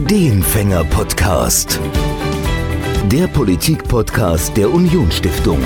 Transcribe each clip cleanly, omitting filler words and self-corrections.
Ideenfänger-Podcast. Der Politik-Podcast der Union-Stiftung.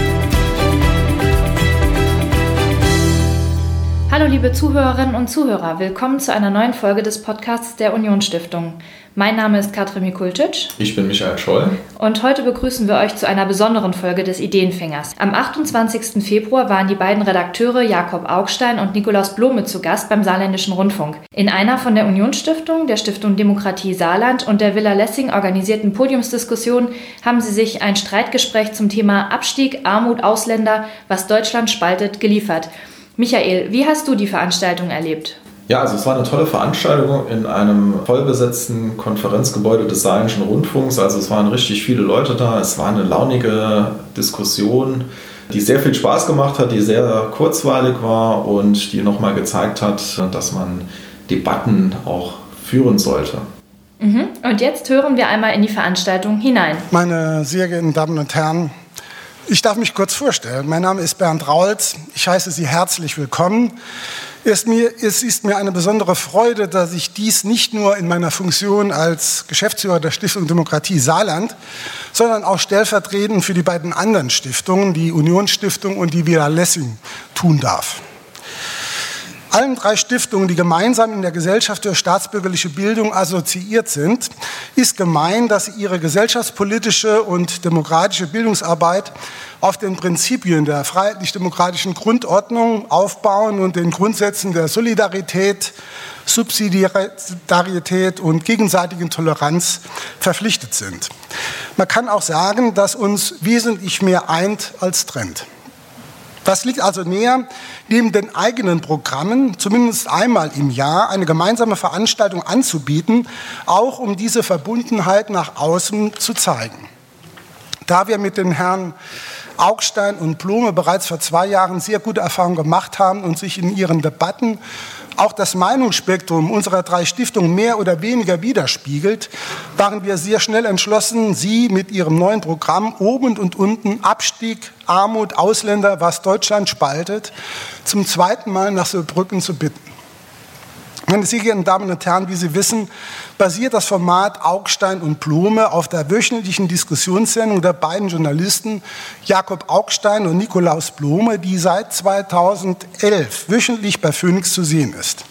Hallo liebe Zuhörerinnen und Zuhörer, willkommen zu einer neuen Folge des Podcasts der Union-Stiftung. Mein Name ist Katrin Mikulčić. Ich bin Michael Scholl. Und heute begrüßen wir euch zu einer besonderen Folge des Ideenfängers. Am 28. Februar waren die beiden Redakteure Jakob Augstein und Nikolaus Blome zu Gast beim Saarländischen Rundfunk. In einer von der Union-Stiftung, der Stiftung Demokratie Saarland und der Villa Lessing organisierten Podiumsdiskussion haben sie sich ein Streitgespräch zum Thema Abstieg, Armut, Ausländer, was Deutschland spaltet, geliefert. Michael, wie hast du die Veranstaltung erlebt? Ja, also es war eine tolle Veranstaltung in einem vollbesetzten Konferenzgebäude des Saarländischen Rundfunks. Also es waren richtig viele Leute da. Es war eine launige Diskussion, die sehr viel Spaß gemacht hat, die sehr kurzweilig war und die nochmal gezeigt hat, dass man Debatten auch führen sollte. Und jetzt hören wir einmal in die Veranstaltung hinein. Meine sehr geehrten Damen und Herren, ich darf mich kurz vorstellen. Mein Name ist Bernd Raulz. Ich heiße Sie herzlich willkommen. Es ist mir eine besondere Freude, dass ich dies nicht nur in meiner Funktion als Geschäftsführer der Stiftung Demokratie Saarland, sondern auch stellvertretend für die beiden anderen Stiftungen, die Union-Stiftung und die Villa Lessing, tun darf. Allen drei Stiftungen, die gemeinsam in der Gesellschaft für staatsbürgerliche Bildung assoziiert sind, ist gemein, dass sie ihre gesellschaftspolitische und demokratische Bildungsarbeit auf den Prinzipien der freiheitlich-demokratischen Grundordnung aufbauen und den Grundsätzen der Solidarität, Subsidiarität und gegenseitigen Toleranz verpflichtet sind. Man kann auch sagen, dass uns wesentlich mehr eint als trennt. Das liegt also näher, neben den eigenen Programmen zumindest einmal im Jahr eine gemeinsame Veranstaltung anzubieten, auch um diese Verbundenheit nach außen zu zeigen. Da wir mit den Herren Augstein und Blome bereits vor 2 Jahren sehr gute Erfahrungen gemacht haben und sich in ihren Debatten auch das Meinungsspektrum unserer 3 Stiftungen mehr oder weniger widerspiegelt, waren wir sehr schnell entschlossen, Sie mit Ihrem neuen Programm Oben und Unten, Abstieg, Armut, Ausländer, was Deutschland spaltet, zum 2. Mal nach Saarbrücken zu bitten. Meine sehr geehrten Damen und Herren, wie Sie wissen, basiert das Format Augstein und Blome auf der wöchentlichen Diskussionssendung der beiden Journalisten Jakob Augstein und Nikolaus Blome, die seit 2011 wöchentlich bei Phoenix zu sehen ist.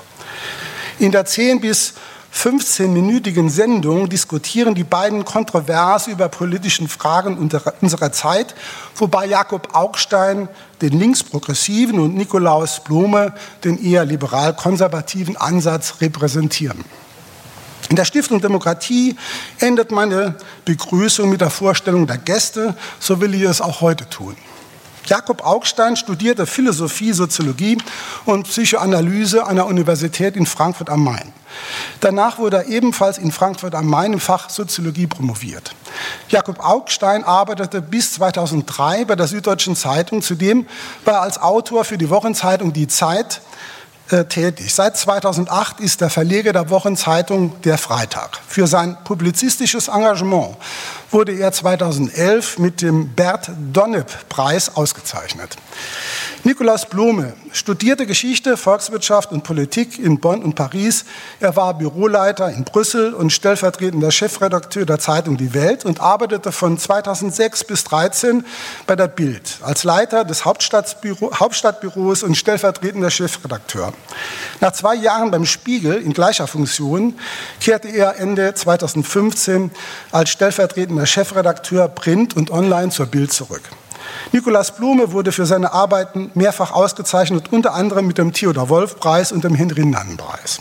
In der 10- bis 15-minütigen Sendung diskutieren die beiden kontrovers über politische Fragen unserer Zeit, wobei Jakob Augstein den linksprogressiven und Nikolaus Blome den eher liberal-konservativen Ansatz repräsentieren. In der Stiftung Demokratie endet meine Begrüßung mit der Vorstellung der Gäste, so will ich es auch heute tun. Jakob Augstein studierte Philosophie, Soziologie und Psychoanalyse an der Universität in Frankfurt am Main. Danach wurde er ebenfalls in Frankfurt am Main im Fach Soziologie promoviert. Jakob Augstein arbeitete bis 2003 bei der Süddeutschen Zeitung. Zudem war er als Autor für die Wochenzeitung Die Zeit tätig. Seit 2008 ist er Verleger der Wochenzeitung Der Freitag. Für sein publizistisches Engagement wurde er 2011 mit dem Bert-Donnep-Preis ausgezeichnet. Nikolaus Blome studierte Geschichte, Volkswirtschaft und Politik in Bonn und Paris. Er war Büroleiter in Brüssel und stellvertretender Chefredakteur der Zeitung Die Welt und arbeitete von 2006 bis 2013 bei der Bild als Leiter des Hauptstadtbüros und stellvertretender Chefredakteur. Nach 2 Jahren beim Spiegel in gleicher Funktion kehrte er Ende 2015 als stellvertretender Chefredakteur Print und Online zur Bild zurück. Nikolaus Blome wurde für seine Arbeiten mehrfach ausgezeichnet, unter anderem mit dem Theodor-Wolff-Preis und dem Henry-Nannen-Preis.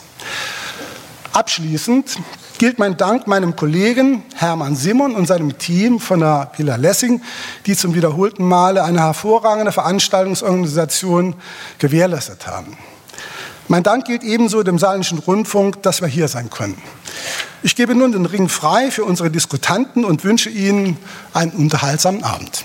Abschließend gilt mein Dank meinem Kollegen Hermann Simon und seinem Team von der Villa Lessing, die zum wiederholten Male eine hervorragende Veranstaltungsorganisation gewährleistet haben. Mein Dank gilt ebenso dem Saarländischen Rundfunk, dass wir hier sein können. Ich gebe nun den Ring frei für unsere Diskutanten und wünsche Ihnen einen unterhaltsamen Abend.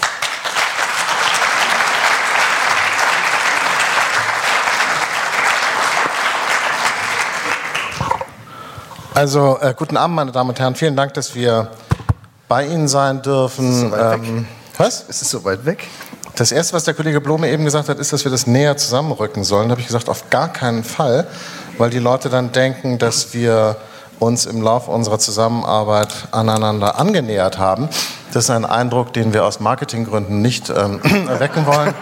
Also, guten Abend, meine Damen und Herren. Vielen Dank, dass wir bei Ihnen sein dürfen. Ist es so weit weg? Was? Ist es so weit weg? Das Erste, was der Kollege Blome eben gesagt hat, ist, dass wir das näher zusammenrücken sollen. Da habe ich gesagt, auf gar keinen Fall, weil die Leute dann denken, dass wir uns im Laufe unserer Zusammenarbeit aneinander angenähert haben. Das ist ein Eindruck, den wir aus Marketinggründen nicht erwecken wollen,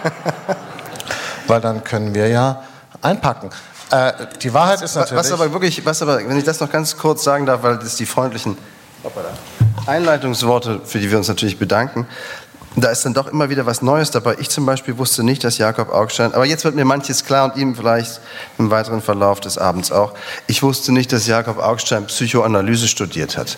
weil dann können wir ja einpacken. Die Wahrheit ist natürlich... Was aber, wenn ich das noch ganz kurz sagen darf, weil das die freundlichen Einleitungsworte, für die wir uns natürlich bedanken, da ist dann doch immer wieder was Neues dabei. Ich zum Beispiel wusste nicht, dass Jakob Augstein, aber jetzt wird mir manches klar und ihm vielleicht im weiteren Verlauf des Abends auch. Ich wusste nicht, dass Jakob Augstein Psychoanalyse studiert hat.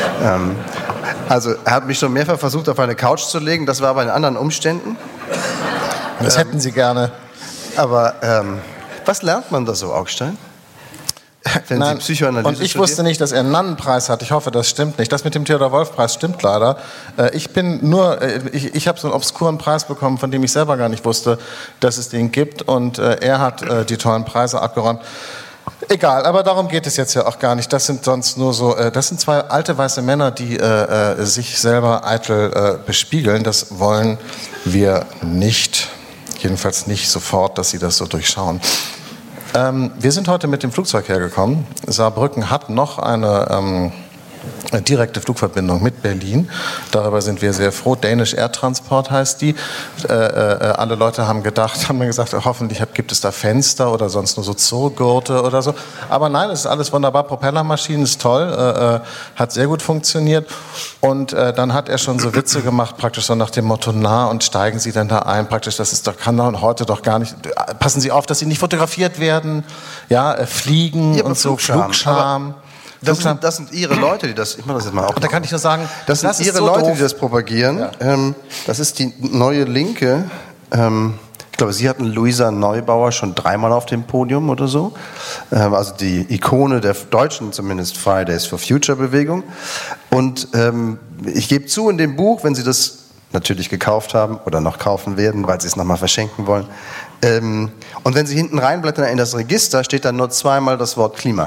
Also er hat mich schon mehrfach versucht, auf eine Couch zu legen, das war aber in anderen Umständen. Das hätten Sie gerne. Aber was lernt man da so, Augstein? Wenn Nein, Sie Psychoanalyse und ich studieren? wusste nicht, dass er einen Nannenpreis hat. Ich hoffe, das stimmt nicht. Das mit dem Theodor-Wolff-Preis stimmt leider. Ich habe so einen obskuren Preis bekommen, von dem ich selber gar nicht wusste, dass es den gibt. Und er hat die tollen Preise abgeräumt. Egal, aber darum geht es jetzt ja auch gar nicht. Das sind sonst nur so, das sind zwei alte weiße Männer, die sich selber eitel bespiegeln. Das wollen wir nicht. Jedenfalls nicht sofort, dass Sie das so durchschauen. Wir sind heute mit dem Flugzeug hergekommen. Saarbrücken hat noch eine direkte Flugverbindung mit Berlin. Darüber sind wir sehr froh. Danish Air Transport heißt die. Alle Leute haben mir gesagt, hoffentlich gibt es da Fenster oder sonst nur so Zugurte oder so. Aber nein, es ist alles wunderbar. Propellermaschinen ist toll, hat sehr gut funktioniert. Und dann hat er schon so Witze gemacht, praktisch so nach dem Motto, na, und steigen Sie denn da ein? Praktisch, das ist doch, kann doch heute doch gar nicht. Passen Sie auf, dass Sie nicht fotografiert werden. Ja, fliegen und so, Flugscham. Das sind Ihre Leute, die das... Ich mache das jetzt mal auch. Da kann ich nur sagen, das sind Ihre so Leute, die das propagieren. Ja. Das ist die neue Linke. Ich glaube, Sie hatten Luisa Neubauer schon 3-mal auf dem Podium oder so. Also die Ikone der deutschen, zumindest Fridays for Future Bewegung. Und ich gebe zu, in dem Buch, wenn Sie das natürlich gekauft haben oder noch kaufen werden, weil Sie es nochmal verschenken wollen. Und wenn Sie hinten reinblättern in das Register, steht dann nur 2-mal das Wort Klima.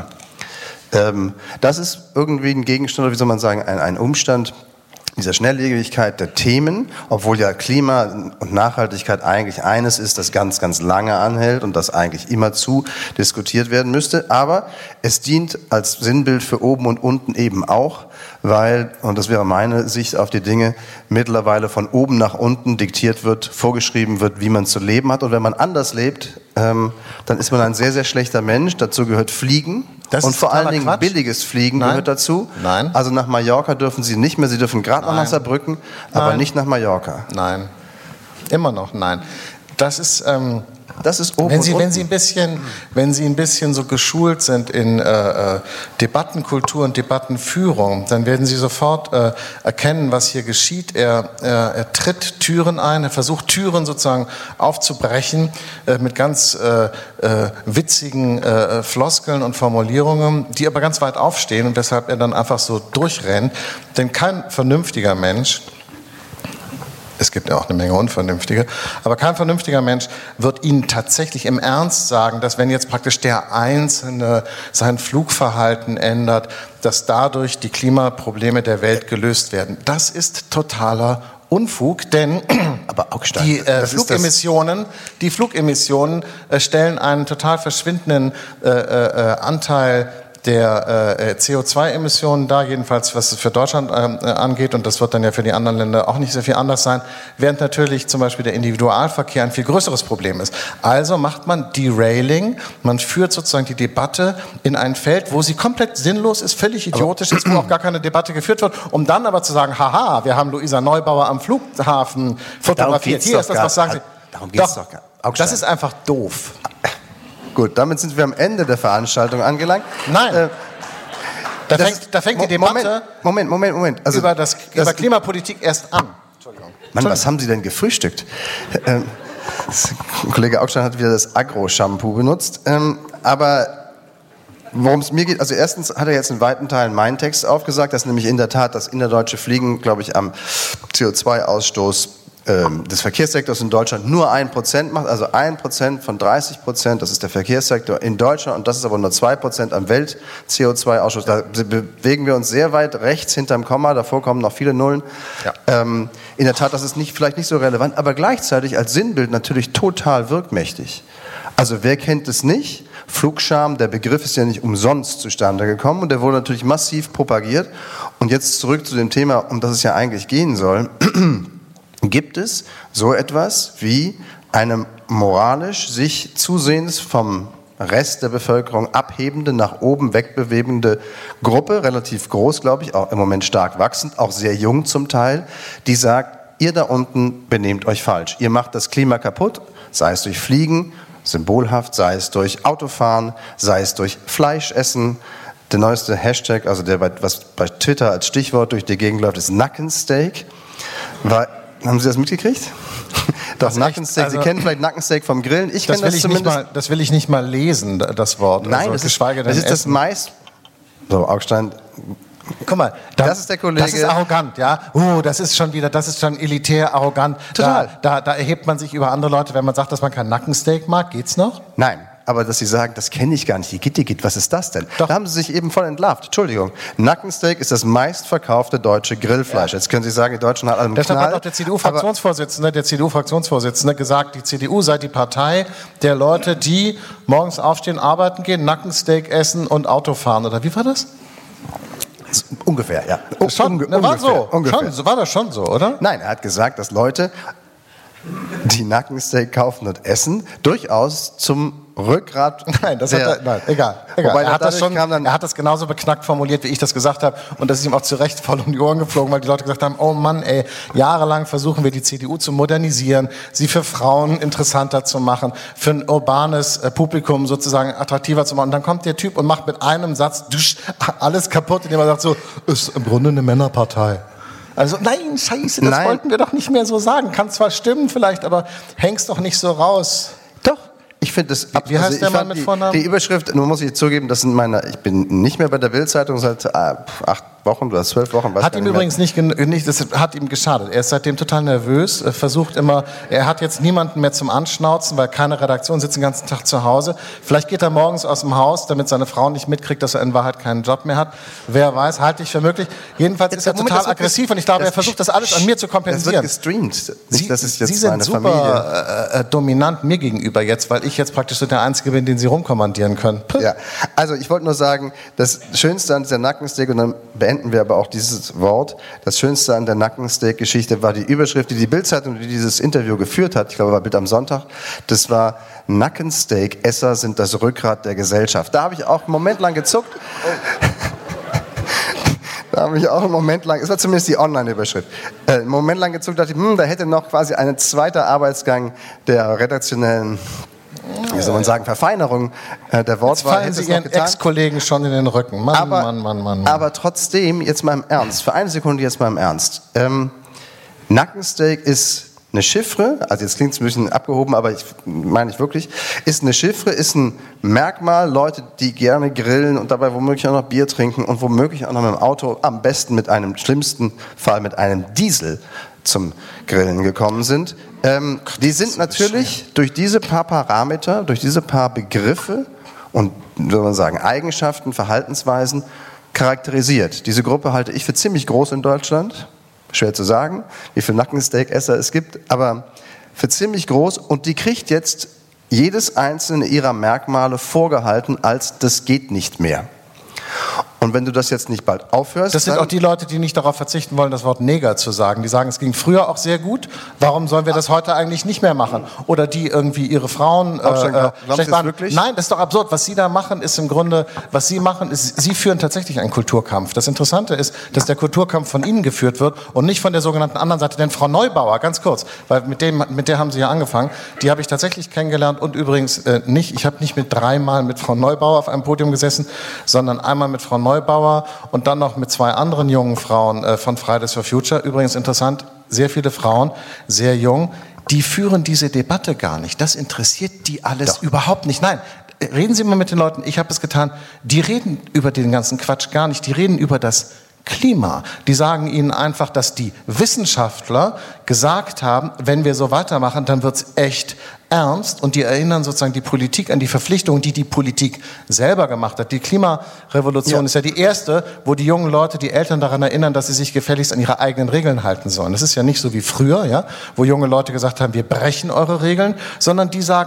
Das ist irgendwie ein Gegenstand, oder wie soll man sagen, ein Umstand dieser Schnelllebigkeit der Themen, obwohl ja Klima und Nachhaltigkeit eigentlich eines ist, das ganz, ganz lange anhält und das eigentlich immerzu diskutiert werden müsste. Aber es dient als Sinnbild für oben und unten eben auch, weil, und das wäre meine Sicht auf die Dinge, mittlerweile von oben nach unten diktiert wird, vorgeschrieben wird, wie man zu leben hat. Und wenn man anders lebt, dann ist man ein sehr, sehr schlechter Mensch. Dazu gehört Fliegen. Und vor allen Dingen Quatsch. Billiges Fliegen gehört dazu. Nein. Also nach Mallorca dürfen Sie nicht mehr. Sie dürfen gerade noch nach Saarbrücken, aber nicht nach Mallorca. Nein. Immer noch nein. Das ist oben wenn Sie ein bisschen so geschult sind in Debattenkultur und Debattenführung, dann werden Sie sofort erkennen, was hier geschieht. Er tritt Türen ein, er versucht Türen sozusagen aufzubrechen mit ganz witzigen Floskeln und Formulierungen, die aber ganz weit aufstehen und weshalb er dann einfach so durchrennt. Denn kein vernünftiger Mensch, es gibt ja auch eine Menge Unvernünftige, aber kein vernünftiger Mensch wird Ihnen tatsächlich im Ernst sagen, dass wenn jetzt praktisch der Einzelne sein Flugverhalten ändert, dass dadurch die Klimaprobleme der Welt gelöst werden. Das ist totaler Unfug, denn aber Augstein, die Flugemissionen stellen einen total verschwindenden Anteil der CO2-Emissionen da, jedenfalls was es für Deutschland angeht, und das wird dann ja für die anderen Länder auch nicht sehr viel anders sein, während natürlich zum Beispiel der Individualverkehr ein viel größeres Problem ist. Also macht man Derailing, man führt sozusagen die Debatte in ein Feld, wo sie komplett sinnlos ist, völlig idiotisch ist, wo auch gar keine Debatte geführt wird, um dann aber zu sagen, haha, wir haben Luisa Neubauer am Flughafen fotografiert. Hier ist das, was sagen Sie? Darum geht's doch gar nicht. Das ist einfach doof. Gut, damit sind wir am Ende der Veranstaltung angelangt. Nein. Da fängt die Debatte Moment. Also über Klimapolitik erst an. Entschuldigung. Mann, was haben Sie denn gefrühstückt? Kollege Augstein hat wieder das Agro-Shampoo benutzt. Aber worum es mir geht, also erstens hat er jetzt in weiten Teilen meinen Text aufgesagt, dass nämlich in der Tat das innerdeutsche Fliegen, glaube ich, am CO2-Ausstoß des Verkehrssektors in Deutschland nur 1% macht, also 1% von 30%, das ist der Verkehrssektor in Deutschland, und das ist aber nur 2% am Welt-CO2-Ausstoß. Da bewegen wir uns sehr weit rechts hinterm Komma, davor kommen noch viele Nullen. Ja. In der Tat, das ist vielleicht nicht so relevant, aber gleichzeitig als Sinnbild natürlich total wirkmächtig. Also wer kennt es nicht? Flugscham, der Begriff ist ja nicht umsonst zustande gekommen und der wurde natürlich massiv propagiert. Und jetzt zurück zu dem Thema, um das es ja eigentlich gehen soll. Gibt es so etwas wie eine moralisch sich zusehends vom Rest der Bevölkerung abhebende, nach oben wegbewegende Gruppe, relativ groß, glaube ich, auch im Moment stark wachsend, auch sehr jung zum Teil, die sagt, ihr da unten benehmt euch falsch. Ihr macht das Klima kaputt, sei es durch Fliegen, symbolhaft, sei es durch Autofahren, sei es durch Fleischessen. Der neueste Hashtag, also was bei Twitter als Stichwort durch die Gegend läuft, ist Nackensteak. Haben Sie das mitgekriegt? Doch, Nackensteak. Also, Sie kennen vielleicht Nackensteak vom Grillen. Ich kenne das zumindest. Das will ich nicht mal lesen, das Wort. Nein, also, das ist das meist... So, Augstein... Guck mal, das ist der Kollege. Das ist arrogant, ja. Das ist schon elitär arrogant. Total. Da erhebt man sich über andere Leute, wenn man sagt, dass man kein Nackensteak mag. Geht's noch? Nein. Aber dass Sie sagen, das kenne ich gar nicht, Igitt, was ist das denn? Doch. Da haben Sie sich eben voll entlarvt. Entschuldigung. Nackensteak ist das meistverkaufte deutsche Grillfleisch. Ja. Jetzt können Sie sagen, die Deutschen haben alle einen Deshalb Knall. Hat auch der CDU-Fraktionsvorsitzende gesagt, die CDU sei die Partei der Leute, die morgens aufstehen, arbeiten gehen, Nackensteak essen und Auto fahren. Oder wie war das? Ungefähr, ja. War das schon so, oder? Nein, er hat gesagt, dass Leute, die Nackensteak kaufen und essen, durchaus zum Rückgrat. Nein, egal. Er hat das genauso beknackt formuliert, wie ich das gesagt habe. Und das ist ihm auch zu Recht voll um die Ohren geflogen, weil die Leute gesagt haben, oh Mann, jahrelang versuchen wir die CDU zu modernisieren, sie für Frauen interessanter zu machen, für ein urbanes Publikum sozusagen attraktiver zu machen. Und dann kommt der Typ und macht mit einem Satz alles kaputt, indem er sagt so, ist im Grunde eine Männerpartei. Also nein, scheiße, das wollten wir doch nicht mehr so sagen. Kann zwar stimmen vielleicht, aber häng's doch nicht so raus. Doch. Ich finde das. Wie heißt der Mann mit Vornamen? Die Überschrift, nun muss ich zugeben, das sind ich bin nicht mehr bei der Bild-Zeitung seit 8 Wochen oder 12 Wochen. Hat ihm übrigens nicht, das hat ihm geschadet. Er ist seitdem total nervös, er hat jetzt niemanden mehr zum Anschnauzen, weil keine Redaktion sitzt den ganzen Tag zu Hause. Vielleicht geht er morgens aus dem Haus, damit seine Frau nicht mitkriegt, dass er in Wahrheit keinen Job mehr hat. Wer weiß, halte ich für möglich. Jedenfalls ist er total aggressiv und ich glaube, er versucht das alles an mir zu kompensieren. Es wird gestreamt. Das ist jetzt Sie sind super dominant mir gegenüber jetzt, weil ich jetzt praktisch so der Einzige bin, den Sie rumkommandieren können. Ja, also ich wollte nur sagen, das Schönste an dieser Nackensteak, und dann beenden wir aber auch dieses Wort, das Schönste an der Nackensteak-Geschichte war die Überschrift, die Bild-Zeitung, die dieses Interview geführt hat, ich glaube, war Bild am Sonntag, das war Nackensteak-Esser sind das Rückgrat der Gesellschaft. Da habe ich auch einen Moment lang gezuckt. Es war zumindest die Online-Überschrift, einen Moment lang gezuckt, dachte ich, da hätte noch quasi ein zweiter Arbeitsgang der redaktionellen, wie soll man sagen, Verfeinerung der Wortwahl. Fallen Sie Ihren Ex-Kollegen schon in den Rücken. Mann. Aber trotzdem, jetzt mal im Ernst, für eine Sekunde jetzt mal im Ernst. Nackensteak ist eine Chiffre, also jetzt klingt es ein bisschen abgehoben, aber meine ich wirklich, ist eine Chiffre, ist ein Merkmal, Leute, die gerne grillen und dabei womöglich auch noch Bier trinken und womöglich auch noch mit dem Auto, am besten mit einem schlimmsten Fall mit einem Diesel zum Grillen gekommen sind. Die sind natürlich durch diese paar Parameter, durch diese paar Begriffe und, soll man sagen, Eigenschaften, Verhaltensweisen charakterisiert. Diese Gruppe halte ich für ziemlich groß in Deutschland. Schwer zu sagen, wie viele Nackensteak-Esser es gibt, aber für ziemlich groß. Und die kriegt jetzt jedes einzelne ihrer Merkmale vorgehalten als das geht nicht mehr. Und wenn du das jetzt nicht bald aufhörst... Das sind auch die Leute, die nicht darauf verzichten wollen, das Wort Neger zu sagen. Die sagen, es ging früher auch sehr gut. Warum sollen wir das heute eigentlich nicht mehr machen? Oder die irgendwie ihre Frauen schlecht behandeln. Nein, das ist doch absurd. Was Sie da machen, ist im Grunde... Was Sie machen, ist, Sie führen tatsächlich einen Kulturkampf. Das Interessante ist, dass der Kulturkampf von Ihnen geführt wird und nicht von der sogenannten anderen Seite. Denn Frau Neubauer, ganz kurz, weil mit der haben Sie ja angefangen, die habe ich tatsächlich kennengelernt und übrigens ich habe nicht dreimal mit Frau Neubauer auf einem Podium gesessen, sondern einmal mit Frau Neubauer und dann noch mit 2 anderen jungen Frauen von Fridays for Future. Übrigens interessant, sehr viele Frauen, sehr jung, die führen diese Debatte gar nicht. Das interessiert die alles überhaupt nicht. Nein, reden Sie mal mit den Leuten, ich habe es getan, die reden über den ganzen Quatsch gar nicht, die reden über das Klima. Die sagen Ihnen einfach, dass die Wissenschaftler gesagt haben, wenn wir so weitermachen, dann wird's echt ernst. Und die erinnern sozusagen die Politik an die Verpflichtungen, die die Politik selber gemacht hat. Die Klimarevolution ist ja die erste, wo die jungen Leute die Eltern daran erinnern, dass sie sich gefälligst an ihre eigenen Regeln halten sollen. Das ist ja nicht so wie früher, wo junge Leute gesagt haben, wir brechen eure Regeln, sondern die sagen,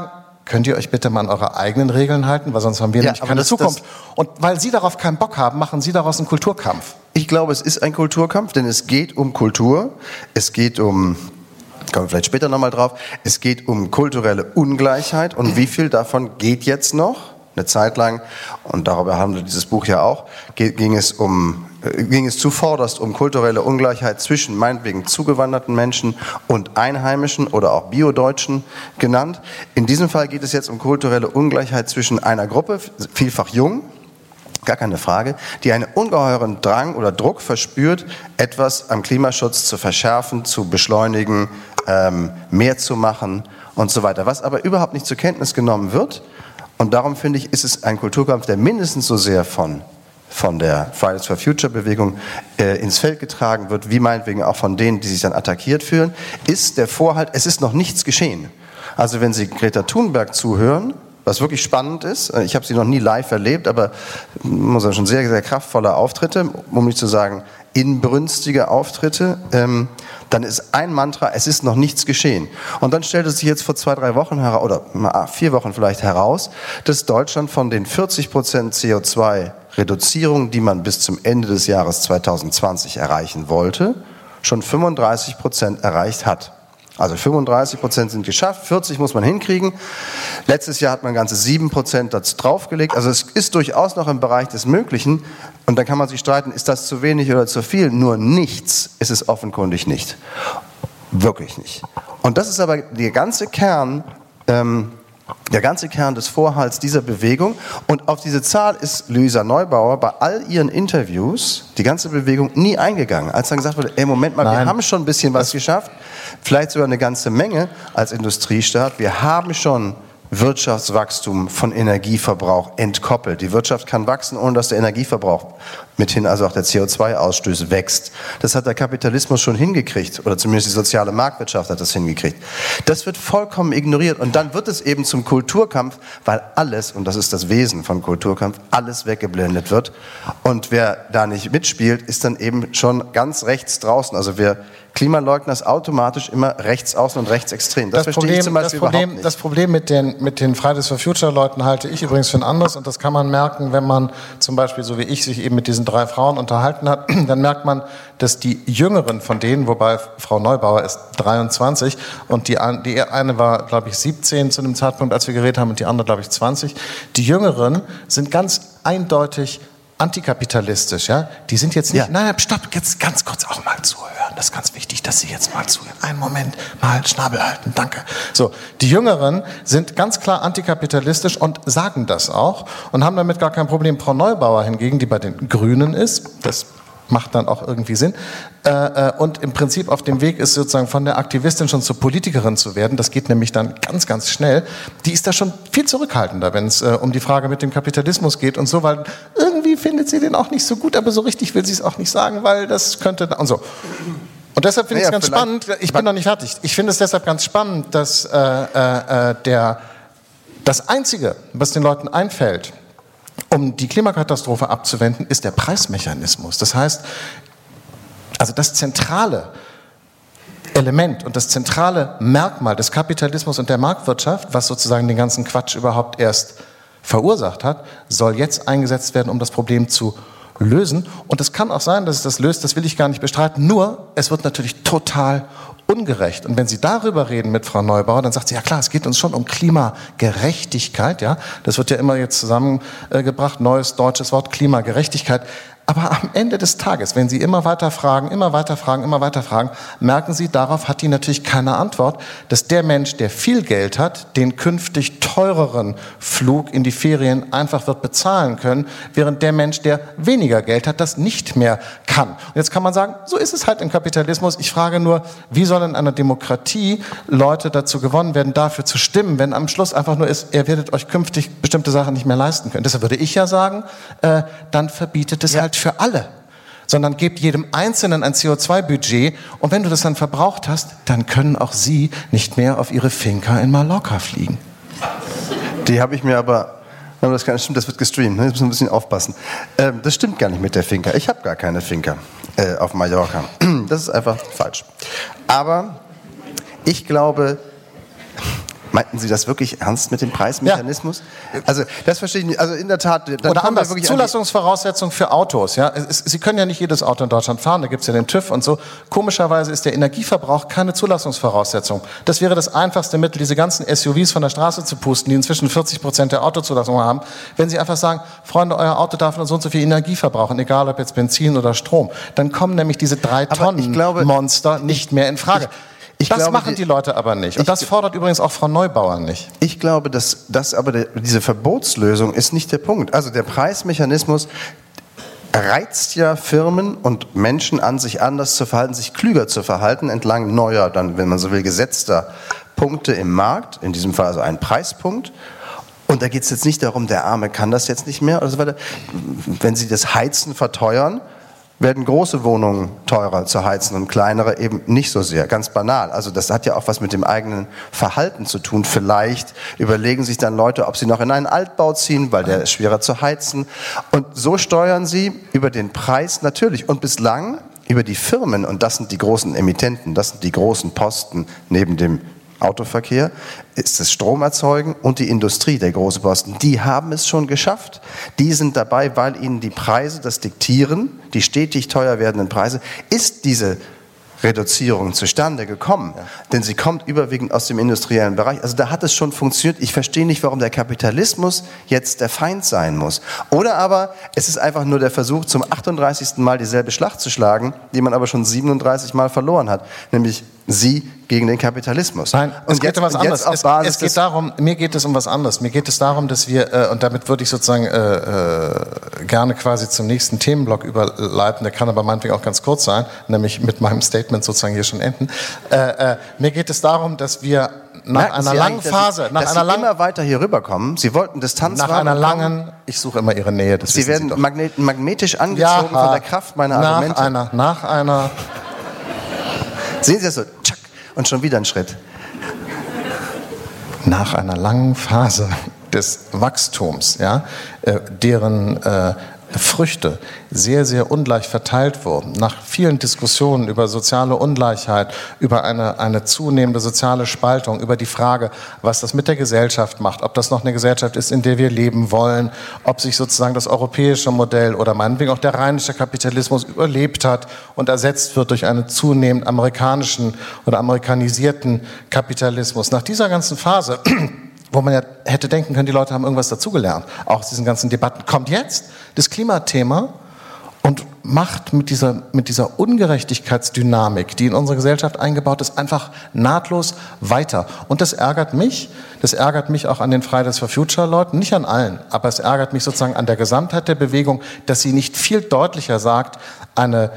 könnt ihr euch bitte mal an eure eigenen Regeln halten, weil sonst haben wir nämlich keine Zukunft. Und weil Sie darauf keinen Bock haben, machen Sie daraus einen Kulturkampf. Ich glaube, es ist ein Kulturkampf, denn es geht um Kultur, es geht um, kommen wir vielleicht später nochmal drauf, es geht um kulturelle Ungleichheit und wie viel davon geht jetzt noch? Eine Zeit lang, und darüber handelt dieses Buch ja auch, ging es zuvorderst um kulturelle Ungleichheit zwischen meinetwegen zugewanderten Menschen und Einheimischen oder auch Bio-Deutschen genannt. In diesem Fall geht es jetzt um kulturelle Ungleichheit zwischen einer Gruppe, vielfach jung, gar keine Frage, die einen ungeheuren Drang oder Druck verspürt, etwas am Klimaschutz zu verschärfen, zu beschleunigen, mehr zu machen und so weiter. Was aber überhaupt nicht zur Kenntnis genommen wird. Und darum finde ich, ist es ein Kulturkampf, der mindestens so sehr von der Fridays for Future Bewegung ins Feld getragen wird, wie meinetwegen auch von denen, die sich dann attackiert fühlen, ist der Vorhalt, es ist noch nichts geschehen. Also wenn Sie Greta Thunberg zuhören, was wirklich spannend ist, ich habe sie noch nie live erlebt, aber muss sagen, schon sehr, sehr kraftvolle Auftritte, um nicht zu sagen inbrünstige Auftritte, dann ist ein Mantra, es ist noch nichts geschehen. Und dann stellt es sich jetzt vor 2-3 Wochen heraus, oder 4 Wochen vielleicht heraus, dass Deutschland von den 40% CO2-Reduzierung, die man bis zum Ende des Jahres 2020 erreichen wollte, schon 35% erreicht hat. Also 35% sind geschafft, 40 muss man hinkriegen. Letztes Jahr hat man ganze 7% dazu draufgelegt. Also es ist durchaus noch im Bereich des Möglichen. Und dann kann man sich streiten, ist das zu wenig oder zu viel? Nur nichts ist es offenkundig nicht. Wirklich nicht. Und das ist aber der ganze Kern des Vorhalts dieser Bewegung. Und auf diese Zahl ist Luisa Neubauer bei all ihren Interviews, die ganze Bewegung, nie eingegangen. Als dann gesagt wurde, ey, Moment mal, wir haben schon ein bisschen was geschafft, vielleicht sogar eine ganze Menge als Industriestaat. Wir haben schon Wirtschaftswachstum von Energieverbrauch entkoppelt. Die Wirtschaft kann wachsen, ohne dass der Energieverbrauch mithin, also auch der CO2-Ausstoß wächst. Das hat der Kapitalismus schon hingekriegt, oder zumindest die soziale Marktwirtschaft hat das hingekriegt. Das wird vollkommen ignoriert und dann wird es eben zum Kulturkampf, weil alles, und das ist das Wesen von Kulturkampf, alles weggeblendet wird. Und wer da nicht mitspielt, ist dann eben schon ganz rechts draußen. Also wer Klimaleugner ist automatisch immer rechts außen und rechtsextrem. Das verstehe ich zum Beispiel überhaupt nicht. Das Problem mit den Fridays for Future Leuten halte ich übrigens für ein anderes, und das kann man merken, wenn man zum Beispiel, so wie ich, sich eben mit diesen 3 Frauen unterhalten hat, dann merkt man, dass die Jüngeren von denen, wobei Frau Neubauer ist 23 und die eine war, glaube ich, 17 zu dem Zeitpunkt, als wir geredet haben, und die andere, glaube ich, 20. Die Jüngeren sind ganz eindeutig antikapitalistisch, ja? Die sind jetzt nicht, nein, stopp, jetzt ganz kurz auch mal zuhören. Das ist ganz wichtig, dass Sie jetzt mal zuhören. Einen Moment, mal Schnabel halten, danke. So, die Jüngeren sind ganz klar antikapitalistisch und sagen das auch und haben damit gar kein Problem. Frau Neubauer hingegen, die bei den Grünen ist, das macht dann auch irgendwie Sinn, und im Prinzip auf dem Weg ist, sozusagen von der Aktivistin schon zur Politikerin zu werden. Das geht nämlich dann ganz, ganz schnell. Die ist da schon viel zurückhaltender, wenn es um die Frage mit dem Kapitalismus geht und so, weil irgendwie findet sie den auch nicht so gut, aber so richtig will sie es auch nicht sagen, weil das könnte und so. Und deshalb finde ich es ganz spannend, ich bin noch nicht fertig, ich finde es deshalb ganz spannend, dass das Einzige, was den Leuten einfällt, um die Klimakatastrophe abzuwenden, ist der Preismechanismus. Das heißt, also das zentrale Element und das zentrale Merkmal des Kapitalismus und der Marktwirtschaft, was sozusagen den ganzen Quatsch überhaupt erst verursacht hat, soll jetzt eingesetzt werden, um das Problem zu lösen. Und es kann auch sein, dass es das löst, das will ich gar nicht bestreiten, nur es wird natürlich total ungerecht. Und wenn Sie darüber reden mit Frau Neubauer, dann sagt sie, ja klar, es geht uns schon um Klimagerechtigkeit, ja. Das wird ja immer jetzt zusammengebracht, neues deutsches Wort, Klimagerechtigkeit. Aber am Ende des Tages, wenn Sie immer weiter fragen, merken Sie, darauf hat die natürlich keine Antwort, dass der Mensch, der viel Geld hat, den künftig teureren Flug in die Ferien einfach wird bezahlen können, während der Mensch, der weniger Geld hat, das nicht mehr kann. Und jetzt kann man sagen, so ist es halt im Kapitalismus. Ich frage nur, wie soll in einer Demokratie Leute dazu gewonnen werden, dafür zu stimmen, wenn am Schluss einfach nur ist, ihr werdet euch künftig bestimmte Sachen nicht mehr leisten können. Deshalb würde ich ja sagen, dann verbietet es halt für alle, sondern gebt jedem Einzelnen ein CO2-Budget und wenn du das dann verbraucht hast, dann können auch sie nicht mehr auf ihre Finca in Mallorca fliegen. Die habe ich mir aber, das stimmt, das wird gestreamt, ne? Jetzt müssen wir ein bisschen aufpassen. Das stimmt gar nicht mit der Finca. Ich habe gar keine Finca auf Mallorca. Das ist einfach falsch. Aber ich glaube, Meinten Sie das wirklich ernst mit dem Preismechanismus? Ja. Also das verstehe ich nicht. Also in der Tat. Dann oder anders, Zulassungsvoraussetzungen für Autos. Ja? Sie können ja nicht jedes Auto in Deutschland fahren, da gibt es ja den TÜV und so. Komischerweise ist der Energieverbrauch keine Zulassungsvoraussetzung. Das wäre das einfachste Mittel, diese ganzen SUVs von der Straße zu pusten, die inzwischen 40% der Autozulassung haben. Wenn Sie einfach sagen, Freunde, euer Auto darf nur so und so viel Energie verbrauchen, egal ob jetzt Benzin oder Strom, dann kommen nämlich diese 3-Tonnen-Monster nicht mehr in Frage. Das machen die Leute aber nicht. Und das fordert übrigens auch Frau Neubauer nicht. Ich glaube, dass diese Verbotslösung ist nicht der Punkt. Also der Preismechanismus reizt ja Firmen und Menschen an, sich anders zu verhalten, sich klüger zu verhalten, entlang neuer, dann, wenn man so will, gesetzter Punkte im Markt, in diesem Fall also ein Preispunkt. Und da geht es jetzt nicht darum, der Arme kann das jetzt nicht mehr oder so weiter. Wenn Sie das Heizen verteuern, werden große Wohnungen teurer zu heizen und kleinere eben nicht so sehr. Ganz banal. Also das hat ja auch was mit dem eigenen Verhalten zu tun. Vielleicht überlegen sich dann Leute, ob sie noch in einen Altbau ziehen, weil der ist schwerer zu heizen. Und so steuern sie über den Preis natürlich. Und bislang über die Firmen, und das sind die großen Emittenten, das sind die großen Posten neben dem Autoverkehr, ist das Stromerzeugen und die Industrie, der große Posten, die haben es schon geschafft. Die sind dabei, weil ihnen die Preise das diktieren, die stetig teuer werdenden Preise, ist diese Reduzierung zustande gekommen. Ja. Denn sie kommt überwiegend aus dem industriellen Bereich. Also da hat es schon funktioniert. Ich verstehe nicht, warum der Kapitalismus jetzt der Feind sein muss. Oder aber es ist einfach nur der Versuch, zum 38. Mal dieselbe Schlacht zu schlagen, die man aber schon 37 Mal verloren hat. Nämlich Sie gegen den Kapitalismus. Nein, es geht um was anderes. Mir geht es um was anderes. Mir geht es darum, dass wir, und damit würde ich sozusagen gerne quasi zum nächsten Themenblock überleiten, der kann aber meinetwegen auch ganz kurz sein, nämlich mit meinem Statement sozusagen hier schon enden. Mir geht es darum, dass wir nach einer langen Phase, dass Sie immer weiter hier rüberkommen. Sie wollten Distanz wahren. Ich suche immer Ihre Nähe. Sie werden magnetisch angezogen von der Kraft meiner Argumente. Nach einer Sehen Sie das so, tschack, und schon wieder ein Schritt. Nach einer langen Phase des Wachstums, ja, deren Früchte sehr, sehr ungleich verteilt wurden, nach vielen Diskussionen über soziale Ungleichheit, über eine zunehmende soziale Spaltung, über die Frage, was das mit der Gesellschaft macht, ob das noch eine Gesellschaft ist, in der wir leben wollen, ob sich sozusagen das europäische Modell oder meinetwegen auch der rheinische Kapitalismus überlebt hat und ersetzt wird durch einen zunehmend amerikanischen oder amerikanisierten Kapitalismus. Nach dieser ganzen Phase, wo man ja hätte denken können, die Leute haben irgendwas dazugelernt, auch aus diesen ganzen Debatten, kommt jetzt das Klimathema und macht mit dieser Ungerechtigkeitsdynamik, die in unsere Gesellschaft eingebaut ist, einfach nahtlos weiter. Und das ärgert mich auch an den Fridays for Future Leuten, nicht an allen, aber es ärgert mich sozusagen an der Gesamtheit der Bewegung, dass sie nicht viel deutlicher sagt, eine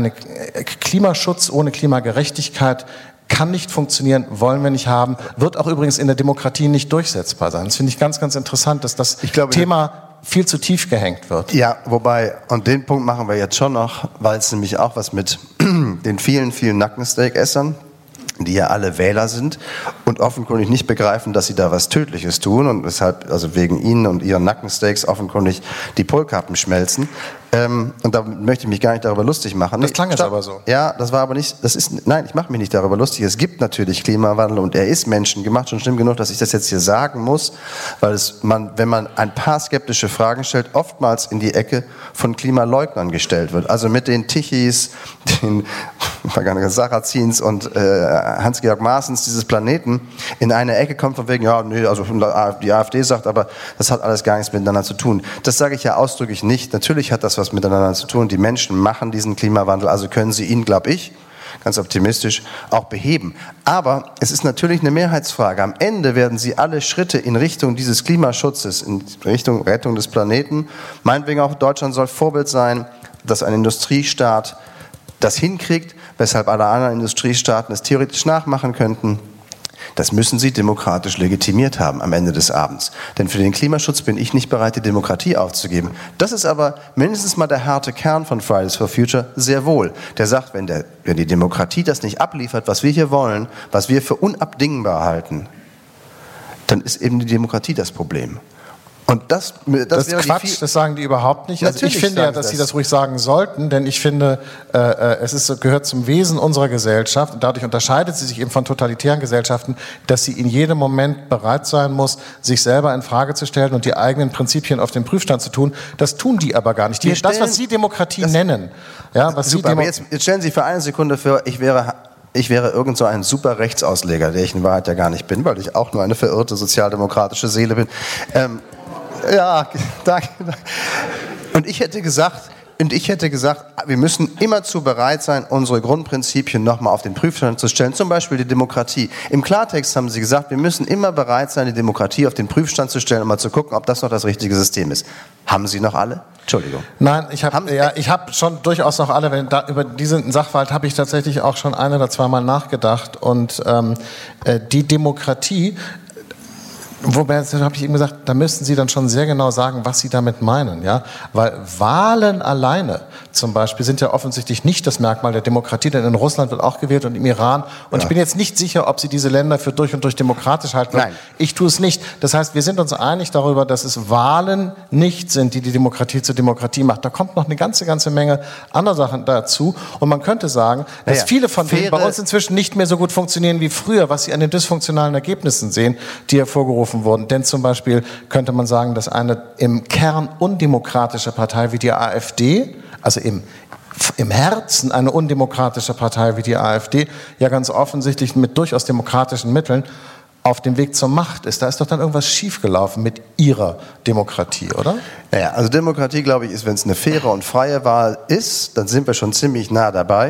Klimaschutz ohne Klimagerechtigkeit kann nicht funktionieren, wollen wir nicht haben, wird auch übrigens in der Demokratie nicht durchsetzbar sein. Das finde ich ganz, ganz interessant, dass das Thema viel zu tief gehängt wird. Ja, wobei, und den Punkt machen wir jetzt schon noch, weil es nämlich auch was mit den vielen, vielen Nackensteak-Essern, die ja alle Wähler sind und offenkundig nicht begreifen, dass sie da was Tödliches tun und weshalb also wegen ihnen und ihren Nackensteaks offenkundig die Polkappen schmelzen. Und da möchte ich mich gar nicht darüber lustig machen. Das klang jetzt aber so. Ja, das war aber nicht, nein, ich mache mich nicht darüber lustig. Es gibt natürlich Klimawandel und er ist menschengemacht, schon schlimm genug, dass ich das jetzt hier sagen muss, weil wenn man ein paar skeptische Fragen stellt, oftmals in die Ecke von Klimaleugnern gestellt wird. Also mit den Tichys, den Sarazins und Hans-Georg Maaßens dieses Planeten in eine Ecke kommt von wegen, ja, nee, also die AfD sagt, aber das hat alles gar nichts miteinander zu tun. Das sage ich ja ausdrücklich nicht. Natürlich hat das was miteinander zu tun. Die Menschen machen diesen Klimawandel, also können sie ihn, glaube ich, ganz optimistisch, auch beheben. Aber es ist natürlich eine Mehrheitsfrage. Am Ende werden sie alle Schritte in Richtung dieses Klimaschutzes, in Richtung Rettung des Planeten, meinetwegen auch Deutschland soll Vorbild sein, dass ein Industriestaat das hinkriegt, weshalb alle anderen Industriestaaten es theoretisch nachmachen könnten. Das müssen sie demokratisch legitimiert haben am Ende des Abends. Denn für den Klimaschutz bin ich nicht bereit, die Demokratie aufzugeben. Das ist aber mindestens mal der harte Kern von Fridays for Future sehr wohl. Der sagt, wenn die Demokratie das nicht abliefert, was wir hier wollen, was wir für unabdingbar halten, dann ist eben die Demokratie das Problem. Und das ist Quatsch, das sagen die überhaupt nicht. Also ich finde ja, dass sie das ruhig sagen sollten, denn ich finde, gehört zum Wesen unserer Gesellschaft und dadurch unterscheidet sie sich eben von totalitären Gesellschaften, dass sie in jedem Moment bereit sein muss, sich selber in Frage zu stellen und die eigenen Prinzipien auf den Prüfstand zu tun. Das tun die aber gar nicht. Das, was Sie Demokratie nennen. Ja, was super, aber jetzt stellen Sie für eine Sekunde vor, ich wäre irgend so ein super Rechtsausleger, der ich in Wahrheit ja gar nicht bin, weil ich auch nur eine verirrte sozialdemokratische Seele bin. Ja, danke. Und ich hätte gesagt, wir müssen immerzu bereit sein, unsere Grundprinzipien nochmal auf den Prüfstand zu stellen, zum Beispiel die Demokratie. Im Klartext haben Sie gesagt, wir müssen immer bereit sein, die Demokratie auf den Prüfstand zu stellen, um mal zu gucken, ob das noch das richtige System ist. Haben Sie noch alle? Entschuldigung. Nein, ich habe schon durchaus noch alle. Über diesen Sachverhalt habe ich tatsächlich auch schon ein- oder zweimal nachgedacht. Und die Demokratie, wobei, habe ich eben gesagt, da müssten Sie dann schon sehr genau sagen, was Sie damit meinen, ja, weil Wahlen alleine zum Beispiel sind ja offensichtlich nicht das Merkmal der Demokratie, denn in Russland wird auch gewählt und im Iran. Und ich bin jetzt nicht sicher, ob Sie diese Länder für durch und durch demokratisch halten. Nein. Ich tue es nicht. Das heißt, wir sind uns einig darüber, dass es Wahlen nicht sind, die die Demokratie zur Demokratie macht. Da kommt noch eine ganze Menge anderer Sachen dazu. Und man könnte sagen, dass viele von denen bei uns inzwischen nicht mehr so gut funktionieren wie früher, was Sie an den dysfunktionalen Ergebnissen sehen, die hervorgerufen wurden. Denn zum Beispiel könnte man sagen, dass eine im Kern undemokratische Partei wie die AfD, also im Herzen eine undemokratische Partei wie die AfD, ja ganz offensichtlich mit durchaus demokratischen Mitteln auf dem Weg zur Macht ist. Da ist doch dann irgendwas schiefgelaufen mit Ihrer Demokratie, oder? Ja, also Demokratie, glaube ich, ist, wenn es eine faire und freie Wahl ist, dann sind wir schon ziemlich nah dabei.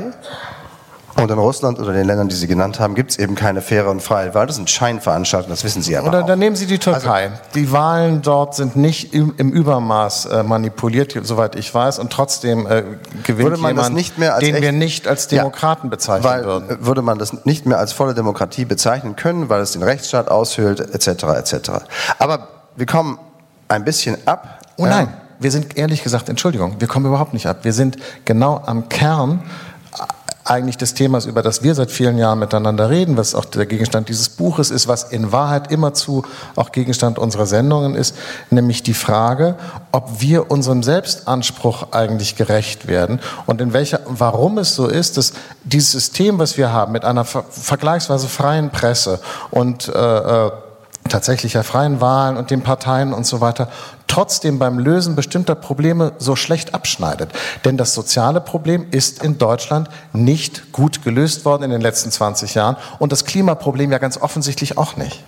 Und in Russland oder den Ländern, die Sie genannt haben, gibt es eben keine faire und freie Wahl. Das sind Scheinveranstaltungen, das wissen Sie aber Oder auch. dann nehmen Sie die Türkei. Also, die Wahlen dort sind nicht im Übermaß manipuliert, soweit ich weiß, und trotzdem gewinnt jemand, den wir nicht als Demokraten bezeichnen würden. Würde man das nicht mehr als volle Demokratie bezeichnen können, weil es den Rechtsstaat aushöhlt, etc., etc. Aber wir kommen ein bisschen ab. Oh nein, wir sind ehrlich gesagt, Entschuldigung, wir kommen überhaupt nicht ab. Wir sind genau am Kern eigentlich des Themas, über das wir seit vielen Jahren miteinander reden, was auch der Gegenstand dieses Buches ist, was in Wahrheit immerzu auch Gegenstand unserer Sendungen ist, nämlich die Frage, ob wir unserem Selbstanspruch eigentlich gerecht werden und warum es so ist, dass dieses System, was wir haben, mit einer vergleichsweise freien Presse und tatsächlich freien Wahlen und den Parteien und so weiter, trotzdem beim Lösen bestimmter Probleme so schlecht abschneidet. Denn das soziale Problem ist in Deutschland nicht gut gelöst worden in den letzten 20 Jahren und das Klimaproblem ja ganz offensichtlich auch nicht.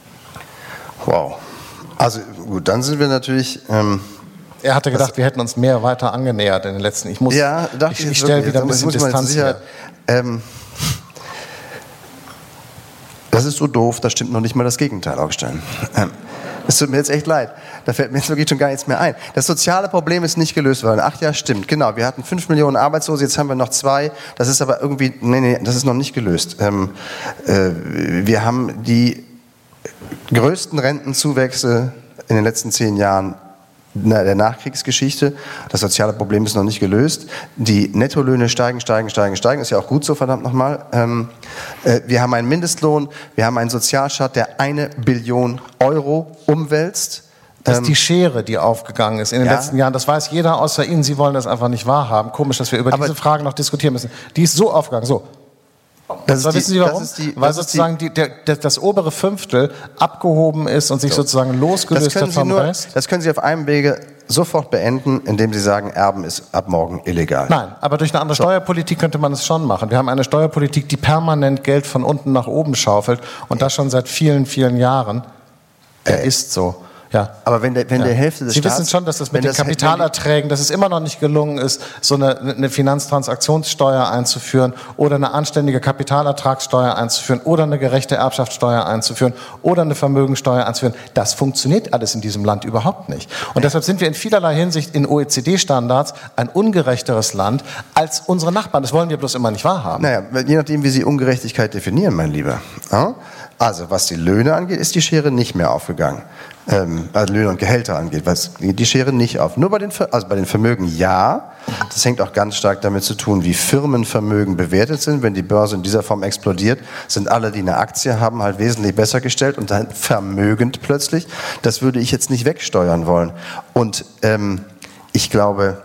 Wow. Also gut, dann sind wir natürlich... er hatte gedacht, wir hätten uns mehr weiter angenähert in den letzten... Ich stelle wieder ein bisschen Distanz her. Das ist so doof, da stimmt noch nicht mal das Gegenteil, Augstein. Es tut mir jetzt echt leid. Da fällt mir jetzt wirklich schon gar nichts mehr ein. Das soziale Problem ist nicht gelöst worden. Ach ja, stimmt, genau. Wir hatten 5 Millionen Arbeitslose, jetzt haben wir noch 2. Das ist aber irgendwie, nee, das ist noch nicht gelöst. Wir haben die größten Rentenzuwächse in den letzten 10 Jahren der Nachkriegsgeschichte. Das soziale Problem ist noch nicht gelöst. Die Nettolöhne steigen. Ist ja auch gut so, verdammt nochmal. Wir haben einen Mindestlohn, wir haben einen Sozialstaat, der 1 Billion Euro umwälzt. Das ist die Schere, die aufgegangen ist in den letzten Jahren. Das weiß jeder außer Ihnen. Sie wollen das einfach nicht wahrhaben. Komisch, dass wir über diese Fragen noch diskutieren müssen. Die ist so aufgegangen. So. Wissen Sie warum? Weil sozusagen das obere Fünftel abgehoben ist und sich sozusagen losgelöst hat vom Rest. Das können Sie auf einem Wege sofort beenden, indem Sie sagen, Erben ist ab morgen illegal. Nein, aber durch eine andere Steuerpolitik könnte man es schon machen. Wir haben eine Steuerpolitik, die permanent Geld von unten nach oben schaufelt und das schon seit vielen, vielen Jahren. Ist so. Ja. Aber wenn der Hälfte des Sie wissen schon, dass das mit den Kapitalerträgen, dass es immer noch nicht gelungen ist, so eine Finanztransaktionssteuer einzuführen oder eine anständige Kapitalertragssteuer einzuführen oder eine gerechte Erbschaftssteuer einzuführen oder eine Vermögensteuer einzuführen. Das funktioniert alles in diesem Land überhaupt nicht. Und deshalb sind wir in vielerlei Hinsicht in OECD-Standards ein ungerechteres Land als unsere Nachbarn. Das wollen wir bloß immer nicht wahrhaben. Naja, je nachdem, wie Sie Ungerechtigkeit definieren, mein Lieber. Also, was die Löhne angeht, ist die Schere nicht mehr aufgegangen. also Löhne und Gehälter angeht, was die Schere nicht auf. Nur bei den Vermögen ja. Das hängt auch ganz stark damit zu tun, wie Firmenvermögen bewertet sind. Wenn die Börse in dieser Form explodiert, sind alle, die eine Aktie haben, halt wesentlich besser gestellt und dann vermögend plötzlich. Das würde ich jetzt nicht wegsteuern wollen. Und ich glaube,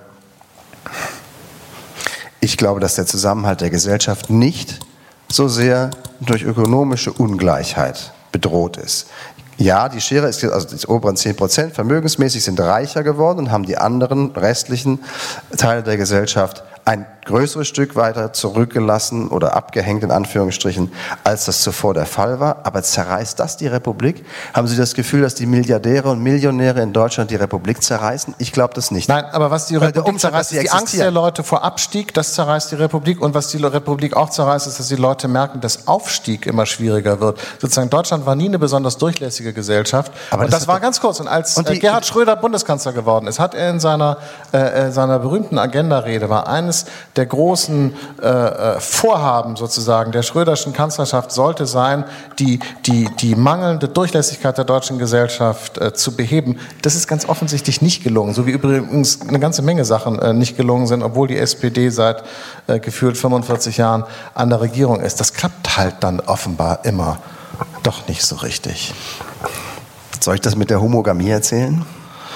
dass der Zusammenhalt der Gesellschaft nicht so sehr durch ökonomische Ungleichheit bedroht ist. Ja, die Schere ist, also die oberen 10% vermögensmäßig sind reicher geworden und haben die anderen restlichen Teile der Gesellschaft ein größeres Stück weiter zurückgelassen oder abgehängt in Anführungsstrichen, als das zuvor der Fall war. Aber zerreißt das die Republik? Haben Sie das Gefühl, dass die Milliardäre und Millionäre in Deutschland die Republik zerreißen? Ich glaube das nicht. Nein, aber was die Republik zerreißt, ist die Angst der Leute vor Abstieg, das zerreißt die Republik. Und was die Republik auch zerreißt, ist, dass die Leute merken, dass Aufstieg immer schwieriger wird. Sozusagen Deutschland war nie eine besonders durchlässige Gesellschaft. Aber das war ganz kurz. Und als Gerhard Schröder Bundeskanzler geworden ist, hat er in seiner berühmten Agenda-Rede, war eines der großen Vorhaben sozusagen der Schröderschen Kanzlerschaft sollte sein, die mangelnde Durchlässigkeit der deutschen Gesellschaft zu beheben. Das ist ganz offensichtlich nicht gelungen, so wie übrigens eine ganze Menge Sachen nicht gelungen sind, obwohl die SPD seit gefühlt 45 Jahren an der Regierung ist. Das klappt halt dann offenbar immer doch nicht so richtig. Soll ich das mit der Homogamie erzählen?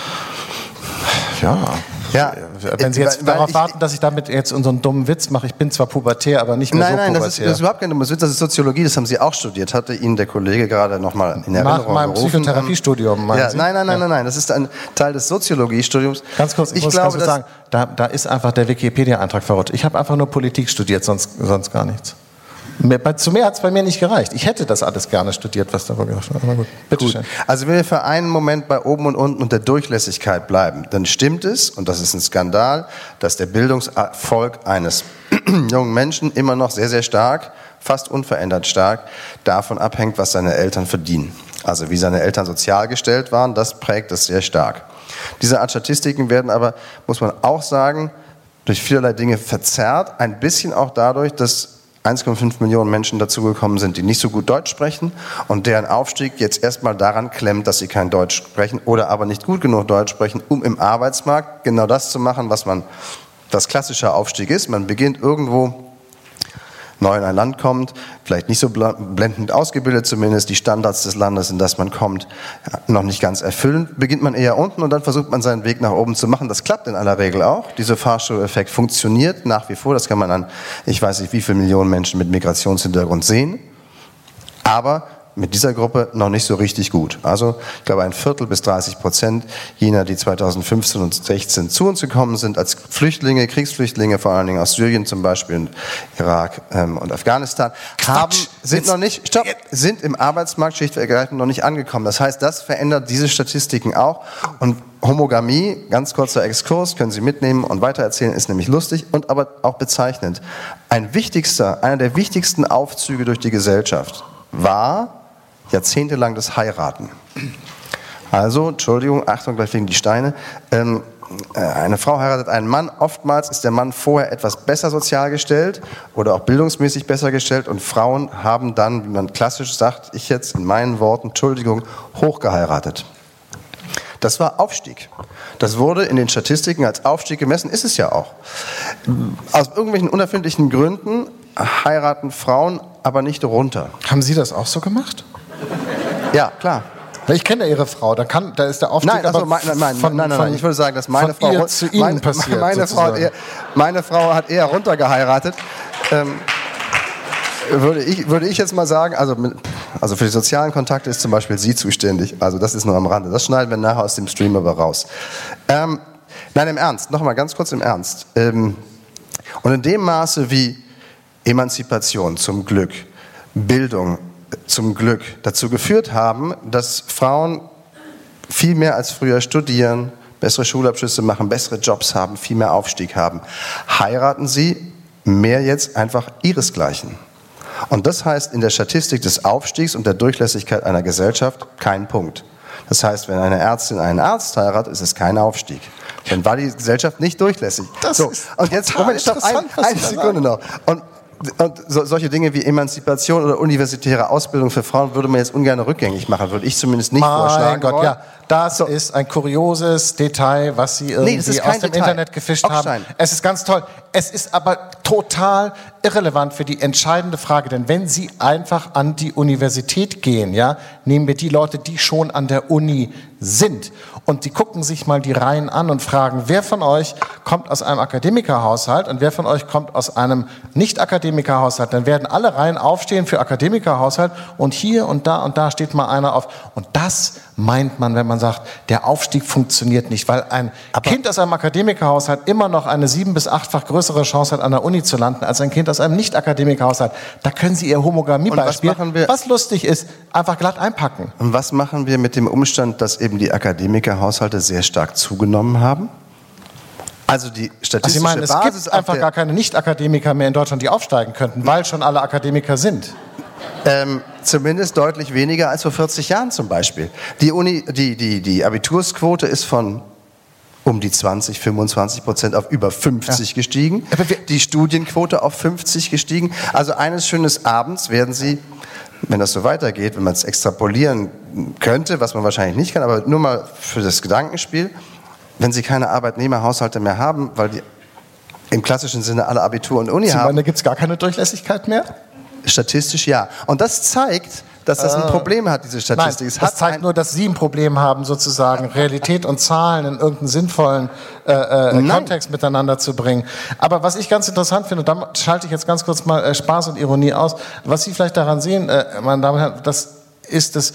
Ja. Wenn Sie jetzt darauf warten, dass ich damit jetzt unseren dummen Witz mache, ich bin zwar pubertär, aber nicht mehr so pubertär. Nein, das ist überhaupt kein dummes Witz, das ist Soziologie, das haben Sie auch studiert, hatte Ihnen der Kollege gerade nochmal in Erinnerung gerufen. Nach meinem Psychotherapiestudium, meinen Sie? Nein, das ist ein Teil des Soziologiestudiums. Ganz kurz, ich muss sagen, da ist einfach der Wikipedia-Eintrag verrutscht. Ich habe einfach nur Politik studiert, sonst gar nichts. Zu mehr hat es bei mir nicht gereicht. Ich hätte das alles gerne studiert, was da war. Aber gut, bitteschön. Also wenn wir für einen Moment bei oben und unten und der Durchlässigkeit bleiben, dann stimmt es, und das ist ein Skandal, dass der Bildungserfolg eines jungen Menschen immer noch sehr, sehr stark, fast unverändert stark, davon abhängt, was seine Eltern verdienen. Also wie seine Eltern sozial gestellt waren, das prägt es sehr stark. Diese Art Statistiken werden aber, muss man auch sagen, durch vielerlei Dinge verzerrt, ein bisschen auch dadurch, dass 1,5 Millionen Menschen dazugekommen sind, die nicht so gut Deutsch sprechen und deren Aufstieg jetzt erstmal daran klemmt, dass sie kein Deutsch sprechen oder aber nicht gut genug Deutsch sprechen, um im Arbeitsmarkt genau das zu machen, was klassischer Aufstieg ist. Man beginnt irgendwo neu in ein Land kommt, vielleicht nicht so blendend ausgebildet, zumindest die Standards des Landes, in das man kommt, noch nicht ganz erfüllen, beginnt man eher unten und dann versucht man seinen Weg nach oben zu machen. Das klappt in aller Regel auch. Dieser Fahrstuhleffekt funktioniert nach wie vor. Das kann man an, ich weiß nicht, wie viele Millionen Menschen mit Migrationshintergrund sehen. Aber mit dieser Gruppe noch nicht so richtig gut. Also ich glaube 1/4 bis 30% jener, die 2015 und 2016 zu uns gekommen sind als Flüchtlinge, Kriegsflüchtlinge, vor allen Dingen aus Syrien zum Beispiel, Irak und Afghanistan, sind im Arbeitsmarkt schlichtweg noch nicht angekommen. Das heißt, das verändert diese Statistiken auch. Und Homogamie, ganz kurzer Exkurs, können Sie mitnehmen und weitererzählen, ist nämlich lustig und aber auch bezeichnend. Einer der wichtigsten Aufzüge durch die Gesellschaft war jahrzehntelang das Heiraten. Also, Entschuldigung, Achtung, gleich fliegen die Steine. Eine Frau heiratet einen Mann. Oftmals ist der Mann vorher etwas besser sozial gestellt oder auch bildungsmäßig besser gestellt und Frauen haben dann, wie man klassisch sagt, ich jetzt in meinen Worten, Entschuldigung, hochgeheiratet. Das war Aufstieg. Das wurde in den Statistiken als Aufstieg gemessen, ist es ja auch. Aus irgendwelchen unerfindlichen Gründen heiraten Frauen aber nicht runter. Haben Sie das auch so gemacht? Ja, klar. Ich kenne ja Ihre Frau, da ist der Aufstieg nein, ich würde sagen, dass meine Frau ihr zu Ihnen passiert. Meine Frau hat eher runtergeheiratet. Würde ich jetzt mal sagen, also für die sozialen Kontakte ist zum Beispiel sie zuständig. Also das ist nur am Rande. Das schneiden wir nachher aus dem Stream aber raus. Nein, im Ernst, nochmal ganz kurz im Ernst. Und in dem Maße wie Emanzipation zum Glück, Bildung zum Glück dazu geführt haben, dass Frauen viel mehr als früher studieren, bessere Schulabschlüsse machen, bessere Jobs haben, viel mehr Aufstieg haben, heiraten sie mehr jetzt einfach ihresgleichen. Und das heißt in der Statistik des Aufstiegs und der Durchlässigkeit einer Gesellschaft kein Punkt. Das heißt, wenn eine Ärztin einen Arzt heiratet, ist es kein Aufstieg. Dann war die Gesellschaft nicht durchlässig. Das ist und jetzt, Moment, stopp, eine Sekunde noch. Und Und solche Dinge wie Emanzipation oder universitäre Ausbildung für Frauen würde man jetzt ungern rückgängig machen, würde ich zumindest nicht vorschlagen. Mein Gott, ja. Das ist ein kurioses Detail, was Sie irgendwie aus dem Internet gefischt haben. Es ist ganz toll. Es ist aber total irrelevant für die entscheidende Frage, denn wenn Sie einfach an die Universität gehen, ja, nehmen wir die Leute, die schon an der Uni sind und die gucken sich mal die Reihen an und fragen, wer von euch kommt aus einem Akademikerhaushalt und wer von euch kommt aus einem Nicht-Akademikerhaushalt, dann werden alle Reihen aufstehen für Akademikerhaushalt und hier und da steht mal einer auf. Und das meint man, wenn man sagt, der Aufstieg funktioniert nicht, weil ein Kind aus einem Akademikerhaushalt immer noch eine 7- bis 8-fach größere Chance hat, an der Uni zu landen, als ein Kind aus einem Nicht-Akademikerhaushalt. Da können Sie Ihr Homogamie-Beispiel, was lustig ist, einfach glatt einpacken. Und was machen wir mit dem Umstand, dass eben die Akademikerhaushalte sehr stark zugenommen haben? Also die statistische Sie meinen, es gibt einfach gar keine Nicht-Akademiker mehr in Deutschland, die aufsteigen könnten, weil schon alle Akademiker sind? Zumindest deutlich weniger als vor 40 Jahren zum Beispiel. Die Abitursquote ist von um die 20-25% auf über 50 gestiegen. Die Studienquote auf 50 gestiegen. Also eines schönen Abends werden Sie, wenn das so weitergeht, wenn man es extrapolieren könnte, was man wahrscheinlich nicht kann, aber nur mal für das Gedankenspiel, wenn Sie keine Arbeitnehmerhaushalte mehr haben, weil die im klassischen Sinne alle Abitur und Uni haben. Da gibt es gar keine Durchlässigkeit mehr? Statistisch ja. Und das zeigt, dass das ein Problem hat, diese Statistik. Nein, das zeigt nur, dass Sie ein Problem haben, sozusagen Realität und Zahlen in irgendeinen sinnvollen Kontext miteinander zu bringen. Aber was ich ganz interessant finde, da schalte ich jetzt ganz kurz mal Spaß und Ironie aus, was Sie vielleicht daran sehen, meine Damen und Herren, das ist das.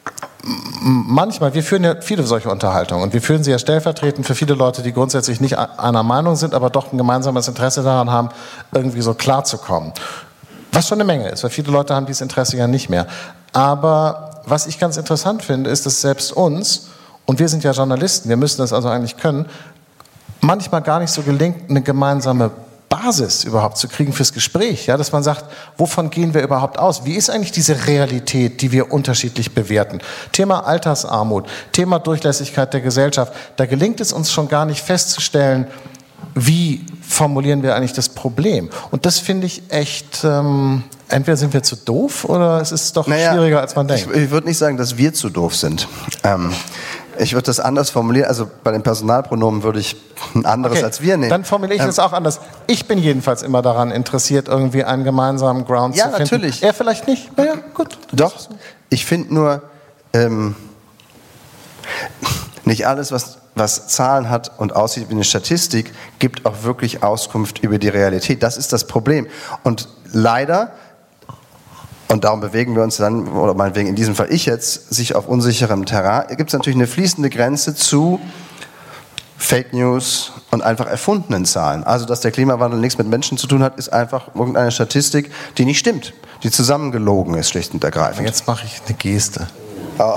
Manchmal, wir führen ja viele solche Unterhaltungen und wir führen sie ja stellvertretend für viele Leute, die grundsätzlich nicht einer Meinung sind, aber doch ein gemeinsames Interesse daran haben, irgendwie so klarzukommen. Was schon eine Menge ist, weil viele Leute haben dieses Interesse ja nicht mehr. Aber was ich ganz interessant finde, ist, dass selbst uns, und wir sind ja Journalisten, wir müssen das also eigentlich können, manchmal gar nicht so gelingt, eine gemeinsame Basis überhaupt zu kriegen fürs Gespräch, ja, dass man sagt, wovon gehen wir überhaupt aus? Wie ist eigentlich diese Realität, die wir unterschiedlich bewerten? Thema Altersarmut, Thema Durchlässigkeit der Gesellschaft, da gelingt es uns schon gar nicht festzustellen, wie formulieren wir eigentlich das Problem? Und das finde ich echt, entweder sind wir zu doof oder es ist doch schwieriger, als man denkt. Ich würde nicht sagen, dass wir zu doof sind. Ich würde das anders formulieren. Also bei den Personalpronomen würde ich ein anderes als wir nehmen. Dann formuliere ich das auch anders. Ich bin jedenfalls immer daran interessiert, irgendwie einen gemeinsamen Ground zu finden. Ja, natürlich. Er vielleicht nicht. Na ja, gut. Doch. Ich finde nur, nicht alles, was Zahlen hat und aussieht wie eine Statistik, gibt auch wirklich Auskunft über die Realität. Das ist das Problem. Und leider, und darum bewegen wir uns dann, oder meinetwegen in diesem Fall ich jetzt, sich auf unsicherem Terrain, gibt es natürlich eine fließende Grenze zu Fake News und einfach erfundenen Zahlen. Also, dass der Klimawandel nichts mit Menschen zu tun hat, ist einfach irgendeine Statistik, die nicht stimmt, die zusammengelogen ist, schlicht und ergreifend. Jetzt mache ich eine Geste. Oh.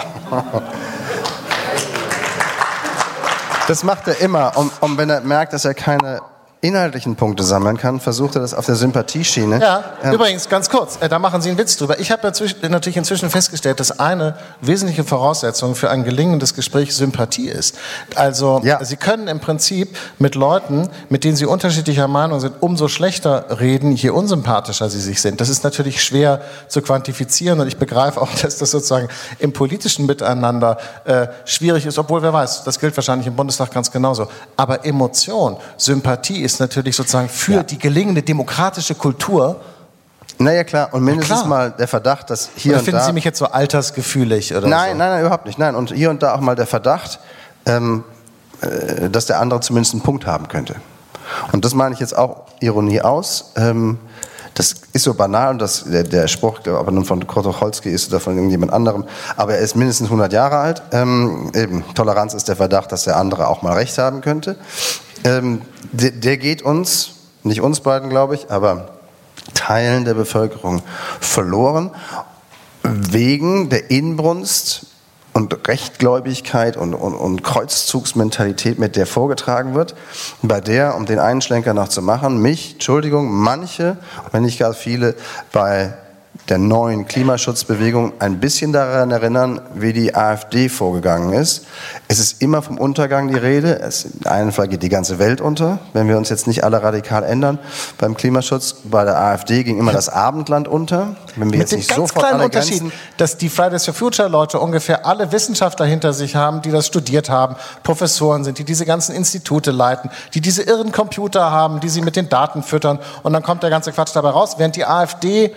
Das macht er immer, und wenn er merkt, dass er keine inhaltlichen Punkte sammeln kann, versucht er das auf der Sympathieschiene. Ja, übrigens, ganz kurz, da machen Sie einen Witz drüber. Ich habe natürlich inzwischen festgestellt, dass eine wesentliche Voraussetzung für ein gelingendes Gespräch Sympathie ist. Also, Sie können im Prinzip mit Leuten, mit denen Sie unterschiedlicher Meinung sind, umso schlechter reden, je unsympathischer sie sich sind. Das ist natürlich schwer zu quantifizieren und ich begreife auch, dass das sozusagen im politischen Miteinander schwierig ist, obwohl, wer weiß, das gilt wahrscheinlich im Bundestag ganz genauso. Aber Emotion, Sympathie ist natürlich sozusagen für die gelingende demokratische Kultur. Naja, klar, und mindestens mal der Verdacht, dass hier oder und finden da... Sie mich jetzt so altersgefühlig oder nein, so? Nein, überhaupt nicht. Nein, und hier und da auch mal der Verdacht, dass der andere zumindest einen Punkt haben könnte. Und das meine ich jetzt auch Ironie aus. Das ist so banal, und der Spruch, aber nun von Kurt Tucholsky ist oder von irgendjemand anderem, aber er ist mindestens 100 Jahre alt. Eben, Toleranz ist der Verdacht, dass der andere auch mal recht haben könnte. Der geht uns, nicht uns beiden, glaube ich, aber Teilen der Bevölkerung verloren, wegen der Inbrunst und Rechtgläubigkeit und Kreuzzugsmentalität, mit der vorgetragen wird, bei der, um den einen Schlenker noch zu machen, manche, wenn nicht gar viele, bei der neuen Klimaschutzbewegung ein bisschen daran erinnern, wie die AfD vorgegangen ist. Es ist immer vom Untergang die Rede. In einem Fall geht die ganze Welt unter, wenn wir uns jetzt nicht alle radikal ändern. Beim Klimaschutz bei der AfD ging immer das Abendland unter. Wenn wir mit jetzt dem nicht ganz sofort kleinen alle Unterschied, dass die Fridays for Future Leute ungefähr alle Wissenschaftler hinter sich haben, die das studiert haben, Professoren sind, die diese ganzen Institute leiten, die diese irren Computer haben, die sie mit den Daten füttern und dann kommt der ganze Quatsch dabei raus, während die AfD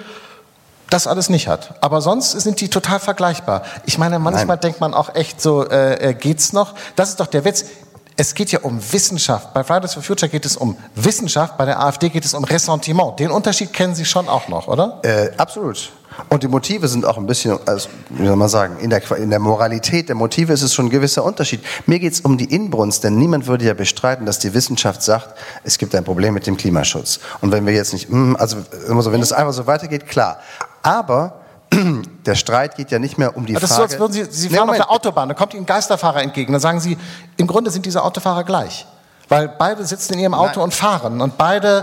das alles nicht hat. Aber sonst sind die total vergleichbar. Ich meine, manchmal denkt man auch echt so, geht's noch? Das ist doch der Witz. Es geht ja um Wissenschaft. Bei Fridays for Future geht es um Wissenschaft, bei der AfD geht es um Ressentiment. Den Unterschied kennen Sie schon auch noch, oder? Absolut. Und die Motive sind auch ein bisschen, also, wie soll man sagen, in der Moralität der Motive ist es schon ein gewisser Unterschied. Mir geht es um die Inbrunst, denn niemand würde ja bestreiten, dass die Wissenschaft sagt, es gibt ein Problem mit dem Klimaschutz. Und wenn wir jetzt nicht, also wenn es einfach so weitergeht, klar. Aber der Streit geht ja nicht mehr um die Frage... Das ist so, als würden Sie fahren auf der Autobahn, da kommt Ihnen ein Geisterfahrer entgegen, dann sagen Sie, im Grunde sind diese Autofahrer gleich. Weil beide sitzen in ihrem Auto und fahren und beide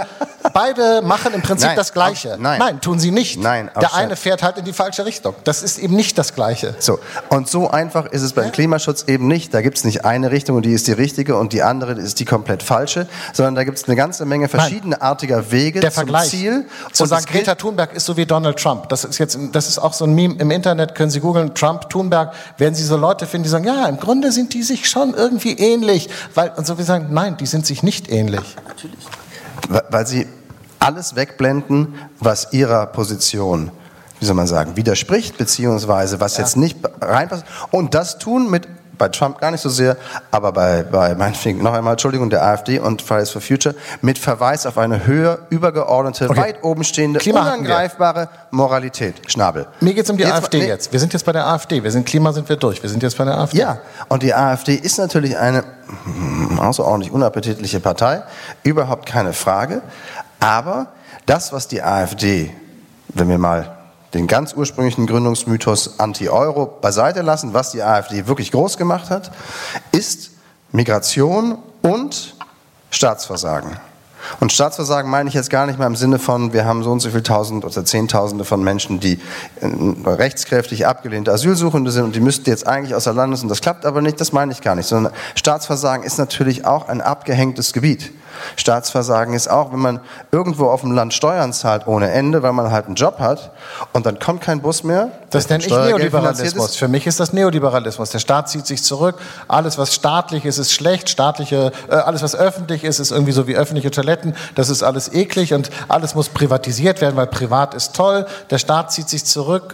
machen im Prinzip das Gleiche. Nein, tun sie nicht. Der eine fährt halt in die falsche Richtung. Das ist eben nicht das Gleiche. So. Und so einfach ist es beim Klimaschutz eben nicht. Da gibt es nicht eine Richtung und die ist die richtige und die andere ist die komplett falsche, sondern da gibt es eine ganze Menge verschiedenartiger Wege zum Ziel. Zu sagen, Greta Thunberg ist so wie Donald Trump. Das ist auch so ein Meme im Internet, können Sie googeln, Trump, Thunberg, werden Sie so Leute finden, die sagen, ja, im Grunde sind die sich schon irgendwie ähnlich. Und so wir sagen, nein, die sind sich nicht ähnlich. Natürlich. Weil sie alles wegblenden, was ihrer Position, wie soll man sagen, widerspricht, beziehungsweise was jetzt nicht reinpasst. Und das tun bei Trump gar nicht so sehr, aber bei meinetwegen, noch einmal, Entschuldigung, der AfD und Fridays for Future, mit Verweis auf eine höher übergeordnete, weit oben stehende, unangreifbare Moralität. Schnabel. Mir geht es um die AfD jetzt. Wir sind jetzt bei der AfD. Klima sind wir durch. Wir sind jetzt bei der AfD. Ja, und die AfD ist natürlich eine außerordentlich unappetitliche Partei, überhaupt keine Frage. Aber das, was die AfD, wenn wir mal den ganz ursprünglichen Gründungsmythos Anti-Euro beiseite lassen, was die AfD wirklich groß gemacht hat, ist Migration und Staatsversagen. Und Staatsversagen meine ich jetzt gar nicht mehr im Sinne von, wir haben so und so viele Tausend oder Zehntausende von Menschen, die rechtskräftig abgelehnte Asylsuchende sind und die müssten jetzt eigentlich außer Landes und das klappt aber nicht, das meine ich gar nicht, sondern Staatsversagen ist natürlich auch ein abgehängtes Gebiet. Staatsversagen ist auch, wenn man irgendwo auf dem Land Steuern zahlt ohne Ende, weil man halt einen Job hat und dann kommt kein Bus mehr. Das nenne ich Neoliberalismus. Für mich ist das Neoliberalismus. Der Staat zieht sich zurück. Alles, was staatlich ist, ist schlecht. Alles, was öffentlich ist, ist irgendwie so wie öffentliche Toiletten. Das ist alles eklig und alles muss privatisiert werden, weil privat ist toll. Der Staat zieht sich zurück.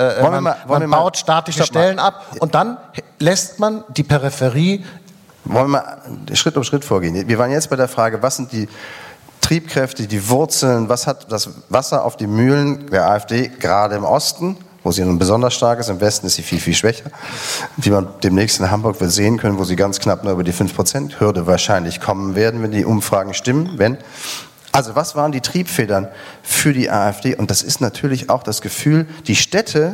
Man baut staatliche Stellen ab und dann lässt man die Peripherie. Wollen wir mal Schritt um Schritt vorgehen? Wir waren jetzt bei der Frage, was sind die Triebkräfte, die Wurzeln, was hat das Wasser auf die Mühlen der AfD, gerade im Osten, wo sie nun besonders stark ist, im Westen ist sie viel, viel schwächer, wie man demnächst in Hamburg wird sehen können, wo sie ganz knapp nur über die 5%-Hürde wahrscheinlich kommen werden, wenn die Umfragen stimmen. Also was waren die Triebfedern für die AfD? Und das ist natürlich auch das Gefühl, die Städte,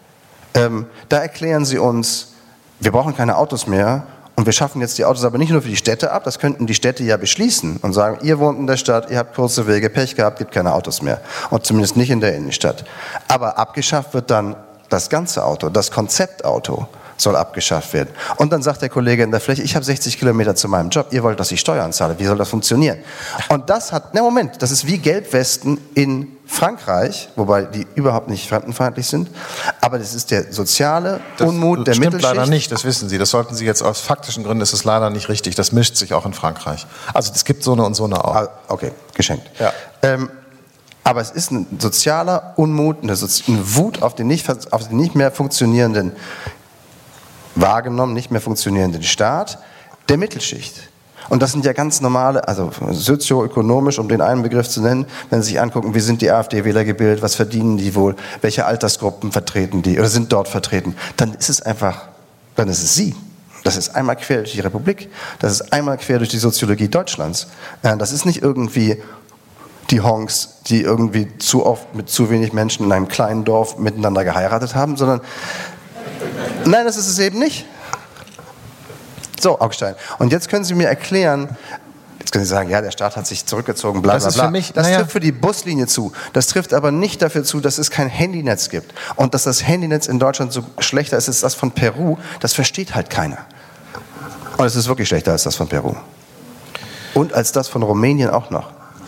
da erklären sie uns, wir brauchen keine Autos mehr. Und wir schaffen jetzt die Autos aber nicht nur für die Städte ab, das könnten die Städte ja beschließen und sagen, ihr wohnt in der Stadt, ihr habt kurze Wege, Pech gehabt, gibt keine Autos mehr. Und zumindest nicht in der Innenstadt. Aber abgeschafft wird dann das ganze Auto, das Konzeptauto soll abgeschafft werden. Und dann sagt der Kollege in der Fläche, ich habe 60 Kilometer zu meinem Job, ihr wollt, dass ich Steuern zahle, wie soll das funktionieren? Und das das ist wie Gelbwesten in Frankreich, wobei die überhaupt nicht fremdenfeindlich sind, aber das ist der soziale Unmut der Mittelschicht. Das stimmt leider nicht, das wissen Sie. Das sollten Sie jetzt aus faktischen Gründen, ist es leider nicht richtig. Das mischt sich auch in Frankreich. Also es gibt so eine und so eine auch. Okay, geschenkt. Ja. Aber es ist ein sozialer Unmut, eine Wut auf den nicht mehr funktionierenden, wahrgenommen nicht mehr funktionierenden Staat der Mittelschicht. Und das sind ja ganz normale, also sozioökonomisch, um den einen Begriff zu nennen, wenn Sie sich angucken, wie sind die AfD-Wähler gebildet, was verdienen die wohl, welche Altersgruppen vertreten die oder sind dort vertreten, dann ist es Sie. Das ist einmal quer durch die Republik, das ist einmal quer durch die Soziologie Deutschlands. Das ist nicht irgendwie die Honks, die irgendwie zu oft mit zu wenig Menschen in einem kleinen Dorf miteinander geheiratet haben, sondern nein, das ist es eben nicht. So, Augstein. Und jetzt können Sie mir erklären, können Sie sagen, ja, der Staat hat sich zurückgezogen, bla bla bla. Das ist für mich, das trifft für die Buslinie zu. Das trifft aber nicht dafür zu, dass es kein Handynetz gibt. Und dass das Handynetz in Deutschland so schlechter ist als das von Peru, das versteht halt keiner. Und es ist wirklich schlechter als das von Peru. Und als das von Rumänien auch noch.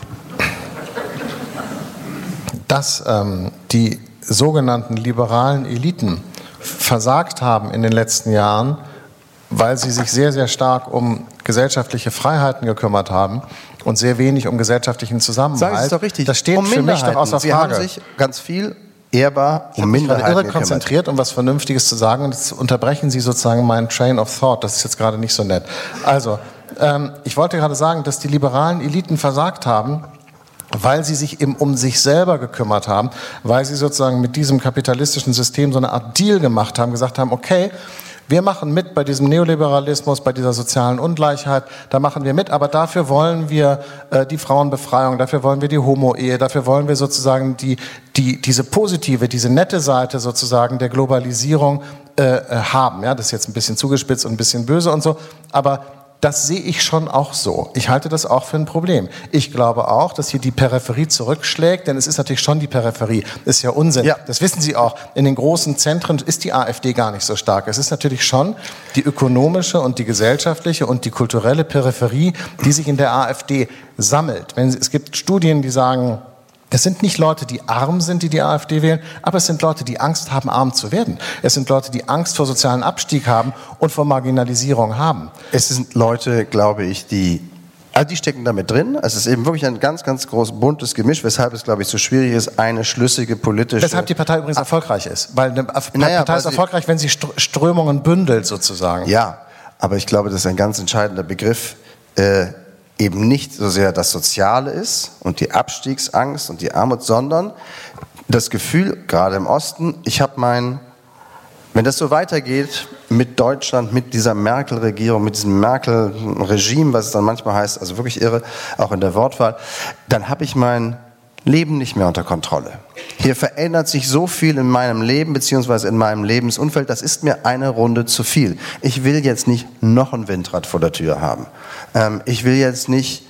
Dass die sogenannten liberalen Eliten versagt haben in den letzten Jahren, weil sie sich sehr, sehr stark um gesellschaftliche Freiheiten gekümmert haben und sehr wenig um gesellschaftlichen Zusammenhalt. Sagen Sie es doch richtig. Das steht für mich doch außer Frage. Sie haben sich ganz viel ehrbar um Minderheiten irre konzentriert, um was Vernünftiges zu sagen, und jetzt unterbrechen Sie sozusagen meinen Train of Thought. Das ist jetzt gerade nicht so nett. Also, ich wollte gerade sagen, dass die liberalen Eliten versagt haben, weil sie sich eben um sich selber gekümmert haben, weil sie sozusagen mit diesem kapitalistischen System so eine Art Deal gemacht haben, gesagt haben, okay, wir machen mit bei diesem Neoliberalismus, bei dieser sozialen Ungleichheit, da machen wir mit, aber dafür wollen wir die Frauenbefreiung, dafür wollen wir die Homo-Ehe, dafür wollen wir sozusagen diese positive, diese nette Seite sozusagen der Globalisierung haben. Ja, das ist jetzt ein bisschen zugespitzt und ein bisschen böse und so, aber das sehe ich schon auch so. Ich halte das auch für ein Problem. Ich glaube auch, dass hier die Peripherie zurückschlägt, denn es ist natürlich schon die Peripherie. Das ist ja Unsinn. Ja. Das wissen Sie auch. In den großen Zentren ist die AfD gar nicht so stark. Es ist natürlich schon die ökonomische und die gesellschaftliche und die kulturelle Peripherie, die sich in der AfD sammelt. Es gibt Studien, die sagen, es sind nicht Leute, die arm sind, die AfD wählen, aber es sind Leute, die Angst haben, arm zu werden. Es sind Leute, die Angst vor sozialen Abstieg haben und vor Marginalisierung haben. Es sind Leute, glaube ich, die stecken damit drin. Es ist eben wirklich ein ganz, ganz groß buntes Gemisch, weshalb es, glaube ich, so schwierig ist, eine schlüssige politische... Weshalb die Partei übrigens erfolgreich ist. Weil eine Partei ist erfolgreich, wenn sie Strömungen bündelt, sozusagen. Ja, aber ich glaube, das ist ein ganz entscheidender Begriff, eben nicht so sehr das Soziale ist und die Abstiegsangst und die Armut, sondern das Gefühl, gerade im Osten, wenn das so weitergeht mit Deutschland, mit dieser Merkel-Regierung, mit diesem Merkel-Regime, was es dann manchmal heißt, also wirklich irre, auch in der Wortwahl, dann habe ich mein Leben nicht mehr unter Kontrolle. Hier verändert sich so viel in meinem Leben, beziehungsweise in meinem Lebensumfeld, das ist mir eine Runde zu viel. Ich will jetzt nicht noch ein Windrad vor der Tür haben. Ich will jetzt nicht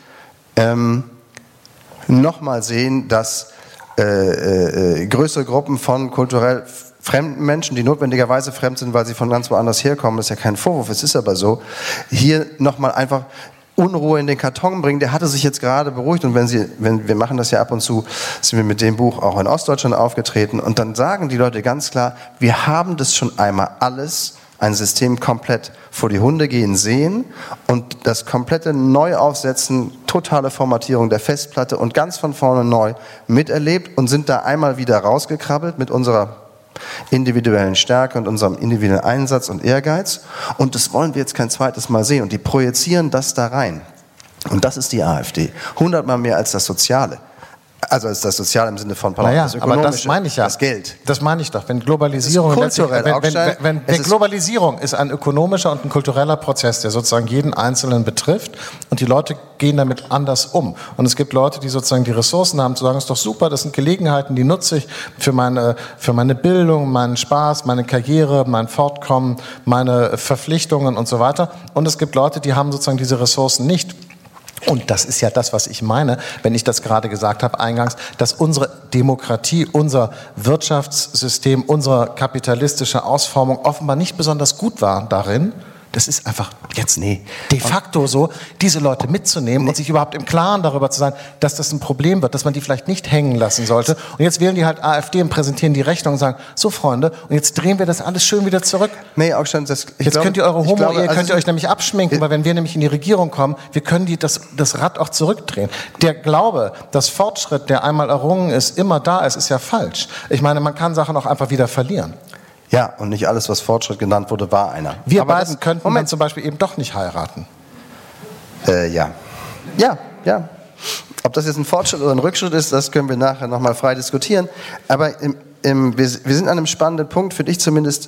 nochmal sehen, dass größere Gruppen von kulturell fremden Menschen, die notwendigerweise fremd sind, weil sie von ganz woanders herkommen, das ist ja kein Vorwurf, es ist aber so, hier nochmal einfach Unruhe in den Karton bringen. Der hatte sich jetzt gerade beruhigt, und wir machen das ja ab und zu, sind wir mit dem Buch auch in Ostdeutschland aufgetreten, und dann sagen die Leute ganz klar, wir haben das schon einmal alles, ein System komplett vor die Hunde gehen sehen, und das komplette Neuaufsetzen, totale Formatierung der Festplatte und ganz von vorne neu miterlebt und sind da einmal wieder rausgekrabbelt mit unserer individuellen Stärke und unserem individuellen Einsatz und Ehrgeiz, und das wollen wir jetzt kein zweites Mal sehen, und die projizieren das da rein, und das ist die AfD, 100-mal mehr als das Soziale. Also ist das Sozial im Sinne von das Ökonomische, aber das meine ich ja. Das Geld. Das meine ich doch. Wenn Globalisierung, Globalisierung ist ein ökonomischer und ein kultureller Prozess, der sozusagen jeden Einzelnen betrifft, und die Leute gehen damit anders um. Und es gibt Leute, die sozusagen die Ressourcen haben, zu sagen, ist doch super, das sind Gelegenheiten, die nutze ich für meine Bildung, meinen Spaß, meine Karriere, mein Fortkommen, meine Verpflichtungen und so weiter. Und es gibt Leute, die haben sozusagen diese Ressourcen nicht. Und das ist ja das, was ich meine, wenn ich das gerade gesagt habe eingangs, dass unsere Demokratie, unser Wirtschaftssystem, unsere kapitalistische Ausformung offenbar nicht besonders gut war darin. Das ist einfach jetzt de facto so, diese Leute mitzunehmen und sich überhaupt im Klaren darüber zu sein, dass das ein Problem wird, dass man die vielleicht nicht hängen lassen sollte. Und jetzt wählen die halt AfD und präsentieren die Rechnung und sagen, so Freunde, und jetzt drehen wir das alles schön wieder zurück. Könnt ihr eure Homo-Ehe, könnt ihr euch nämlich abschminken, weil wenn wir nämlich in die Regierung kommen, wir können das Rad auch zurückdrehen. Der Glaube, dass Fortschritt, der einmal errungen ist, immer da ist ja falsch. Ich meine, man kann Sachen auch einfach wieder verlieren. Ja, und nicht alles, was Fortschritt genannt wurde, war einer. Wir beiden könnten dann zum Beispiel eben doch nicht heiraten. Ja. Ob das jetzt ein Fortschritt oder ein Rückschritt ist, das können wir nachher nochmal frei diskutieren. Aber wir sind an einem spannenden Punkt, für dich zumindest.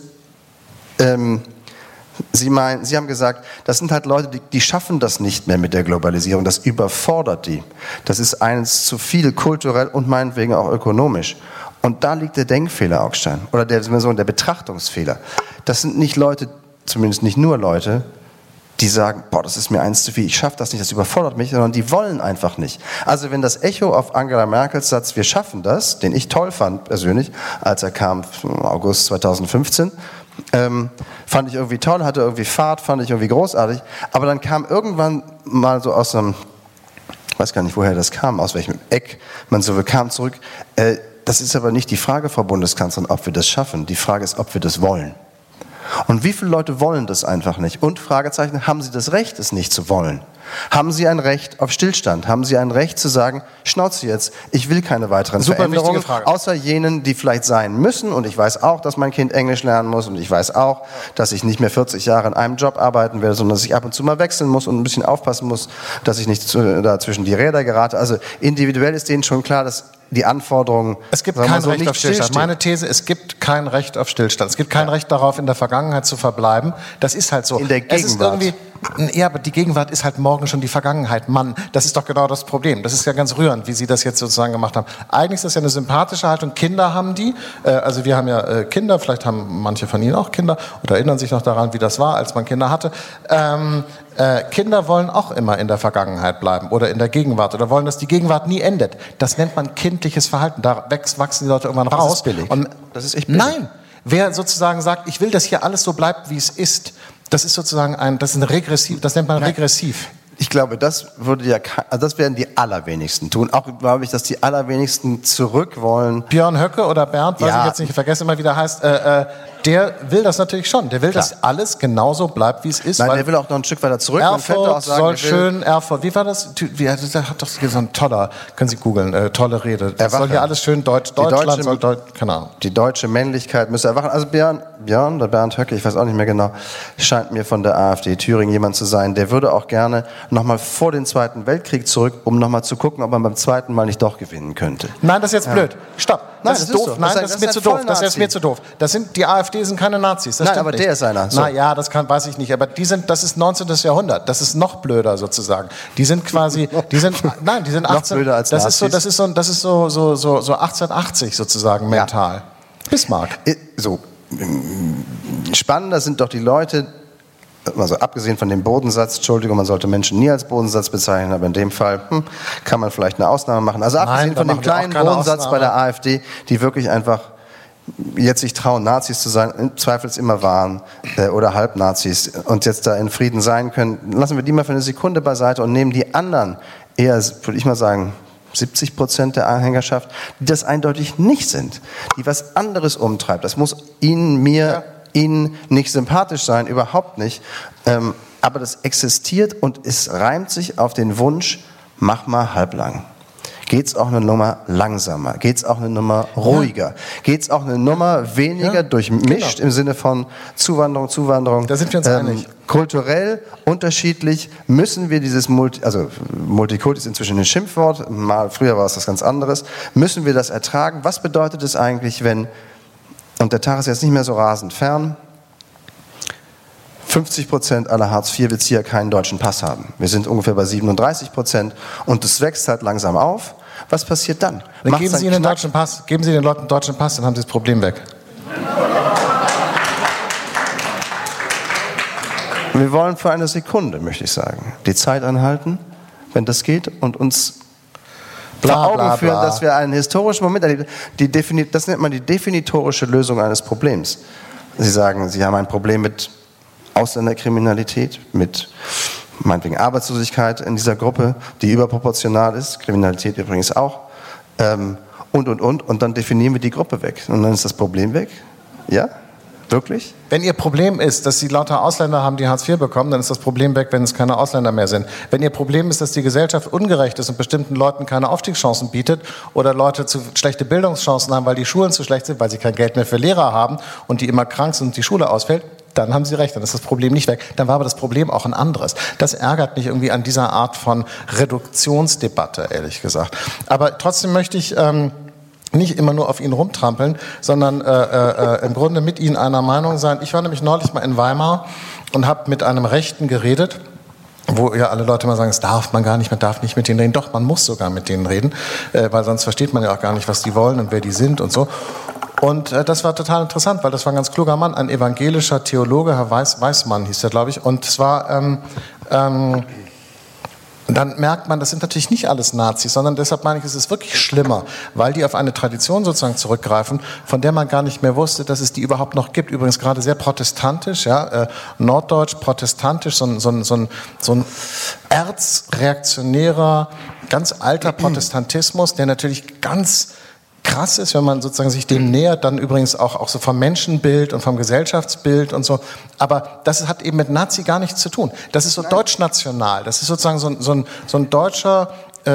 Sie haben gesagt, das sind halt Leute, die schaffen das nicht mehr mit der Globalisierung. Das überfordert die. Das ist eines zu viel kulturell und meinetwegen auch ökonomisch. Und da liegt der Denkfehler, Augstein, oder der Betrachtungsfehler. Das sind nicht Leute, zumindest nicht nur Leute, die sagen, boah, das ist mir eins zu viel, ich schaffe das nicht, das überfordert mich, sondern die wollen einfach nicht. Also wenn das Echo auf Angela Merkels Satz, wir schaffen das, den ich toll fand persönlich, als er kam im August 2015, fand ich irgendwie toll, hatte irgendwie Fahrt, fand ich irgendwie großartig, aber dann kam irgendwann mal so aus einem, ich weiß gar nicht, woher das kam, aus welchem Eck man so kam zurück, das ist aber nicht die Frage, Frau Bundeskanzlerin, ob wir das schaffen, die Frage ist, ob wir das wollen. Und wie viele Leute wollen das einfach nicht? Und Fragezeichen, haben sie das Recht, es nicht zu wollen? Haben sie ein Recht auf Stillstand? Haben sie ein Recht zu sagen, Schnauze jetzt, ich will keine weiteren Veränderungen, außer jenen, die vielleicht sein müssen. Und ich weiß auch, dass mein Kind Englisch lernen muss. Und ich weiß auch, dass ich nicht mehr 40 Jahre in einem Job arbeiten werde, sondern dass ich ab und zu mal wechseln muss und ein bisschen aufpassen muss, dass ich nicht da zwischen die Räder gerate. Also individuell ist denen schon klar, dass die Anforderungen... Es gibt kein Recht auf Stillstand. Meine These, es gibt kein Recht auf Stillstand. Es gibt kein Recht darauf, in der Vergangenheit zu verbleiben. Das ist halt so. In der Gegenwart. Ja, aber die Gegenwart ist halt morgen schon die Vergangenheit. Mann, das ist doch genau das Problem. Das ist ja ganz rührend, wie Sie das jetzt sozusagen gemacht haben. Eigentlich ist das ja eine sympathische Haltung. Kinder haben die. Also wir haben ja Kinder, vielleicht haben manche von Ihnen auch Kinder oder erinnern sich noch daran, wie das war, als man Kinder hatte. Kinder wollen auch immer in der Vergangenheit bleiben oder in der Gegenwart oder wollen, dass die Gegenwart nie endet. Das nennt man kindliches Verhalten. Da wachsen die Leute irgendwann raus. Das ist billig. Und das ist echt billig. Nein, wer sozusagen sagt, ich will, dass hier alles so bleibt, wie es ist, das ist sozusagen das nennt man regressiv. Ich glaube, das werden die allerwenigsten tun. Auch glaube ich, dass die allerwenigsten zurück wollen. Björn Höcke oder Bernd, was ich jetzt nicht vergesse, immer wieder heißt, der will das natürlich schon. Der will, dass alles genauso bleibt, wie es ist. Nein, der will auch noch ein Stück weiter zurück. Erfurt soll schön, Erfurt, wie war das? Der hat doch so ein toller, können Sie googeln, tolle Rede. Das soll hier alles schön Deutschland soll keine Ahnung. Die deutsche Männlichkeit müsse erwachen. Also Björn oder Bernd Höcke, ich weiß auch nicht mehr genau, scheint mir von der AfD Thüringen jemand zu sein, der würde auch gerne nochmal vor den Zweiten Weltkrieg zurück, um nochmal zu gucken, ob man beim zweiten Mal nicht doch gewinnen könnte. Nein, das ist jetzt blöd. Stopp. Das ist doof. So. Nein, das ist mir zu doof. Das ist mir zu doof. Die AfD sind keine Nazis. Nein, aber der ist einer. So. Na ja, weiß ich nicht. Aber das ist 19. Jahrhundert. Das ist noch blöder sozusagen. Die sind 18. Noch blöder als Nazis. Das ist so 1880 sozusagen mental. Ja. Bismarck. So. Spannender sind doch die Leute, also abgesehen von dem Bodensatz, Entschuldigung, man sollte Menschen nie als Bodensatz bezeichnen, aber in dem Fall kann man vielleicht eine Ausnahme machen. Also abgesehen von dem kleinen Bodensatz bei der AfD, die wirklich einfach jetzt sich trauen, Nazis zu sein, im Zweifel immer waren oder Halbnazis und jetzt da in Frieden sein können, lassen wir die mal für eine Sekunde beiseite und nehmen die anderen, eher, würde ich mal sagen, 70% der Anhängerschaft, die das eindeutig nicht sind, die was anderes umtreibt. Das muss Ihnen nicht sympathisch sein, überhaupt nicht. Aber das existiert und es reimt sich auf den Wunsch, mach mal halblang. Geht's auch eine Nummer langsamer? Geht's auch eine Nummer ruhiger? Geht's auch eine Nummer weniger durchmischt im Sinne von Zuwanderung? Da sind wir uns einig. Kulturell unterschiedlich müssen wir dieses Multikulti ist inzwischen ein Schimpfwort, früher war es was ganz anderes, müssen wir das ertragen? Was bedeutet es eigentlich, wenn, und der Tag ist jetzt nicht mehr so rasend fern, 50% aller Hartz-IV-Bezieher keinen deutschen Pass haben. Wir sind ungefähr bei 37% und es wächst halt langsam auf. Was passiert dann? Dann geben Sie ihnen den deutschen Pass, geben Sie den Leuten einen deutschen Pass, dann haben Sie das Problem weg. Wir wollen für eine Sekunde, möchte ich sagen, die Zeit anhalten, wenn das geht, und uns vor Augen führen, dass wir einen historischen Moment erleben. Das nennt man die definitorische Lösung eines Problems. Sie sagen, Sie haben ein Problem mit Ausländerkriminalität, mit meinetwegen Arbeitslosigkeit in dieser Gruppe, die überproportional ist, Kriminalität übrigens auch, und dann definieren wir die Gruppe weg. Und dann ist das Problem weg. Ja? Wirklich? Wenn Ihr Problem ist, dass Sie lauter Ausländer haben, die Hartz IV bekommen, dann ist das Problem weg, wenn es keine Ausländer mehr sind. Wenn Ihr Problem ist, dass die Gesellschaft ungerecht ist und bestimmten Leuten keine Aufstiegschancen bietet oder Leute zu schlechte Bildungschancen haben, weil die Schulen zu schlecht sind, weil sie kein Geld mehr für Lehrer haben und die immer krank sind und die Schule ausfällt, dann haben Sie recht, dann ist das Problem nicht weg. Dann war aber das Problem auch ein anderes. Das ärgert mich irgendwie an dieser Art von Reduktionsdebatte, ehrlich gesagt. Aber trotzdem möchte ich nicht immer nur auf ihn rumtrampeln, sondern im Grunde mit Ihnen einer Meinung sein. Ich war nämlich neulich mal in Weimar und habe mit einem Rechten geredet, wo ja alle Leute mal sagen, das darf man gar nicht, man darf nicht mit denen reden. Doch, man muss sogar mit denen reden, weil sonst versteht man ja auch gar nicht, was die wollen und wer die sind und so. Und das war total interessant, weil das war ein ganz kluger Mann, ein evangelischer Theologe, Herr Weismann hieß der, glaube ich. Und es war... dann merkt man, das sind natürlich nicht alles Nazis, sondern deshalb meine ich, es ist wirklich schlimmer, weil die auf eine Tradition sozusagen zurückgreifen, von der man gar nicht mehr wusste, dass es die überhaupt noch gibt. Übrigens gerade sehr protestantisch, ja, norddeutsch, protestantisch, so ein erzreaktionärer, ganz alter Protestantismus, der natürlich ganz krass ist, wenn man sozusagen sich dem nähert, dann übrigens auch so vom Menschenbild und vom Gesellschaftsbild und so. Aber das hat eben mit Nazi gar nichts zu tun. Das ist so deutschnational. Das ist sozusagen so ein deutscher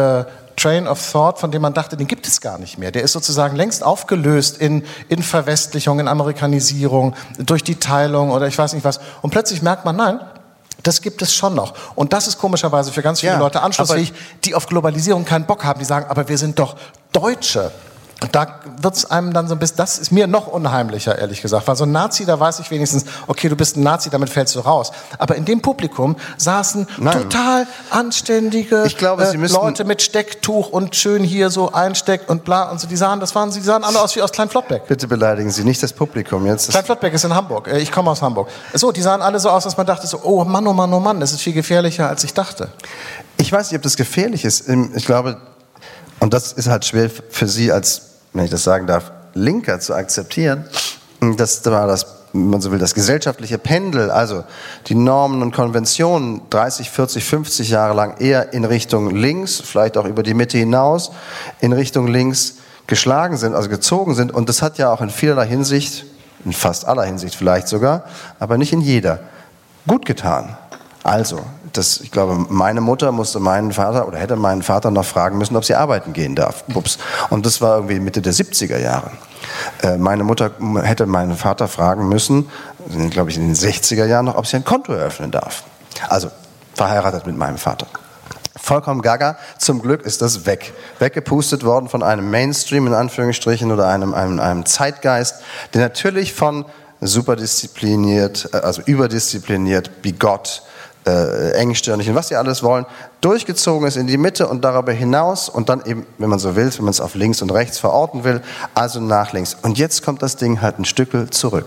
Train of Thought, von dem man dachte, den gibt es gar nicht mehr. Der ist sozusagen längst aufgelöst in Verwestlichung, in Amerikanisierung, durch die Teilung oder ich weiß nicht was. Und plötzlich merkt man, nein, das gibt es schon noch. Und das ist komischerweise für ganz viele Leute anschlussfähig, die auf Globalisierung keinen Bock haben. Die sagen, aber wir sind doch Deutsche. Und da wird es einem dann so ein bisschen, das ist mir noch unheimlicher, ehrlich gesagt. Weil so ein Nazi, da weiß ich wenigstens, okay, du bist ein Nazi, damit fällst du raus. Aber in dem Publikum saßen total anständige Leute mit Stecktuch und schön hier so einsteckt und bla und so. Die sahen alle aus wie aus Klein-Flottbeck. Bitte beleidigen Sie nicht das Publikum jetzt. Klein-Flottbeck ist in Hamburg. Ich komme aus Hamburg. So, die sahen alle so aus, dass man dachte so, oh Mann, oh Mann, oh Mann, das ist viel gefährlicher, als ich dachte. Ich weiß nicht, ob das gefährlich ist. Ich glaube, und das ist halt schwer für Sie als, wenn ich das sagen darf, Linker zu akzeptieren, das war das, wenn man so will, das gesellschaftliche Pendel, also die Normen und Konventionen 30, 40, 50 Jahre lang eher in Richtung links, vielleicht auch über die Mitte hinaus, in Richtung links geschlagen sind, also gezogen sind. Und das hat ja auch in vielerlei Hinsicht, in fast aller Hinsicht vielleicht sogar, aber nicht in jeder, gut getan. Also, ich glaube, meine Mutter musste meinen Vater oder hätte meinen Vater noch fragen müssen, ob sie arbeiten gehen darf. Ups. Und das war irgendwie Mitte der 70er Jahre. Meine Mutter hätte meinen Vater fragen müssen, glaube ich in den 60er Jahren noch, ob sie ein Konto eröffnen darf. Also verheiratet mit meinem Vater. Vollkommen gaga. Zum Glück ist das weg. Weggepustet worden von einem Mainstream, in Anführungsstrichen, oder einem Zeitgeist, der natürlich von superdiszipliniert, also überdiszipliniert, bigott, engstirnig und was sie alles wollen, durchgezogen ist in die Mitte und darüber hinaus und dann eben, wenn man so will, wenn man es auf links und rechts verorten will, also nach links. Und jetzt kommt das Ding halt ein Stückel zurück.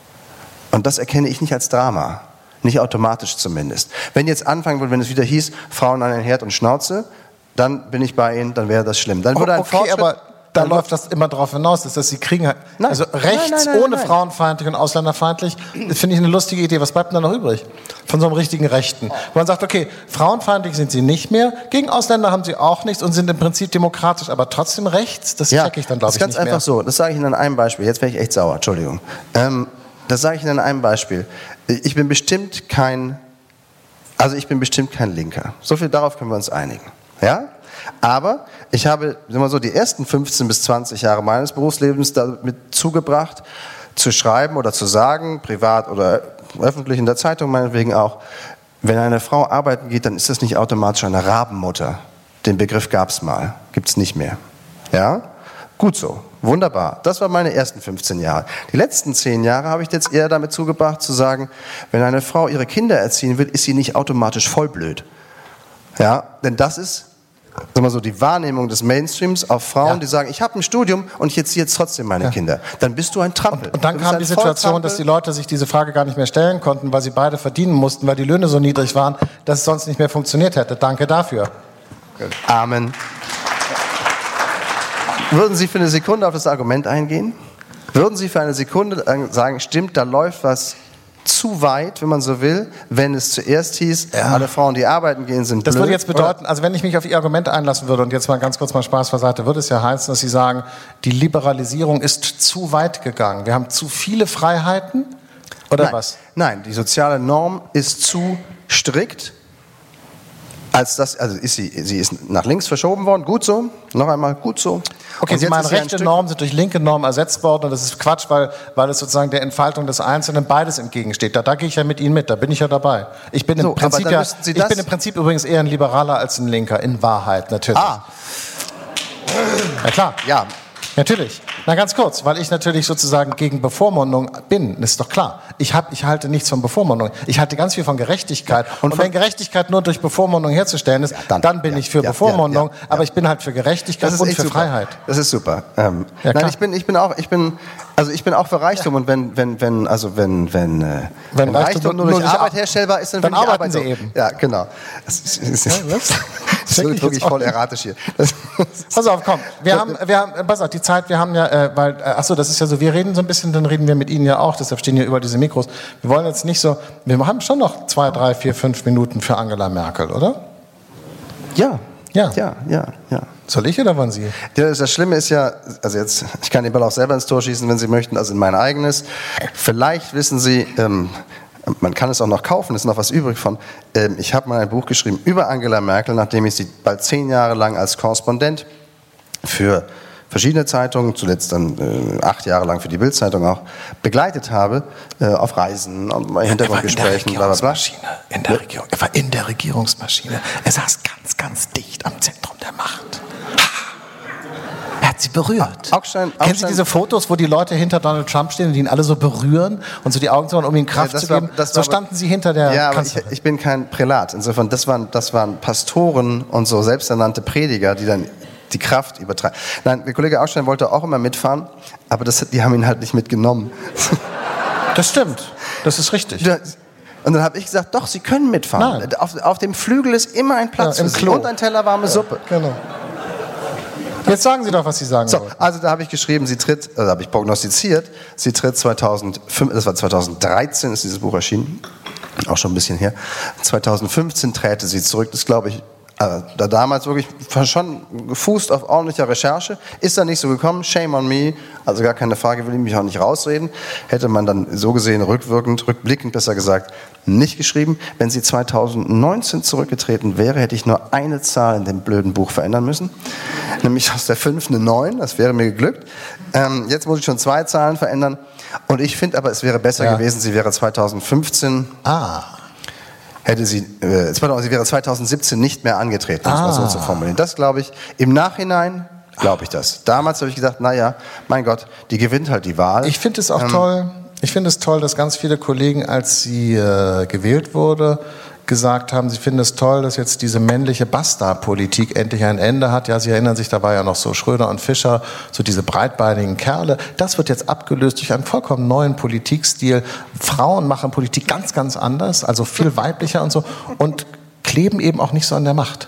Und das erkenne ich nicht als Drama. Nicht automatisch zumindest. Wenn jetzt anfangen würde, wenn es wieder hieß, Frauen an den Herd und Schnauze, dann bin ich bei Ihnen, dann wäre das schlimm. Dann würde ein Fortschritt, aber da läuft das immer darauf hinaus, dass sie kriegen halt, also rechts ohne frauenfeindlich und ausländerfeindlich, finde ich eine lustige Idee. Was bleibt denn da noch übrig? Von so einem richtigen Rechten. Wo man sagt, okay, frauenfeindlich sind sie nicht mehr, gegen Ausländer haben sie auch nichts und sind im Prinzip demokratisch, aber trotzdem rechts, das checke ich dann, glaube ich, nicht mehr. Das ist ganz einfach so, das sage ich Ihnen an einem Beispiel. Jetzt wäre ich echt sauer, Entschuldigung. Das sage ich Ihnen an einem Beispiel. Ich bin bestimmt kein Linker. So viel darauf können wir uns einigen. Ja? Aber ich habe, sagen wir mal so, die ersten 15 bis 20 Jahre meines Berufslebens damit zugebracht, zu schreiben oder zu sagen, privat oder öffentlich in der Zeitung meinetwegen auch, wenn eine Frau arbeiten geht, dann ist das nicht automatisch eine Rabenmutter. Den Begriff gab es mal, gibt es nicht mehr. Ja? Gut so, wunderbar. Das waren meine ersten 15 Jahre. Die letzten 10 Jahre habe ich jetzt eher damit zugebracht, zu sagen, wenn eine Frau ihre Kinder erziehen will, ist sie nicht automatisch vollblöd. Ja? Denn das ist, sagen wir so, die Wahrnehmung des Mainstreams auf Frauen, die sagen, ich habe ein Studium und ich erziehe jetzt trotzdem meine Kinder. Dann bist du ein Trampel. Und dann kam die Situation, dass die Leute sich diese Frage gar nicht mehr stellen konnten, weil sie beide verdienen mussten, weil die Löhne so niedrig waren, dass es sonst nicht mehr funktioniert hätte. Danke dafür. Amen. Würden Sie für eine Sekunde auf das Argument eingehen? Würden Sie für eine Sekunde sagen, stimmt, da läuft was zu weit, wenn man so will, wenn es zuerst hieß, alle Frauen, die arbeiten gehen, sind blöd? Das würde jetzt bedeuten, also wenn ich mich auf Ihr Argument einlassen würde und jetzt mal ganz kurz mal Spaß beiseite, würde es ja heißen, dass Sie sagen, die Liberalisierung ist zu weit gegangen. Wir haben zu viele Freiheiten oder was? Nein, die soziale Norm ist zu strikt. Also sie ist nach links verschoben worden, gut so, noch einmal gut so. Okay, Sie meinen, rechte Normen sind durch linke Normen ersetzt worden und das ist Quatsch, weil es sozusagen der Entfaltung des Einzelnen beides entgegensteht. Da gehe ich ja mit Ihnen mit, da bin ich ja dabei. Ich bin im Prinzip übrigens eher ein Liberaler als ein Linker, in Wahrheit natürlich. Ja klar, ja, natürlich. Na ganz kurz, weil ich natürlich sozusagen gegen Bevormundung bin, ist doch klar. Ich halte nichts von Bevormundung. Ich halte ganz viel von Gerechtigkeit. Und wenn Gerechtigkeit nur durch Bevormundung herzustellen ist, dann bin ich für Bevormundung. Aber ich bin halt für Gerechtigkeit und für Freiheit. Das ist super. Nein, ich bin auch für Reichtum. Und wenn Reichtum nur durch Arbeit herstellbar ist, dann arbeiten Sie eben. Ja, genau. Das ist wirklich voll erratisch hier. Pass auf, komm. Pass auf, die Zeit, wir haben ja, das ist ja so, wir reden so ein bisschen, dann reden wir mit Ihnen ja auch, deshalb stehen hier über diese Mikros. Wir wollen jetzt nicht so, wir haben schon noch 2, 3, 4, 5 Minuten für Angela Merkel, oder? Ja. Soll ich oder wollen Sie? Das Schlimme ist ja, also jetzt, ich kann den Ball auch selber ins Tor schießen, wenn Sie möchten, also in mein eigenes. Vielleicht wissen Sie, man kann es auch noch kaufen, ist noch was übrig von. Ich habe mal ein Buch geschrieben über Angela Merkel, nachdem ich sie bald 10 Jahre lang als Korrespondent für verschiedene Zeitungen, zuletzt dann 8 Jahre lang für die Bild-Zeitung auch, begleitet habe, auf Reisen, Hintergrundgesprächen, bla bla bla. Er war in der Regierungsmaschine. Er saß ganz, ganz dicht am Zentrum der Macht. Er hat sie berührt. Kennen Sie diese Fotos, wo die Leute hinter Donald Trump stehen und die ihn alle so berühren und so die Augen zu machen, um ihm Kraft zu geben? So standen Sie hinter der Kanzlerin. Aber ich bin kein Prälat. Insofern, das waren Pastoren und so selbsternannte Prediger, die dann die Kraft übertragen. Nein, der Kollege Augstein wollte auch immer mitfahren, aber die haben ihn halt nicht mitgenommen. Das stimmt, das ist richtig. Und dann habe ich gesagt, doch, Sie können mitfahren. Nein. Auf dem Flügel ist immer ein Platz für Sie und ein Teller warme Suppe. Genau. Jetzt sagen Sie doch, was Sie sagen wollen. Also da habe ich geschrieben, habe ich prognostiziert, sie tritt 2005, das war 2013, ist dieses Buch erschienen, auch schon ein bisschen her. 2015 träte sie zurück, das glaube ich, da damals wirklich schon gefußt auf ordentlicher Recherche, ist da nicht so gekommen, shame on me, also gar keine Frage, will ich mich auch nicht rausreden, hätte man dann so gesehen rückblickend besser gesagt, nicht geschrieben. Wenn sie 2019 zurückgetreten wäre, hätte ich nur eine Zahl in dem blöden Buch verändern müssen, nämlich aus der 5 eine 9, das wäre mir geglückt. Jetzt muss ich schon 2 Zahlen verändern und ich finde aber, es wäre besser gewesen, sie wäre 2015... sie wäre 2017 nicht mehr angetreten, um es mal so zu formulieren. Das glaube ich, im Nachhinein glaube ich das. Damals habe ich gedacht, naja, mein Gott, die gewinnt halt die Wahl. Ich finde es auch toll, dass ganz viele Kollegen, als sie gewählt wurde, gesagt haben, sie finden es toll, dass jetzt diese männliche Bastardpolitik endlich ein Ende hat. Ja, Sie erinnern sich, da war ja noch so Schröder und Fischer, so diese breitbeinigen Kerle. Das wird jetzt abgelöst durch einen vollkommen neuen Politikstil. Frauen machen Politik ganz, ganz anders, also viel weiblicher und so und kleben eben auch nicht so an der Macht.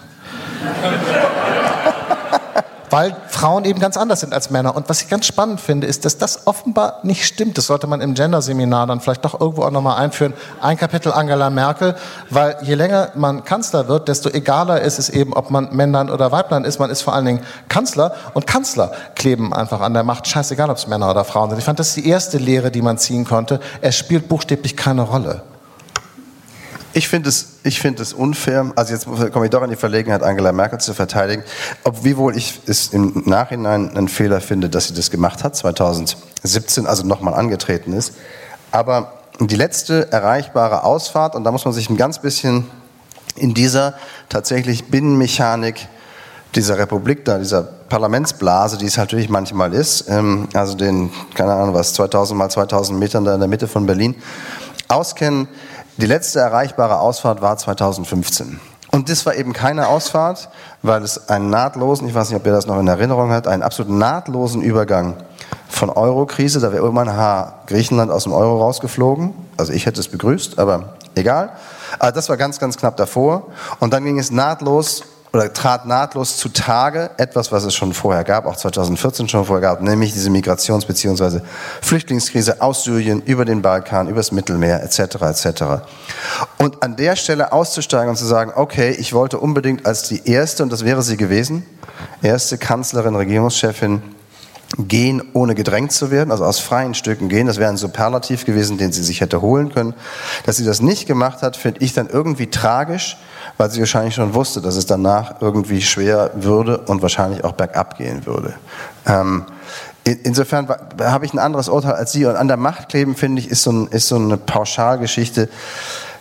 Weil Frauen eben ganz anders sind als Männer. Und was ich ganz spannend finde, ist, dass das offenbar nicht stimmt. Das sollte man im Gender-Seminar dann vielleicht doch irgendwo auch nochmal einführen. Ein Kapitel Angela Merkel, weil je länger man Kanzler wird, desto egaler ist es eben, ob man Männlein oder Weiblein ist. Man ist vor allen Dingen Kanzler und Kanzler kleben einfach an der Macht. Scheißegal, ob es Männer oder Frauen sind. Ich fand, das ist die erste Lehre, die man ziehen konnte. Es spielt buchstäblich keine Rolle. Ich finde es unfair, also jetzt komme ich doch in die Verlegenheit, Angela Merkel zu verteidigen, wiewohl ich es im Nachhinein einen Fehler finde, dass sie das gemacht hat, 2017, also nochmal angetreten ist. Aber die letzte erreichbare Ausfahrt, und da muss man sich ein ganz bisschen in dieser tatsächlich Binnenmechanik dieser Republik da, dieser Parlamentsblase, die es natürlich manchmal ist, also den, keine Ahnung was, 2000 mal 2000 Metern da in der Mitte von Berlin, auskennen. Die letzte erreichbare Ausfahrt war 2015. Und das war eben keine Ausfahrt, weil es einen nahtlosen, ich weiß nicht, ob ihr das noch in Erinnerung habt, einen absolut nahtlosen Übergang von Euro-Krise, da wäre irgendwann Griechenland aus dem Euro rausgeflogen. Also ich hätte es begrüßt, aber egal. Aber das war ganz, ganz knapp davor. Und dann ging es trat nahtlos zutage, etwas, was es schon vorher gab, auch 2014 schon vorher gab, nämlich diese Migrations- bzw. Flüchtlingskrise aus Syrien, über den Balkan, übers Mittelmeer, etc., etc. Und an der Stelle auszusteigen und zu sagen, okay, ich wollte unbedingt als die erste, und das wäre sie gewesen, erste Kanzlerin, Regierungschefin, gehen, ohne gedrängt zu werden, also aus freien Stücken gehen, das wäre ein Superlativ gewesen, den sie sich hätte holen können. Dass sie das nicht gemacht hat, finde ich dann irgendwie tragisch, weil sie wahrscheinlich schon wusste, dass es danach irgendwie schwer würde und wahrscheinlich auch bergab gehen würde. Insofern habe ich ein anderes Urteil als Sie. Und an der Macht kleben, finde ich, ist so eine Pauschalgeschichte,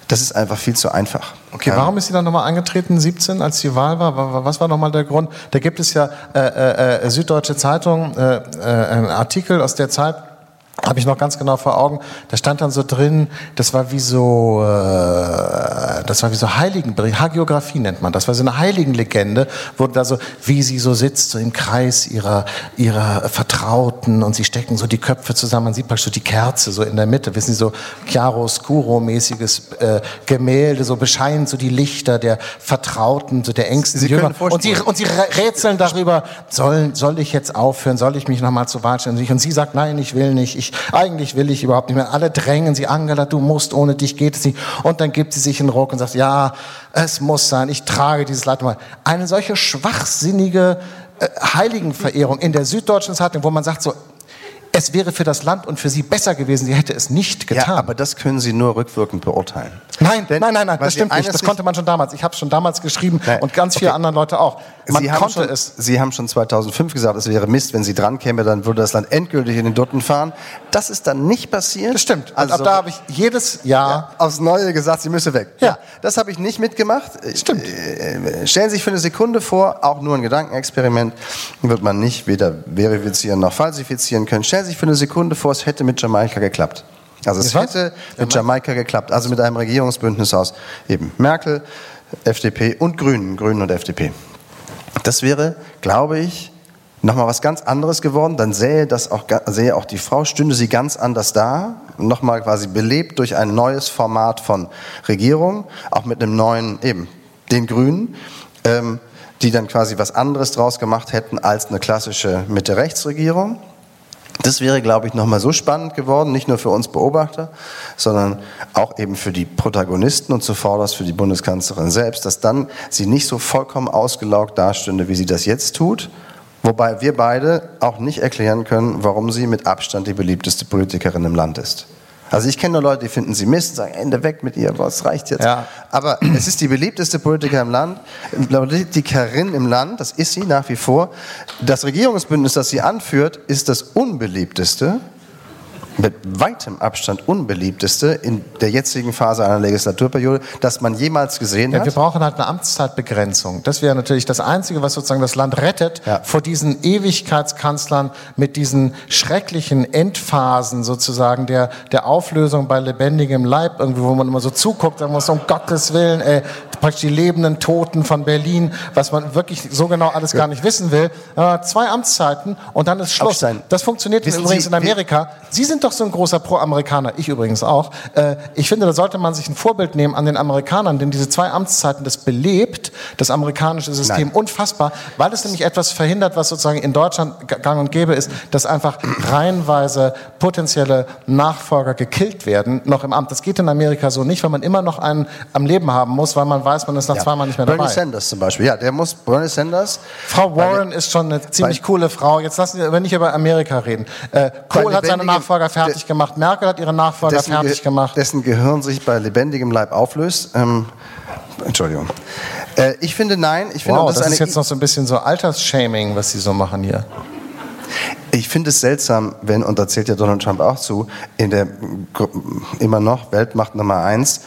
Das ist einfach viel zu einfach. Okay, warum ist sie dann nochmal angetreten, 17, als die Wahl war? Was war nochmal der Grund? Da gibt es ja Süddeutsche Zeitung, einen Artikel aus der Zeit, habe ich noch ganz genau vor Augen. Da stand dann so drin, das war wie so Heiligenbericht, Hagiografie nennt man. Das war so eine Heiligenlegende, wo da so, wie sie so sitzt, so im Kreis ihrer Vertrauten und sie stecken so die Köpfe zusammen. Man sieht praktisch so die Kerze so in der Mitte. Wissen Sie, so Chiaroscuro-mäßiges Gemälde, so bescheinen so die Lichter der Vertrauten, so der engsten Jünger. Und sie rätseln darüber, soll ich jetzt aufhören, soll ich mich nochmal zur Wahl stellen? Und sie sagt, nein, ich will nicht. Eigentlich will ich überhaupt nicht mehr. Alle drängen sie, Angela, du musst, ohne dich geht es nicht. Und dann gibt sie sich einen Ruck und sagt, ja, es muss sein, ich trage dieses Leid mal. Eine solche schwachsinnige Heiligenverehrung in der Süddeutschen Zeitung, wo man sagt so, es wäre für das Land und für sie besser gewesen, sie hätte es nicht getan. Ja, aber das können Sie nur rückwirkend beurteilen. Nein, das stimmt nicht. Das konnte man schon damals. Ich habe es schon damals geschrieben und ganz viele andere Leute auch. Sie haben schon 2005 gesagt, es wäre Mist, wenn Sie dran käme, dann würde das Land endgültig in den Dutten fahren. Das ist dann nicht passiert. Das stimmt. Also da habe ich jedes Jahr aufs Neue gesagt, sie müsse weg. Ja. Das habe ich nicht mitgemacht. Stimmt. Stellen Sie sich für eine Sekunde vor, auch nur ein Gedankenexperiment, wird man nicht weder verifizieren noch falsifizieren können. Stellen Sie sich für eine Sekunde vor, es hätte mit Jamaika geklappt. Also es hätte mit Jamaika geklappt, also mit einem Regierungsbündnis aus eben Merkel, FDP und Grünen und FDP. Das wäre, glaube ich, nochmal was ganz anderes geworden. Dann sähe auch die Frau, stünde sie ganz anders da, nochmal quasi belebt durch ein neues Format von Regierung, auch mit einem neuen, eben den Grünen, die dann quasi was anderes draus gemacht hätten als eine klassische Mitte-Rechts-Regierung. Das wäre, glaube ich, nochmal so spannend geworden, nicht nur für uns Beobachter, sondern auch eben für die Protagonisten und zuvorderst für die Bundeskanzlerin selbst, dass dann sie nicht so vollkommen ausgelaugt dastünde, wie sie das jetzt tut, wobei wir beide auch nicht erklären können, warum sie mit Abstand die beliebteste Politikerin im Land ist. Also ich kenne nur Leute, die finden sie Mist, sagen, Ende weg mit ihr, was reicht jetzt. Ja. Aber es ist die beliebteste Politikerin im Land, das ist sie nach wie vor. Das Regierungsbündnis, das sie anführt, ist das unbeliebteste, mit weitem Abstand unbeliebteste in der jetzigen Phase einer Legislaturperiode, das man jemals gesehen hat. Wir brauchen halt eine Amtszeitbegrenzung. Das wäre natürlich das Einzige, was sozusagen das Land rettet vor diesen Ewigkeitskanzlern mit diesen schrecklichen Endphasen sozusagen der Auflösung bei lebendigem Leib, irgendwie, wo man immer so zuguckt, sagen muss, um Gottes Willen, praktisch die lebenden Toten von Berlin, was man wirklich so genau alles gar nicht wissen will. 2 Amtszeiten und dann ist Schluss. Das funktioniert übrigens in Amerika. Sie sind doch so ein großer Pro-Amerikaner, ich übrigens auch. Ich finde, da sollte man sich ein Vorbild nehmen an den Amerikanern, denn diese 2 Amtszeiten, das belebt das amerikanische System unfassbar, weil es nämlich etwas verhindert, was sozusagen in Deutschland gang und gäbe ist, dass einfach reihenweise potenzielle Nachfolger gekillt werden, noch im Amt. Das geht in Amerika so nicht, weil man immer noch einen am Leben haben muss, weil man weiß, man ist nach 2 Mal nicht mehr dabei. Bernie Sanders zum Beispiel, Bernie Sanders. Frau Warren ist schon eine ziemlich coole Frau. Jetzt lassen Sie, wenn nicht über Amerika reden. Kohl hat seine Nachfolger fertig gemacht. Merkel hat ihre Nachfolger fertig gemacht. Dessen Gehirn sich bei lebendigem Leib auflöst. Entschuldigung. Ich finde, nein. Das ist jetzt noch so ein bisschen so Altersshaming, was Sie so machen hier. Ich finde es seltsam, und da zählt ja Donald Trump auch zu, in der immer noch Weltmacht Nummer 1,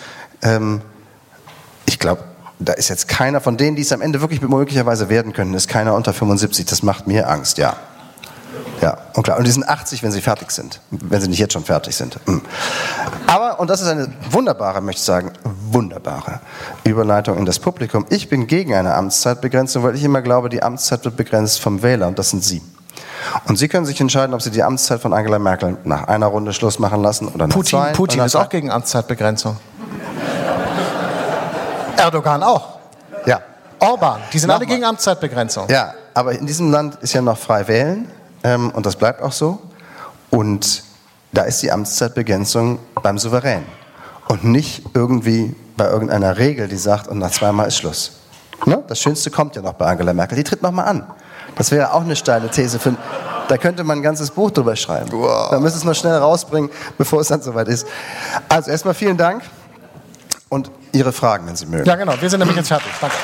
ich glaube, da ist jetzt keiner von denen, die es am Ende wirklich möglicherweise werden können, ist keiner unter 75. Das macht mir Angst, ja. Ja, und klar. Und die sind 80, wenn sie fertig sind. Wenn sie nicht jetzt schon fertig sind. Aber, und das ist eine wunderbare, möchte ich sagen, wunderbare Überleitung in das Publikum. Ich bin gegen eine Amtszeitbegrenzung, weil ich immer glaube, die Amtszeit wird begrenzt vom Wähler und das sind Sie. Und Sie können sich entscheiden, ob Sie die Amtszeit von Angela Merkel nach einer Runde Schluss machen lassen oder nach 2. Putin ist auch gegen Amtszeitbegrenzung. Erdogan auch. Ja. Orban, die sind alle gegen Amtszeitbegrenzung. Ja, aber in diesem Land ist ja noch frei wählen. Und das bleibt auch so. Und da ist die Amtszeitbegrenzung beim Souverän. Und nicht irgendwie bei irgendeiner Regel, die sagt, und nach 2 Mal ist Schluss. Ne? Das Schönste kommt ja noch bei Angela Merkel. Die tritt noch mal an. Das wäre auch eine steile These. Da könnte man ein ganzes Buch drüber schreiben. Wow. Da müssen wir es noch schnell rausbringen, bevor es dann soweit ist. Also erstmal vielen Dank. Und Ihre Fragen, wenn Sie mögen. Ja, genau. Wir sind nämlich jetzt fertig. Danke.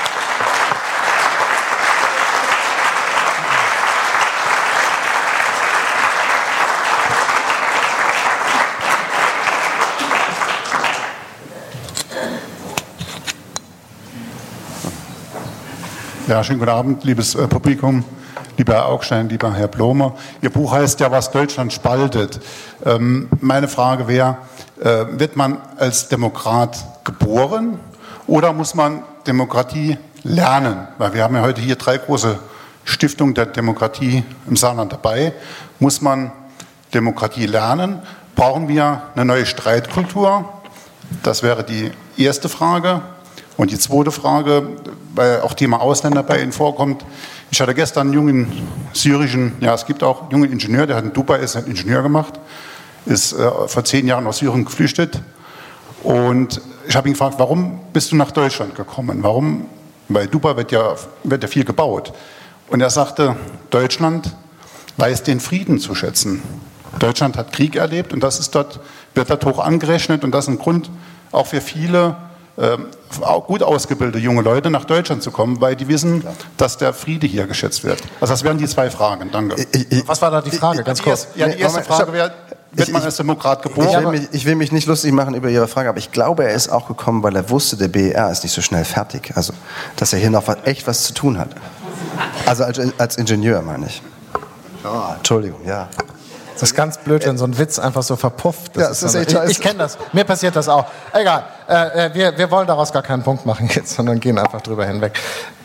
Ja, schönen guten Abend, liebes Publikum, lieber Herr Augstein, lieber Herr Blome. Ihr Buch heißt ja, was Deutschland spaltet. Meine Frage wäre, wird man als Demokrat geboren oder muss man Demokratie lernen? Weil wir haben ja heute hier 3 große Stiftungen der Demokratie im Saarland dabei. Muss man Demokratie lernen? Brauchen wir eine neue Streitkultur? Das wäre die erste Frage. Und die zweite Frage, weil auch Thema Ausländer bei Ihnen vorkommt. Ich hatte gestern einen jungen syrischen, ja, es gibt auch einen jungen Ingenieur, der hat in Dubai ist ein Ingenieur gemacht, ist vor 10 Jahren aus Syrien geflüchtet. Und ich habe ihn gefragt, warum bist du nach Deutschland gekommen? Warum? Weil Dubai wird ja viel gebaut. Und er sagte, Deutschland weiß den Frieden zu schätzen. Deutschland hat Krieg erlebt und wird dort hoch angerechnet. Und das ist ein Grund auch für viele auch gut ausgebildete junge Leute nach Deutschland zu kommen, weil die wissen, dass der Friede hier geschätzt wird. Also das wären die 2 Fragen. Danke. Was war da die Frage? Ganz kurz. Die erste Frage wäre, wird man als Demokrat geboren? Ich will mich nicht lustig machen über Ihre Frage, aber ich glaube, er ist auch gekommen, weil er wusste, der BER ist nicht so schnell fertig. Also, dass er hier noch echt was zu tun hat. Also als Ingenieur, meine ich. Oh, Entschuldigung, ja. Das ist ganz blöd, wenn so ein Witz einfach so verpufft. Ich kenne das. Mir passiert das auch. Egal. Wir wollen daraus gar keinen Punkt machen jetzt, sondern gehen einfach drüber hinweg.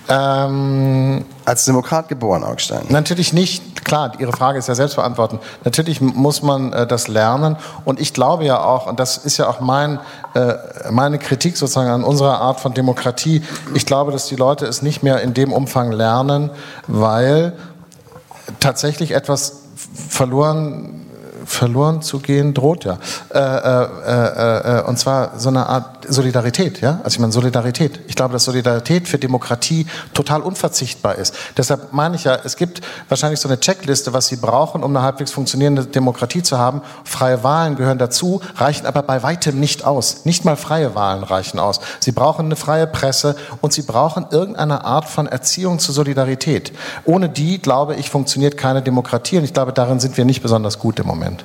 Als Demokrat geboren, Augstein? Natürlich nicht. Klar, Ihre Frage ist ja selbst beantworten. Natürlich muss man das lernen. Und ich glaube ja auch, und das ist ja auch meine Kritik sozusagen an unserer Art von Demokratie, ich glaube, dass die Leute es nicht mehr in dem Umfang lernen, weil tatsächlich etwas verloren zu gehen droht, ja. Und zwar so eine Art Solidarität, ja. Also ich meine Solidarität. Ich glaube, dass Solidarität für Demokratie total unverzichtbar ist. Deshalb meine ich ja, es gibt wahrscheinlich so eine Checkliste, was Sie brauchen, um eine halbwegs funktionierende Demokratie zu haben. Freie Wahlen gehören dazu, reichen aber bei weitem nicht aus. Nicht mal freie Wahlen reichen aus. Sie brauchen eine freie Presse und Sie brauchen irgendeine Art von Erziehung zur Solidarität. Ohne die, glaube ich, funktioniert keine Demokratie und ich glaube, darin sind wir nicht besonders gut im Moment.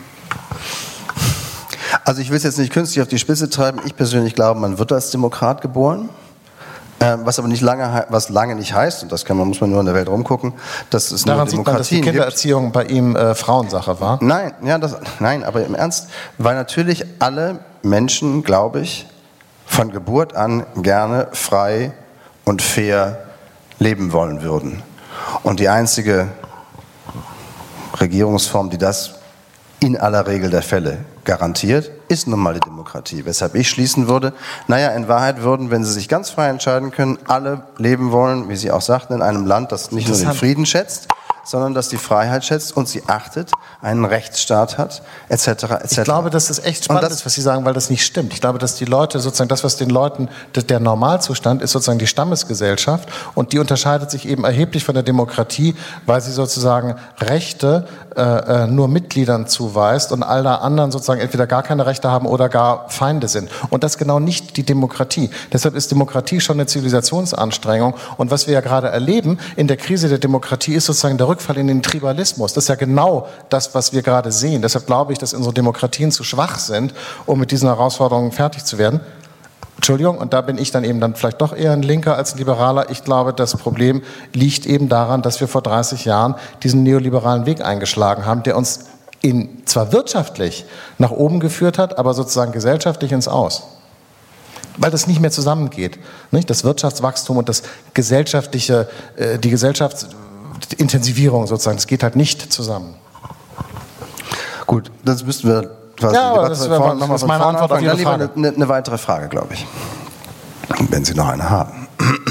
Also ich will es jetzt nicht künstlich auf die Spitze treiben. Ich persönlich glaube, man wird als Demokrat geboren, was aber lange nicht heißt, und das muss man nur in der Welt rumgucken, dass es daran nur sieht man, dass die Kindererziehung bei ihm Frauensache war? Nein, aber im Ernst, weil natürlich alle Menschen, glaube ich, von Geburt an gerne frei und fair leben wollen würden. Und die einzige Regierungsform, die das in aller Regel der Fälle garantiert, ist nun mal die Demokratie. Weshalb ich schließen würde, in Wahrheit würden, wenn sie sich ganz frei entscheiden können, alle leben wollen, wie Sie auch sagten, in einem Land, das nicht nur den Frieden schätzt, sondern das die Freiheit schätzt und sie achtet, einen Rechtsstaat hat, etc. etc. Ich glaube, dass das echt spannend ist, was Sie sagen, weil das nicht stimmt. Ich glaube, dass die Leute sozusagen, das, was den Leuten, der Normalzustand ist sozusagen die Stammesgesellschaft und die unterscheidet sich eben erheblich von der Demokratie, weil sie sozusagen Rechte nur Mitgliedern zuweist und alle anderen sozusagen entweder gar keine Rechte haben oder gar Feinde sind. Und das ist genau nicht die Demokratie. Deshalb ist Demokratie schon eine Zivilisationsanstrengung. Und was wir ja gerade erleben in der Krise der Demokratie ist sozusagen der Rückfall in den Tribalismus. Das ist ja genau das, was wir gerade sehen. Deshalb glaube ich, dass unsere Demokratien zu schwach sind, um mit diesen Herausforderungen fertig zu werden. Entschuldigung, und da bin ich dann eben vielleicht doch eher ein Linker als ein Liberaler. Ich glaube, das Problem liegt eben daran, dass wir vor 30 Jahren diesen neoliberalen Weg eingeschlagen haben, der uns zwar wirtschaftlich nach oben geführt hat, aber sozusagen gesellschaftlich ins Aus. Weil das nicht mehr zusammengeht. Nicht? Das Wirtschaftswachstum und das gesellschaftliche, die Gesellschaftsintensivierung sozusagen, das geht halt nicht zusammen. Gut, das müssten wir quasi das ist meine Antwort auf Ihre Frage. Eine weitere Frage, glaube ich. Wenn Sie noch eine haben.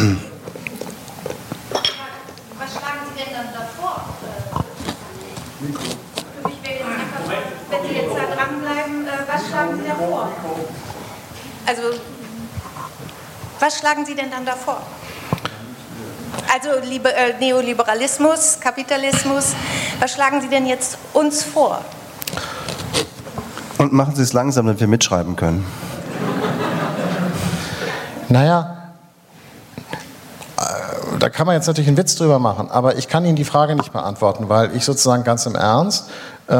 Was schlagen Sie denn dann davor? Wenn Sie jetzt da dranbleiben, was schlagen Sie davor? Also, was schlagen Sie denn dann davor? Also Neoliberalismus, Kapitalismus, was schlagen Sie denn jetzt uns vor? Und machen Sie es langsam, damit wir mitschreiben können. Naja, da kann man jetzt natürlich einen Witz drüber machen, aber ich kann Ihnen die Frage nicht beantworten, weil ich sozusagen ganz im Ernst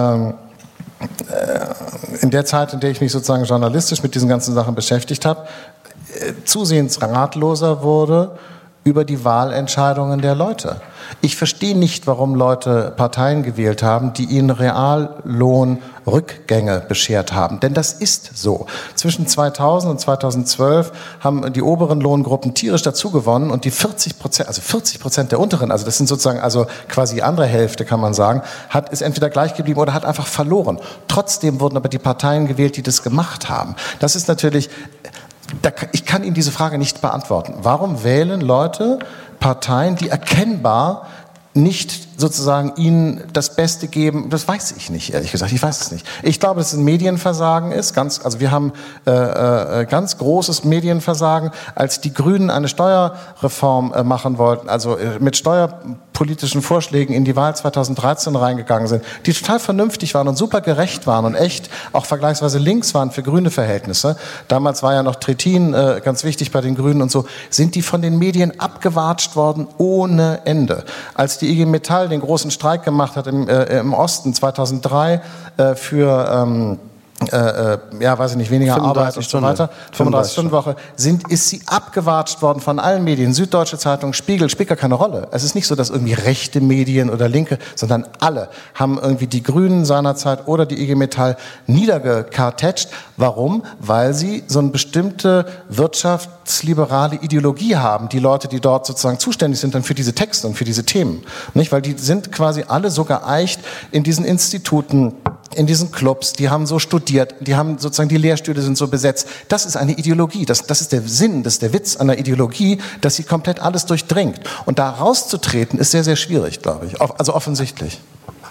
in der Zeit, in der ich mich sozusagen journalistisch mit diesen ganzen Sachen beschäftigt habe, zusehends ratloser wurde über die Wahlentscheidungen der Leute. Ich verstehe nicht, warum Leute Parteien gewählt haben, die ihnen Reallohnrückgänge beschert haben. Denn das ist so. Zwischen 2000 und 2012 haben die oberen Lohngruppen tierisch dazugewonnen und die 40%, also 40% der unteren, also das sind sozusagen also quasi die andere Hälfte, kann man sagen, ist entweder gleich geblieben oder hat einfach verloren. Trotzdem wurden aber die Parteien gewählt, die das gemacht haben. Das ist natürlich... Ich kann Ihnen diese Frage nicht beantworten. Warum wählen Leute Parteien, die erkennbar nicht sozusagen ihnen das Beste geben? Das weiß ich nicht, ehrlich gesagt. Ich weiß es nicht. Ich glaube, dass es ein Medienversagen ist. Also wir haben ganz großes Medienversagen, als die Grünen eine Steuerreform machen wollten, also mit steuerpolitischen Vorschlägen in die Wahl 2013 reingegangen sind, die total vernünftig waren und super gerecht waren und echt auch vergleichsweise links waren für grüne Verhältnisse. Damals war ja noch Trittin ganz wichtig bei den Grünen und so. Sind die von den Medien abgewatscht worden ohne Ende. Als die IG Metall den großen Streik gemacht hat im Osten 2003 für weiß ich nicht, weniger Arbeit und so weiter, 35-Stunden-Woche, ist sie abgewatscht worden von allen Medien. Süddeutsche Zeitung, Spiegel, spielt gar keine Rolle. Es ist nicht so, dass irgendwie rechte Medien oder linke, sondern alle haben irgendwie die Grünen seinerzeit oder die IG Metall niedergekartetscht. Warum? Weil sie so eine bestimmte wirtschaftsliberale Ideologie haben, die Leute, die dort sozusagen zuständig sind dann für diese Texte und für diese Themen. Nicht? Weil die sind quasi alle so geeicht in diesen Instituten, in diesen Clubs, die haben so studiert, die haben sozusagen, die Lehrstühle sind so besetzt. Das ist eine Ideologie, das ist der Sinn, das ist der Witz einer Ideologie, dass sie komplett alles durchdringt. Und da rauszutreten ist sehr, sehr schwierig, glaube ich, also offensichtlich.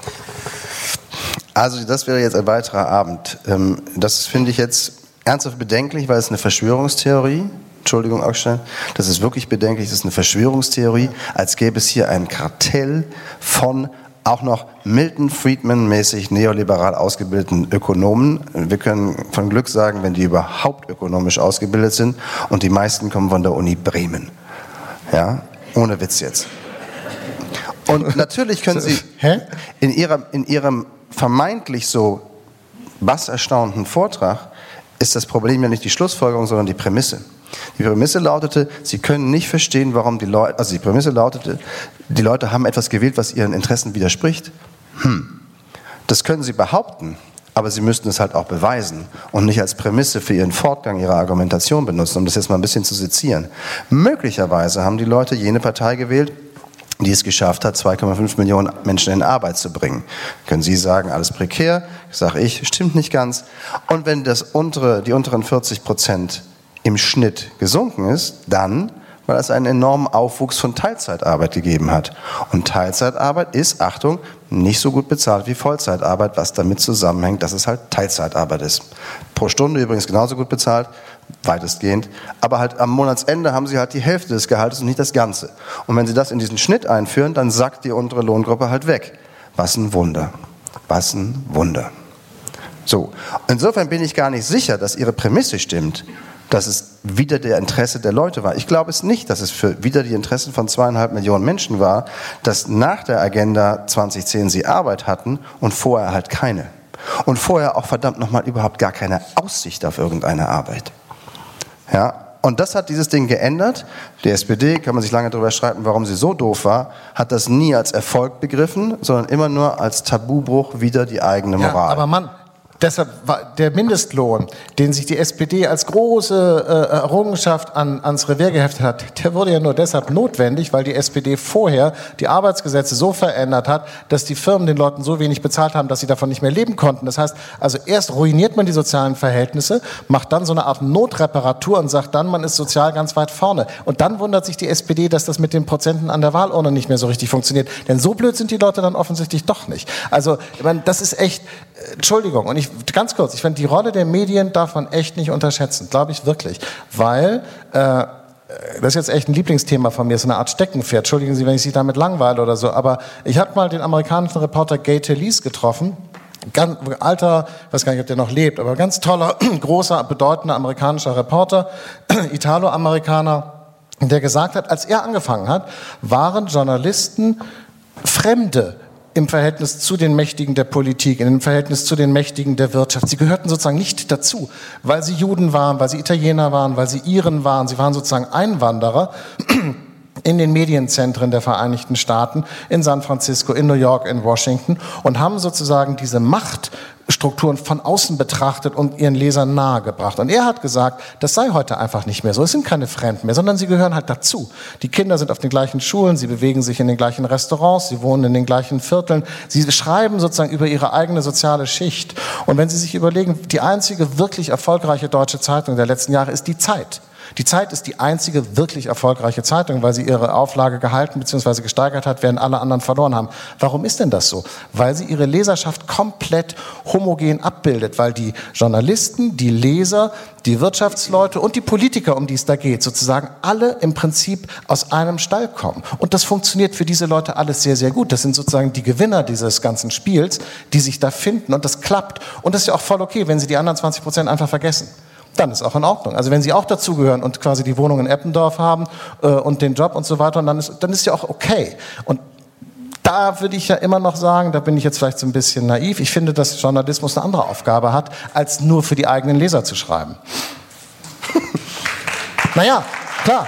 Also das wäre jetzt ein weiterer Abend. Das finde ich jetzt ernsthaft bedenklich, weil es eine Verschwörungstheorie, Entschuldigung, Augstein, das ist wirklich bedenklich, das ist eine Verschwörungstheorie, als gäbe es hier ein Kartell von auch noch Milton Friedman-mäßig neoliberal ausgebildeten Ökonomen. Wir können von Glück sagen, wenn die überhaupt ökonomisch ausgebildet sind, und die meisten kommen von der Uni Bremen. Ja, ohne Witz jetzt. Und natürlich können sie in ihrem vermeintlich so basserstaunten Vortrag ist das Problem ja nicht die Schlussfolgerung, sondern die Prämisse. Die Prämisse lautete, sie können nicht verstehen, warum die Leute, also die Prämisse lautete, die Leute haben etwas gewählt, was ihren Interessen widerspricht. Das können sie behaupten, aber sie müssten es halt auch beweisen und nicht als Prämisse für ihren Fortgang ihrer Argumentation benutzen, um das jetzt mal ein bisschen zu sezieren. Möglicherweise haben die Leute jene Partei gewählt, die es geschafft hat, 2,5 Millionen Menschen in Arbeit zu bringen. Können Sie sagen, alles prekär? Sage ich, stimmt nicht ganz. Und wenn die unteren 40% im Schnitt gesunken ist, dann, weil es einen enormen Aufwuchs von Teilzeitarbeit gegeben hat. Und Teilzeitarbeit ist, Achtung, nicht so gut bezahlt wie Vollzeitarbeit, was damit zusammenhängt, dass es halt Teilzeitarbeit ist. Pro Stunde übrigens genauso gut bezahlt, weitestgehend, aber halt am Monatsende haben sie halt die Hälfte des Gehaltes und nicht das Ganze. Und wenn sie das in diesen Schnitt einführen, dann sackt die untere Lohngruppe halt weg. Was ein Wunder. Was ein Wunder. So, insofern bin ich gar nicht sicher, dass Ihre Prämisse stimmt, dass es wieder der Interesse der Leute war. Ich glaube es nicht, dass es für wieder die Interessen von 2,5 Millionen Menschen war, dass nach der Agenda 2010 sie Arbeit hatten und vorher halt keine. Und vorher auch verdammt nochmal überhaupt gar keine Aussicht auf irgendeine Arbeit. Ja, und das hat dieses Ding geändert. Die SPD, kann man sich lange darüber streiten, warum sie so doof war, hat das nie als Erfolg begriffen, sondern immer nur als Tabubruch wider die eigene Moral. Ja, aber Mann, deshalb war der Mindestlohn, den sich die SPD als große Errungenschaft ans Revier geheftet hat, der wurde ja nur deshalb notwendig, weil die SPD vorher die Arbeitsgesetze so verändert hat, dass die Firmen den Leuten so wenig bezahlt haben, dass sie davon nicht mehr leben konnten. Das heißt, also erst ruiniert man die sozialen Verhältnisse, macht dann so eine Art Notreparatur und sagt dann, man ist sozial ganz weit vorne. Und dann wundert sich die SPD, dass das mit den Prozenten an der Wahlurne nicht mehr so richtig funktioniert. Denn so blöd sind die Leute dann offensichtlich doch nicht. Also, ich meine, das ist echt, Entschuldigung, und ganz kurz, ich finde, die Rolle der Medien darf man echt nicht unterschätzen, glaube ich wirklich, weil, das ist jetzt echt ein Lieblingsthema von mir, so eine Art Steckenpferd, entschuldigen Sie, wenn ich Sie damit langweile oder so, aber ich habe mal den amerikanischen Reporter Gay Talese getroffen, ganz alter, ich weiß gar nicht, ob der noch lebt, aber ganz toller, großer, bedeutender amerikanischer Reporter, Italo-Amerikaner, der gesagt hat, als er angefangen hat, waren Journalisten Fremde im Verhältnis zu den Mächtigen der Politik, im Verhältnis zu den Mächtigen der Wirtschaft. Sie gehörten sozusagen nicht dazu, weil sie Juden waren, weil sie Italiener waren, weil sie Iren waren. Sie waren sozusagen Einwanderer in den Medienzentren der Vereinigten Staaten, in San Francisco, in New York, in Washington und haben sozusagen diese Machtstrukturen von außen betrachtet und ihren Lesern nahegebracht. Und er hat gesagt, das sei heute einfach nicht mehr so. Es sind keine Fremden mehr, sondern sie gehören halt dazu. Die Kinder sind auf den gleichen Schulen, sie bewegen sich in den gleichen Restaurants, sie wohnen in den gleichen Vierteln. Sie schreiben sozusagen über ihre eigene soziale Schicht. Und wenn Sie sich überlegen, die einzige wirklich erfolgreiche deutsche Zeitung der letzten Jahre ist die Zeit. Die Zeit ist die einzige wirklich erfolgreiche Zeitung, weil sie ihre Auflage gehalten bzw. gesteigert hat, während alle anderen verloren haben. Warum ist denn das so? Weil sie ihre Leserschaft komplett homogen abbildet, weil die Journalisten, die Leser, die Wirtschaftsleute und die Politiker, um die es da geht, sozusagen alle im Prinzip aus einem Stall kommen. Und das funktioniert für diese Leute alles sehr, sehr gut. Das sind sozusagen die Gewinner dieses ganzen Spiels, die sich da finden und das klappt. Und das ist ja auch voll okay, wenn sie die anderen 20% einfach vergessen. Dann ist auch in Ordnung. Also wenn Sie auch dazugehören und quasi die Wohnung in Eppendorf haben und den Job und so weiter, und dann ist ja auch okay. Und da würde ich ja immer noch sagen, da bin ich jetzt vielleicht so ein bisschen naiv, ich finde, dass Journalismus eine andere Aufgabe hat, als nur für die eigenen Leser zu schreiben. Naja, klar.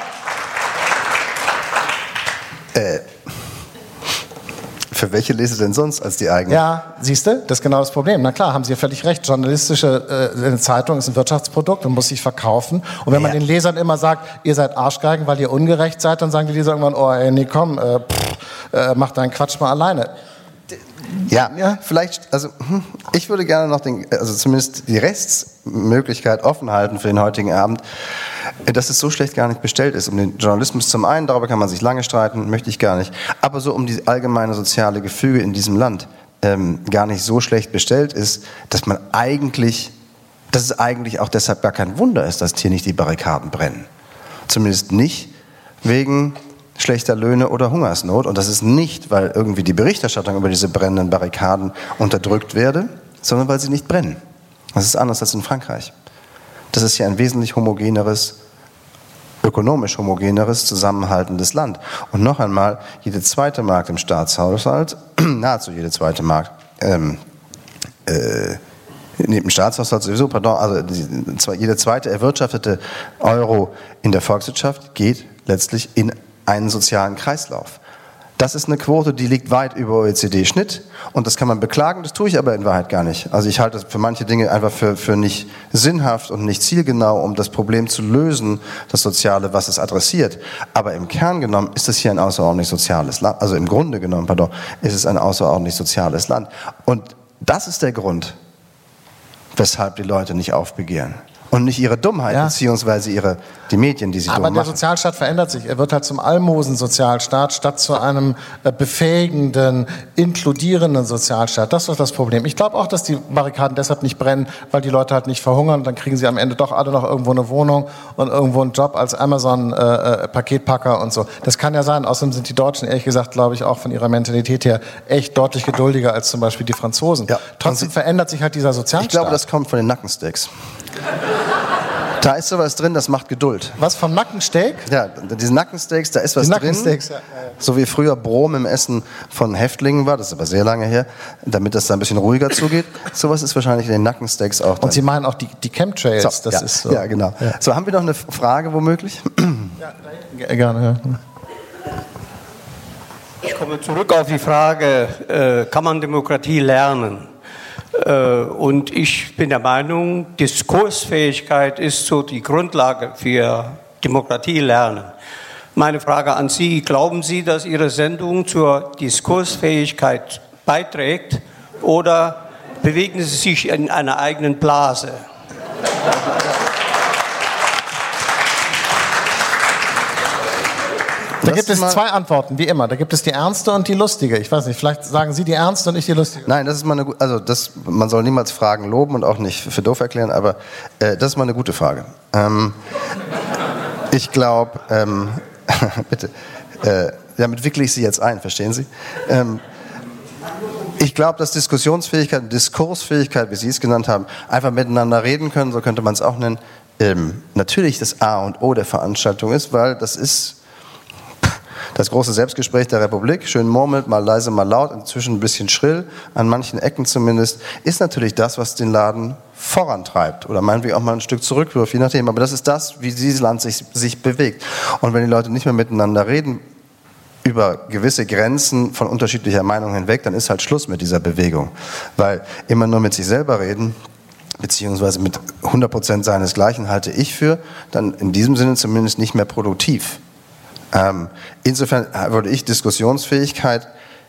Für welche Leser denn sonst als die eigenen? Ja, siehst du, das ist genau das Problem. Na klar, haben Sie ja völlig recht. Journalistische Zeitung ist ein Wirtschaftsprodukt und muss sich verkaufen. Und wenn man den Lesern immer sagt, ihr seid Arschgeigen, weil ihr ungerecht seid, dann sagen die Leser irgendwann, oh ey, nee, komm, mach deinen Quatsch mal alleine. Ja, vielleicht, also ich würde gerne noch zumindest die Restmöglichkeit offen halten für den heutigen Abend, dass es so schlecht gar nicht bestellt ist. Um den Journalismus zum einen, darüber kann man sich lange streiten, möchte ich gar nicht, aber so um die allgemeine soziale Gefüge in diesem Land gar nicht so schlecht bestellt ist, dass es eigentlich auch deshalb gar kein Wunder ist, dass hier nicht die Barrikaden brennen. Zumindest nicht wegen schlechter Löhne oder Hungersnot. Und das ist nicht, weil irgendwie die Berichterstattung über diese brennenden Barrikaden unterdrückt werde, sondern weil sie nicht brennen. Das ist anders als in Frankreich. Das ist hier ein wesentlich homogeneres, ökonomisch homogeneres, zusammenhaltendes Land. Und noch einmal, jede zweite Mark im Staatshaushalt, nahezu jede zweite Mark, neben Staatshaushalt sowieso, jede zweite erwirtschaftete Euro in der Volkswirtschaft geht letztlich in einen sozialen Kreislauf. Das ist eine Quote, die liegt weit über OECD-Schnitt und das kann man beklagen, das tue ich aber in Wahrheit gar nicht. Also ich halte das für manche Dinge einfach für nicht sinnhaft und nicht zielgenau, um das Problem zu lösen, das Soziale, was es adressiert. Aber im Kern genommen ist es hier ein außerordentlich soziales Land, also im Grunde genommen, ist es ein außerordentlich soziales Land. Und das ist der Grund, weshalb die Leute nicht aufbegehren. Und nicht ihre Dummheit, beziehungsweise die Medien, die sie dumm machen. Aber der Sozialstaat verändert sich. Er wird halt zum Almosen-Sozialstaat statt zu einem befähigenden, inkludierenden Sozialstaat. Das ist das Problem. Ich glaube auch, dass die Barrikaden deshalb nicht brennen, weil die Leute halt nicht verhungern. Dann kriegen sie am Ende doch alle noch irgendwo eine Wohnung und irgendwo einen Job als Amazon-Paketpacker und so. Das kann ja sein. Außerdem sind die Deutschen, ehrlich gesagt, glaube ich, auch von ihrer Mentalität her echt deutlich geduldiger als zum Beispiel die Franzosen. Ja. Trotzdem verändert sich halt dieser Sozialstaat. Ich glaube, das kommt von den Nackensteaks. Da ist sowas drin, das macht Geduld. Was, vom Nackensteak? Ja, diese Nackensteaks, da ist was drin. Ja. So wie früher Brom im Essen von Häftlingen war, das ist aber sehr lange her, damit das da ein bisschen ruhiger zugeht. Sowas ist wahrscheinlich in den Nackensteaks auch drin. Und Sie meinen auch die Chemtrails, das ist so. Ja, genau. Ja. So, haben wir noch eine Frage womöglich? Ja, gerne. Ja. Ich komme zurück auf die Frage, kann man Demokratie lernen? Und ich bin der Meinung, Diskursfähigkeit ist so die Grundlage für Demokratie lernen. Meine Frage an Sie, glauben Sie, dass Ihre Sendung zur Diskursfähigkeit beiträgt oder bewegen Sie sich in einer eigenen Blase? Da gibt es zwei Antworten, wie immer. Da gibt es die ernste und die lustige. Ich weiß nicht, vielleicht sagen Sie die ernste und ich die lustige. Nein, das ist mal man soll niemals Fragen loben und auch nicht für doof erklären, aber das ist mal eine gute Frage. Ich glaube, bitte, damit wickle ich Sie jetzt ein, verstehen Sie? Ich glaube, dass Diskussionsfähigkeit und Diskursfähigkeit, wie Sie es genannt haben, einfach miteinander reden können, so könnte man es auch nennen, natürlich das A und O der Veranstaltung ist, weil das ist das große Selbstgespräch der Republik, schön murmelt, mal leise, mal laut, inzwischen ein bisschen schrill, an manchen Ecken zumindest, ist natürlich das, was den Laden vorantreibt oder meinetwegen auch mal ein Stück zurückwirft, je nachdem. Aber das ist das, wie dieses Land sich bewegt. Und wenn die Leute nicht mehr miteinander reden über gewisse Grenzen von unterschiedlicher Meinung hinweg, dann ist halt Schluss mit dieser Bewegung. Weil immer nur mit sich selber reden, beziehungsweise mit 100% seinesgleichen halte ich für, dann in diesem Sinne zumindest nicht mehr produktiv. Insofern würde ich Diskussionsfähigkeit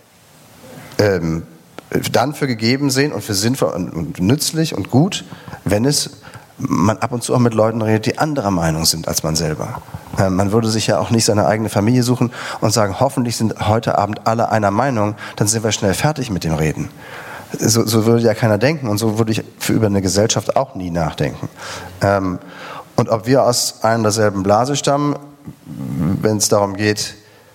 dann für gegeben sehen und für sinnvoll und nützlich und gut, wenn man ab und zu auch mit Leuten redet, die anderer Meinung sind als man selber. Man würde sich ja auch nicht seine eigene Familie suchen und sagen, hoffentlich sind heute Abend alle einer Meinung, dann sind wir schnell fertig mit dem Reden. So würde ja keiner denken und so würde ich über eine Gesellschaft auch nie nachdenken. Und ob wir aus einer derselben Blase stammen, wenn es darum geht,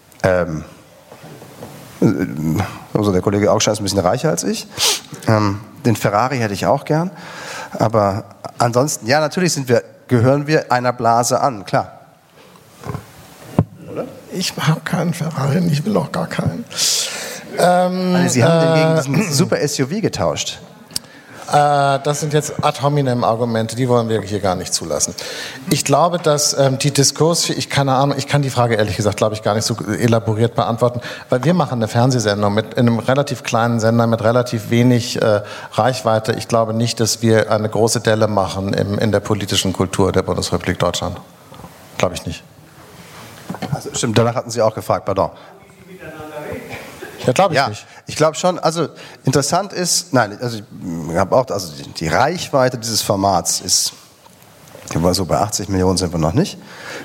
also der Kollege Augstein ist ein bisschen reicher als ich, den Ferrari hätte ich auch gern, aber ansonsten, ja, natürlich gehören wir einer Blase an, klar. Oder? Ich habe keinen Ferrari, ich will auch gar keinen. Sie haben den gegen diesen super SUV getauscht. Das sind jetzt ad hominem Argumente, die wollen wir hier gar nicht zulassen. Ich glaube, dass die Diskursfähigkeit, keine Ahnung, ich kann die Frage ehrlich gesagt, glaube ich, gar nicht so elaboriert beantworten, weil wir machen eine Fernsehsendung in einem relativ kleinen Sender mit relativ wenig Reichweite. Ich glaube nicht, dass wir eine große Delle machen in der politischen Kultur der Bundesrepublik Deutschland. Glaube ich nicht. Also, stimmt, danach hatten Sie auch gefragt, pardon. Ja, glaube ich nicht. Ich glaube schon, also interessant ist, also ich habe auch, also die Reichweite dieses Formats ist, so bei 80 Millionen sind wir noch nicht.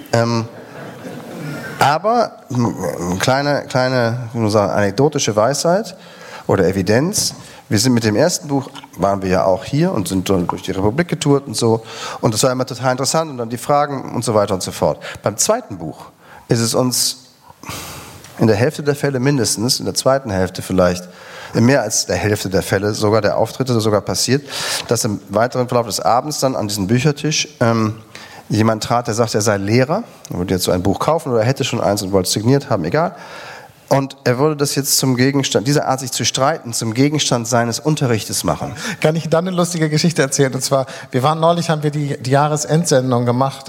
Aber kleine ich muss sagen, anekdotische Weisheit oder Evidenz. Wir sind mit dem ersten Buch, waren wir ja auch hier und sind durch die Republik getourt und so. Und das war immer total interessant und dann die Fragen und so weiter und so fort. Beim zweiten Buch ist es uns in der Hälfte der Fälle mindestens, in der zweiten Hälfte vielleicht, in mehr als der Hälfte der Fälle sogar der Auftritte sogar passiert, dass im weiteren Verlauf des Abends dann an diesen Büchertisch jemand trat, der sagt, er sei Lehrer, er würde jetzt so ein Buch kaufen oder hätte schon eins und wollte es signiert haben, egal. Und er würde das jetzt zum Gegenstand, diese Art sich zu streiten, zum Gegenstand seines Unterrichtes machen. Kann ich dann eine lustige Geschichte erzählen? Und zwar, haben wir die Jahresendsendung gemacht,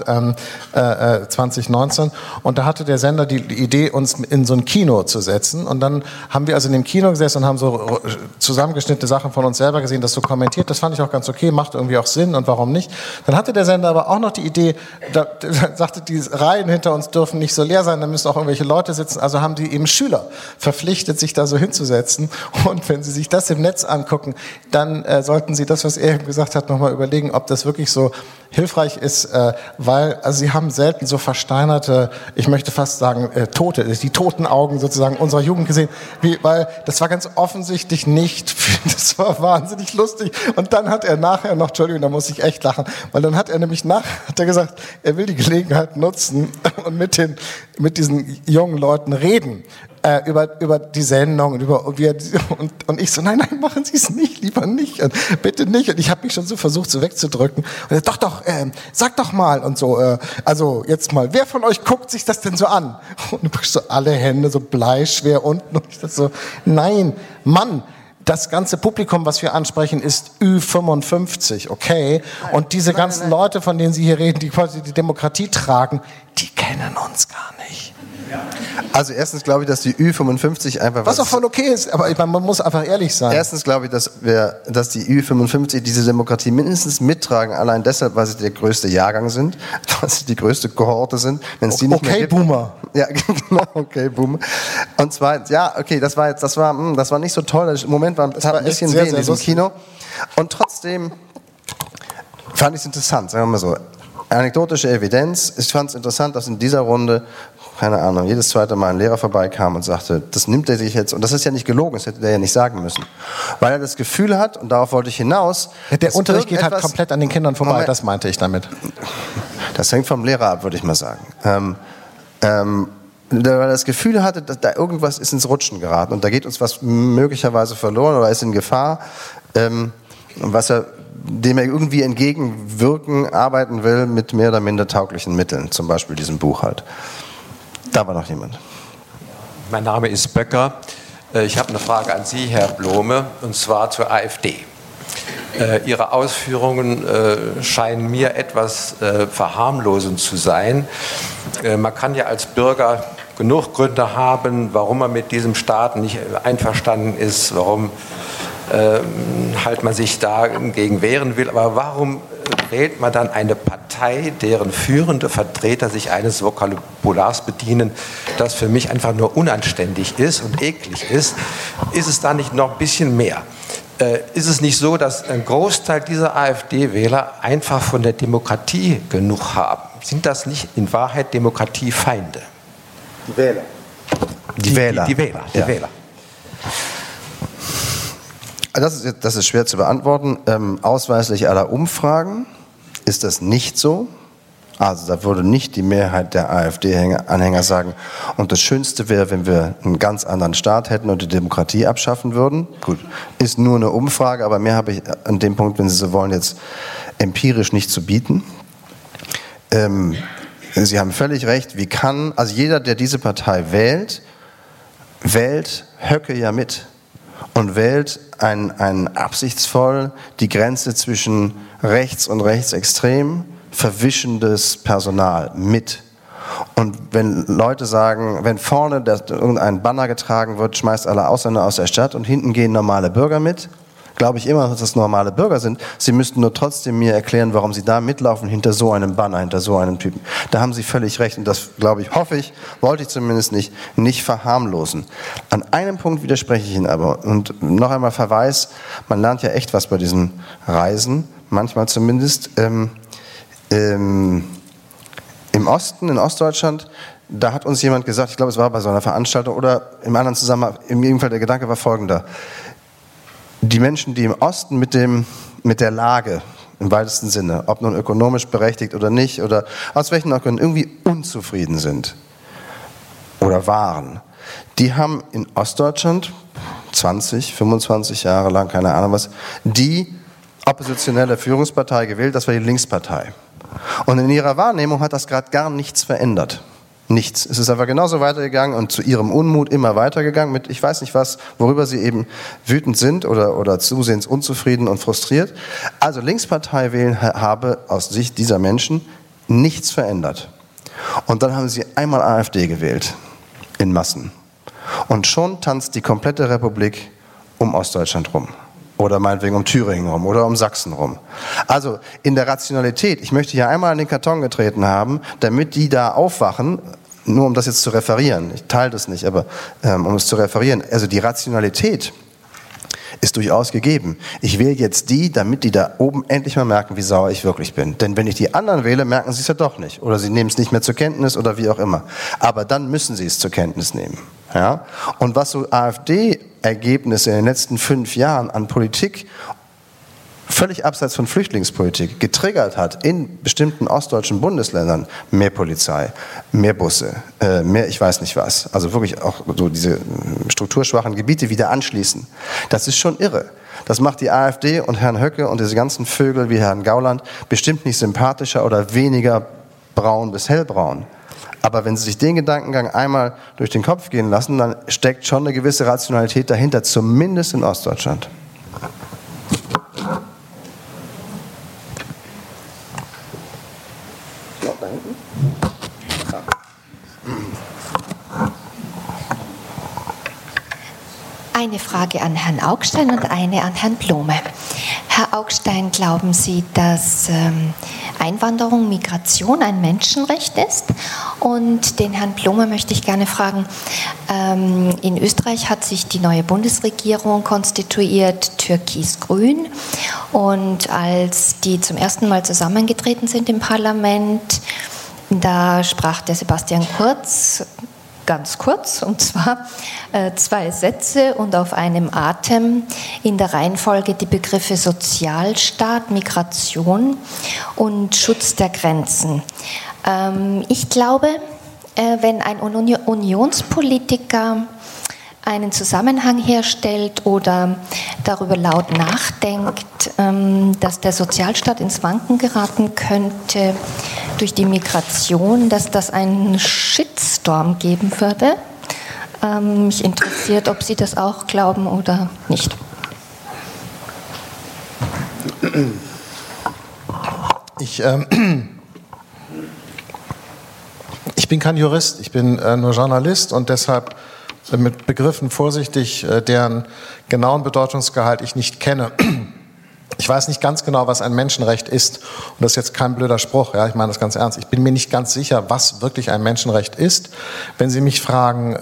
2019. Und da hatte der Sender die Idee, uns in so ein Kino zu setzen. Und dann haben wir also in dem Kino gesessen und haben so zusammengeschnittene Sachen von uns selber gesehen, das so kommentiert. Das fand ich auch ganz okay, macht irgendwie auch Sinn und warum nicht. Dann hatte der Sender aber auch noch die Idee, da sagte, die Reihen hinter uns dürfen nicht so leer sein, da müssen auch irgendwelche Leute sitzen. Also haben die eben Schüler verpflichtet, sich da so hinzusetzen. Und wenn Sie sich das im Netz angucken, dann sollten Sie das, was er gesagt hat, nochmal überlegen, ob das wirklich so hilfreich ist, weil also Sie haben selten so versteinerte, ich möchte fast sagen, die toten Augen sozusagen unserer Jugend gesehen, weil das war ganz offensichtlich nicht, das war wahnsinnig lustig. Und dann hat er nachher noch, Entschuldigung, da muss ich echt lachen, weil dann hat er nämlich hat er gesagt, er will die Gelegenheit nutzen und mit diesen jungen Leuten reden. Über die Sendung und ich so, nein, machen Sie es nicht, lieber nicht, und bitte nicht. Und ich habe mich schon so versucht, so wegzudrücken. Und er, doch, sag doch mal und so. Also jetzt mal, wer von euch guckt sich das denn so an? Und du brichst so alle Hände so bleischwer unten. Und ich dachte so, nein, Mann. Das ganze Publikum, was wir ansprechen, ist Ü55, okay? Und diese ganzen Leute, von denen Sie hier reden, die quasi die Demokratie tragen, die kennen uns gar nicht. Also erstens glaube ich, dass die Ü55 einfach... Was auch voll okay ist, aber man muss einfach ehrlich sein. Erstens glaube ich, dass die Ü55 diese Demokratie mindestens mittragen, allein deshalb, weil sie der größte Jahrgang sind, weil sie die größte Kohorte sind. Wenn es die nicht mehr gibt. Boomer. Ja, genau, okay, Boomer. Und zweitens, ja, okay, das war nicht so toll. Im Moment war ein bisschen weh in diesem Kino. Und trotzdem fand ich es interessant, sagen wir mal so. Anekdotische Evidenz. Ich fand es interessant, dass in dieser Runde, keine Ahnung, jedes zweite Mal ein Lehrer vorbeikam und sagte, das nimmt er sich jetzt, und das ist ja nicht gelogen, das hätte der ja nicht sagen müssen, weil er das Gefühl hat, und darauf wollte ich hinaus... Der Unterricht geht halt komplett an den Kindern vorbei, das meinte ich damit. Das hängt vom Lehrer ab, würde ich mal sagen. Weil er das Gefühl hatte, dass da irgendwas ist ins Rutschen geraten und da geht uns was möglicherweise verloren oder ist in Gefahr, dem er irgendwie entgegenwirken, arbeiten will mit mehr oder minder tauglichen Mitteln, zum Beispiel diesem Buch halt. Da war noch jemand. Mein Name ist Böcker. Ich habe eine Frage an Sie, Herr Blome, und zwar zur AfD. Ihre Ausführungen scheinen mir etwas verharmlosend zu sein. Man kann ja als Bürger genug Gründe haben, warum man mit diesem Staat nicht einverstanden ist, warum halt man sich dagegen wehren will. Aber warum wählt man dann eine Partei, deren führende Vertreter sich eines Vokabulars bedienen, das für mich einfach nur unanständig ist und eklig ist? Ist es da nicht noch ein bisschen mehr? Ist es nicht so, dass ein Großteil dieser AfD-Wähler einfach von der Demokratie genug haben? Sind das nicht in Wahrheit Demokratiefeinde? Die Wähler. Die Wähler. Die Wähler. Das ist schwer zu beantworten. Ausweislich aller Umfragen ist das nicht so. Also da würde nicht die Mehrheit der AfD-Anhänger sagen, und das Schönste wäre, wenn wir einen ganz anderen Staat hätten und die Demokratie abschaffen würden. Gut, ist nur eine Umfrage, aber mehr habe ich an dem Punkt, wenn Sie so wollen, jetzt empirisch nicht zu bieten. Sie haben völlig recht, also jeder, der diese Partei wählt Höcke ja mit und wählt ein absichtsvoll die Grenze zwischen rechts und rechtsextrem verwischendes Personal mit. Und wenn Leute sagen, wenn vorne irgendein Banner getragen wird, schmeißt alle Ausländer aus der Stadt und hinten gehen normale Bürger mit, glaube ich immer, dass das normale Bürger sind. Sie müssten nur trotzdem mir erklären, warum sie da mitlaufen hinter so einem Banner, hinter so einem Typen. Da haben Sie völlig recht und das, glaube ich, wollte ich zumindest nicht verharmlosen. An einem Punkt widerspreche ich Ihnen aber und noch einmal Verweis, man lernt ja echt was bei diesen Reisen, manchmal zumindest. Im Osten, in Ostdeutschland, da hat uns jemand gesagt, ich glaube, es war bei so einer Veranstaltung oder im anderen Zusammenhang, im Gegenteil, der Gedanke war folgender. Die Menschen, die im Osten mit der Lage, im weitesten Sinne, ob nun ökonomisch berechtigt oder nicht, oder aus welchen Gründen irgendwie unzufrieden sind oder waren, die haben in Ostdeutschland 20, 25 Jahre lang, keine Ahnung was, die oppositionelle Führungspartei gewählt, das war die Linkspartei. Und in ihrer Wahrnehmung hat das gerade gar nichts verändert. Nichts. Es ist einfach genauso weitergegangen und zu ihrem Unmut immer weitergegangen mit, ich weiß nicht was, worüber sie eben wütend sind oder zusehends unzufrieden und frustriert. Also Linkspartei wählen habe aus Sicht dieser Menschen nichts verändert. Und dann haben sie einmal AfD gewählt. In Massen. Und schon tanzt die komplette Republik um Ostdeutschland rum. Oder meinetwegen um Thüringen rum oder um Sachsen rum. Also in der Rationalität, ich möchte hier einmal in den Karton getreten haben, damit die da aufwachen, nur um das jetzt zu referieren, ich teile das nicht, aber um es zu referieren, also die Rationalität ist durchaus gegeben. Ich wähle jetzt die, damit die da oben endlich mal merken, wie sauer ich wirklich bin. Denn wenn ich die anderen wähle, merken sie es ja doch nicht. Oder sie nehmen es nicht mehr zur Kenntnis oder wie auch immer. Aber dann müssen sie es zur Kenntnis nehmen. Ja? Und was so AfD-Ergebnisse in den letzten 5 Jahren an Politik völlig abseits von Flüchtlingspolitik getriggert hat in bestimmten ostdeutschen Bundesländern, mehr Polizei, mehr Busse, mehr ich weiß nicht was, also wirklich auch so diese strukturschwachen Gebiete wieder anschließen. Das ist schon irre. Das macht die AfD und Herrn Höcke und diese ganzen Vögel wie Herrn Gauland bestimmt nicht sympathischer oder weniger braun bis hellbraun. Aber wenn Sie sich den Gedankengang einmal durch den Kopf gehen lassen, dann steckt schon eine gewisse Rationalität dahinter, zumindest in Ostdeutschland. Eine Frage an Herrn Augstein und eine an Herrn Blome. Herr Augstein, glauben Sie, dass Einwanderung, Migration ein Menschenrecht ist? Und den Herrn Blome möchte ich gerne fragen, in Österreich hat sich die neue Bundesregierung konstituiert, türkis-grün. Und als die zum ersten Mal zusammengetreten sind im Parlament, da sprach der Sebastian Kurz ganz kurz, und zwar 2 Sätze und auf einem Atem in der Reihenfolge die Begriffe Sozialstaat, Migration und Schutz der Grenzen. Ich glaube, wenn ein Unionspolitiker einen Zusammenhang herstellt oder darüber laut nachdenkt, dass der Sozialstaat ins Wanken geraten könnte durch die Migration, dass das einen Shitstorm geben würde. Mich interessiert, ob Sie das auch glauben oder nicht. Ich bin kein Jurist, ich bin nur Journalist und deshalb mit Begriffen vorsichtig, deren genauen Bedeutungsgehalt ich nicht kenne. Ich weiß nicht ganz genau, was ein Menschenrecht ist. Und das ist jetzt kein blöder Spruch, ja, ich meine das ganz ernst. Ich bin mir nicht ganz sicher, was wirklich ein Menschenrecht ist. Wenn Sie mich fragen,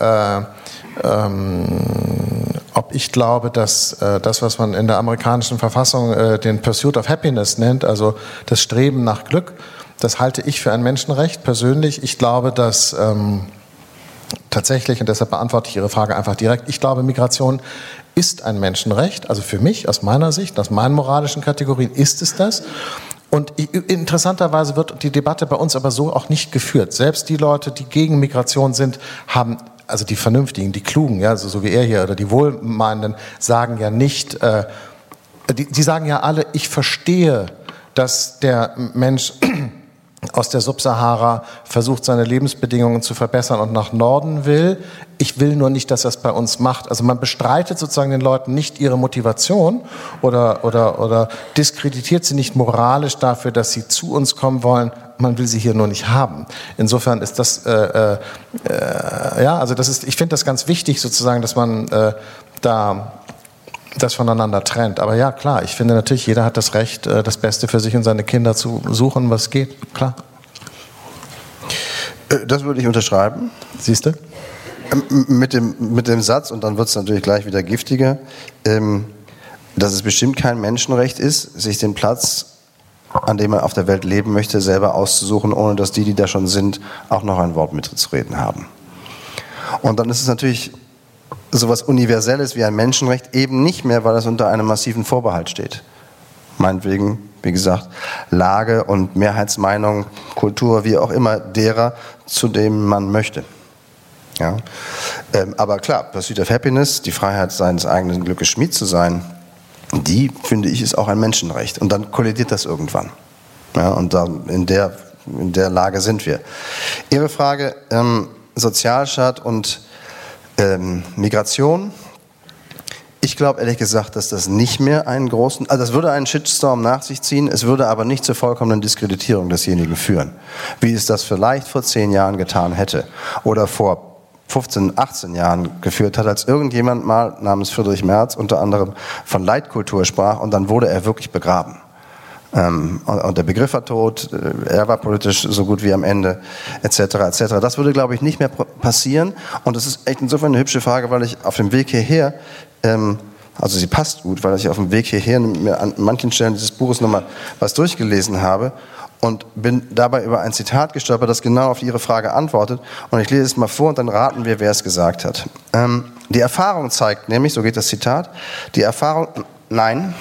ob ich glaube, dass das, was man in der amerikanischen Verfassung den Pursuit of Happiness nennt, also das Streben nach Glück, das halte ich für ein Menschenrecht persönlich. Ich glaube, dass tatsächlich, und deshalb beantworte ich Ihre Frage einfach direkt, ich glaube, Migration ist ein Menschenrecht, also für mich, aus meiner Sicht, aus meinen moralischen Kategorien ist es das. Und interessanterweise wird die Debatte bei uns aber so auch nicht geführt. Selbst die Leute, die gegen Migration sind, haben, also die Vernünftigen, die Klugen, ja, also so wie er hier, oder die Wohlmeinenden, sagen ja nicht, die sagen ja alle, ich verstehe, dass der Mensch aus der Subsahara versucht, seine Lebensbedingungen zu verbessern und nach Norden will. Ich will nur nicht, dass er es bei uns macht. Also man bestreitet sozusagen den Leuten nicht ihre Motivation oder diskreditiert sie nicht moralisch dafür, dass sie zu uns kommen wollen. Man will sie hier nur nicht haben. Insofern ist das, ja, also das ist, ich finde das ganz wichtig sozusagen, dass man da das voneinander trennt. Aber ja, klar, ich finde natürlich, jeder hat das Recht, das Beste für sich und seine Kinder zu suchen, was geht, klar. Das würde ich unterschreiben. Siehst du? Mit dem Satz, und dann wird es natürlich gleich wieder giftiger, dass es bestimmt kein Menschenrecht ist, sich den Platz, an dem man auf der Welt leben möchte, selber auszusuchen, ohne dass die da schon sind, auch noch ein Wort mitzureden haben. Und dann ist es natürlich sowas Universelles wie ein Menschenrecht eben nicht mehr, weil es unter einem massiven Vorbehalt steht. Meinetwegen, wie gesagt, Lage und Mehrheitsmeinung, Kultur, wie auch immer, derer, zu dem man möchte. Ja? Aber klar, Pursuit of Happiness, die Freiheit, seines eigenen Glückes Schmied zu sein, die, finde ich, ist auch ein Menschenrecht. Und dann kollidiert das irgendwann. Ja, und dann in der Lage sind wir. Ihre Frage, Sozialstaat und Migration. Ich glaube ehrlich gesagt, dass das nicht mehr einen großen, also das würde einen Shitstorm nach sich ziehen, es würde aber nicht zur vollkommenen Diskreditierung desjenigen führen, wie es das vielleicht vor 10 Jahren getan hätte oder vor 15, 18 Jahren geführt hat, als irgendjemand mal namens Friedrich Merz unter anderem von Leitkultur sprach und dann wurde er wirklich begraben. Und der Begriff war tot, er war politisch so gut wie am Ende, etc. etc. Das würde, glaube ich, nicht mehr passieren. Und das ist echt insofern eine hübsche Frage, weil ich auf dem Weg hierher, also sie passt gut, weil ich auf dem Weg hierher mir an manchen Stellen dieses Buches nochmal was durchgelesen habe und bin dabei über ein Zitat gestolpert, das genau auf Ihre Frage antwortet. Und ich lese es mal vor und dann raten wir, wer es gesagt hat. Die Erfahrung zeigt nämlich, so geht das Zitat, die Erfahrung, nein...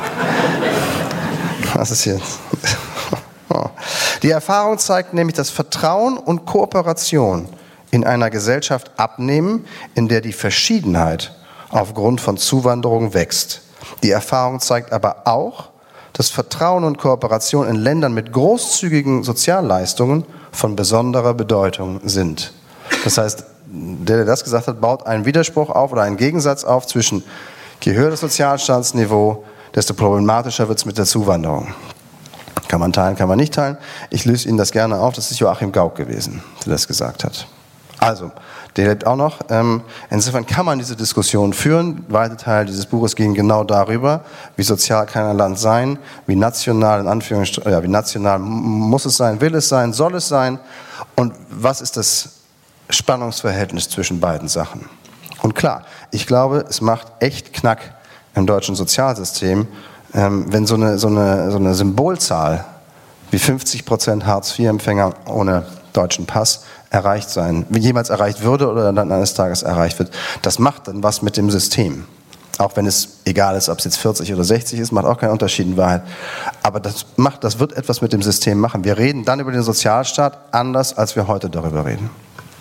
Was ist jetzt? Die Erfahrung zeigt nämlich, dass Vertrauen und Kooperation in einer Gesellschaft abnehmen, in der die Verschiedenheit aufgrund von Zuwanderung wächst. Die Erfahrung zeigt aber auch, dass Vertrauen und Kooperation in Ländern mit großzügigen Sozialleistungen von besonderer Bedeutung sind. Das heißt, der das gesagt hat, baut einen Widerspruch auf oder einen Gegensatz auf zwischen je höher das Sozialstaatsniveau, desto problematischer wird es mit der Zuwanderung. Kann man teilen, kann man nicht teilen. Ich löse Ihnen das gerne auf. Das ist Joachim Gauck gewesen, der das gesagt hat. Also, der lebt auch noch. Insofern kann man diese Diskussion führen. Weite Teil dieses Buches ging genau darüber, wie sozial kann ein Land sein, wie national, in Anführungsstrichen, ja, wie national muss es sein, will es sein, soll es sein und was ist das Spannungsverhältnis zwischen beiden Sachen. Und klar, ich glaube, es macht echt Knack im deutschen Sozialsystem, wenn so eine Symbolzahl wie 50% Hartz-IV-Empfänger ohne deutschen Pass erreicht sein, jemals erreicht würde oder dann eines Tages erreicht wird, das macht dann was mit dem System. Auch wenn es egal ist, ob es jetzt 40 oder 60 ist, macht auch keinen Unterschied in Wahrheit. Aber das wird etwas mit dem System machen. Wir reden dann über den Sozialstaat anders, als wir heute darüber reden.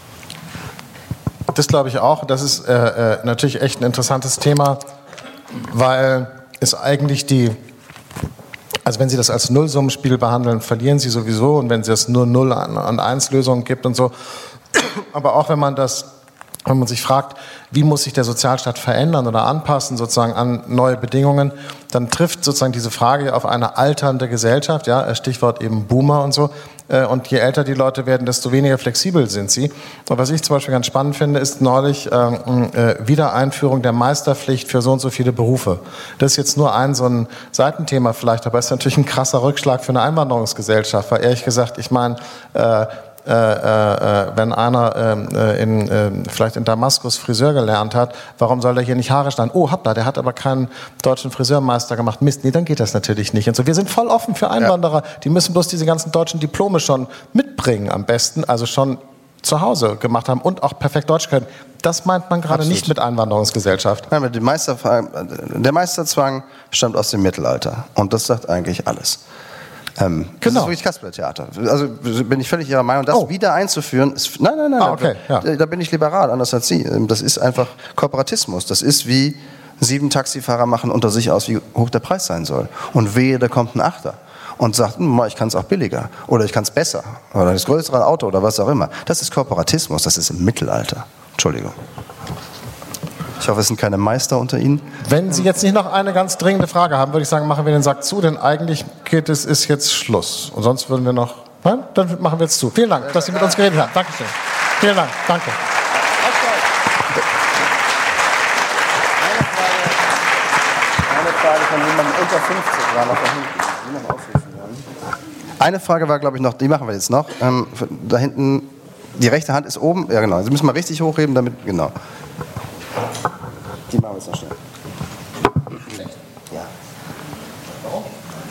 Das glaube ich auch. Das ist natürlich echt ein interessantes Thema, weil es eigentlich also wenn Sie das als Nullsummenspiel behandeln, verlieren Sie sowieso und wenn es nur 0 und 1 Lösungen gibt und so. Aber auch wenn man das wenn man sich fragt, wie muss sich der Sozialstaat verändern oder anpassen sozusagen an neue Bedingungen, dann trifft sozusagen diese Frage auf eine alternde Gesellschaft, ja, Stichwort eben Boomer und so. Und je älter die Leute werden, desto weniger flexibel sind sie. Und was ich zum Beispiel ganz spannend finde, ist neulich Wiedereinführung der Meisterpflicht für so und so viele Berufe. Das ist jetzt nur so ein Seitenthema vielleicht, aber ist natürlich ein krasser Rückschlag für eine Einwanderungsgesellschaft, weil ehrlich gesagt, ich meine, wenn einer vielleicht in Damaskus Friseur gelernt hat, warum soll er hier nicht Haare schneiden? Oh, hoppla, der hat aber keinen deutschen Friseurmeister gemacht. Mist, nee, dann geht das natürlich nicht. Und so, wir sind voll offen für Einwanderer. Die müssen bloß diese ganzen deutschen Diplome schon mitbringen am besten, also schon zu Hause gemacht haben und auch perfekt Deutsch können. Das meint man gerade nicht mit Einwanderungsgesellschaft. Nein, der Meisterzwang stammt aus dem Mittelalter und das sagt eigentlich alles. Das ist wirklich Kasperle-Theater. Also bin ich völlig Ihrer Meinung. Das wieder einzuführen, ist, nein, okay, da bin ich liberal, anders als Sie. Das ist einfach Kooperatismus. Das ist wie 7 Taxifahrer machen unter sich aus, wie hoch der Preis sein soll. Und wehe, da kommt ein Achter und sagt, ich kann es auch billiger oder ich kann es besser oder das größere Auto oder was auch immer. Das ist Kooperatismus, das ist im Mittelalter. Entschuldigung. Ich hoffe, es sind keine Meister unter Ihnen. Wenn Sie jetzt nicht noch eine ganz dringende Frage haben, würde ich sagen, machen wir den Sack zu, denn eigentlich ist jetzt Schluss. Und sonst würden wir noch... Nein? Dann machen wir jetzt zu. Vielen Dank, dass Sie mit uns geredet haben. Dankeschön. Vielen Dank. Danke. Eine Frage von jemandem unter 50 war noch da hinten. Die noch aufrufen wollen. Eine Frage war, glaube ich, noch, die machen wir jetzt noch. Da hinten, die rechte Hand ist oben. Ja, genau. Sie müssen mal richtig hochheben, damit... Genau. Die machen wir jetzt noch schnell. Ja. Warum?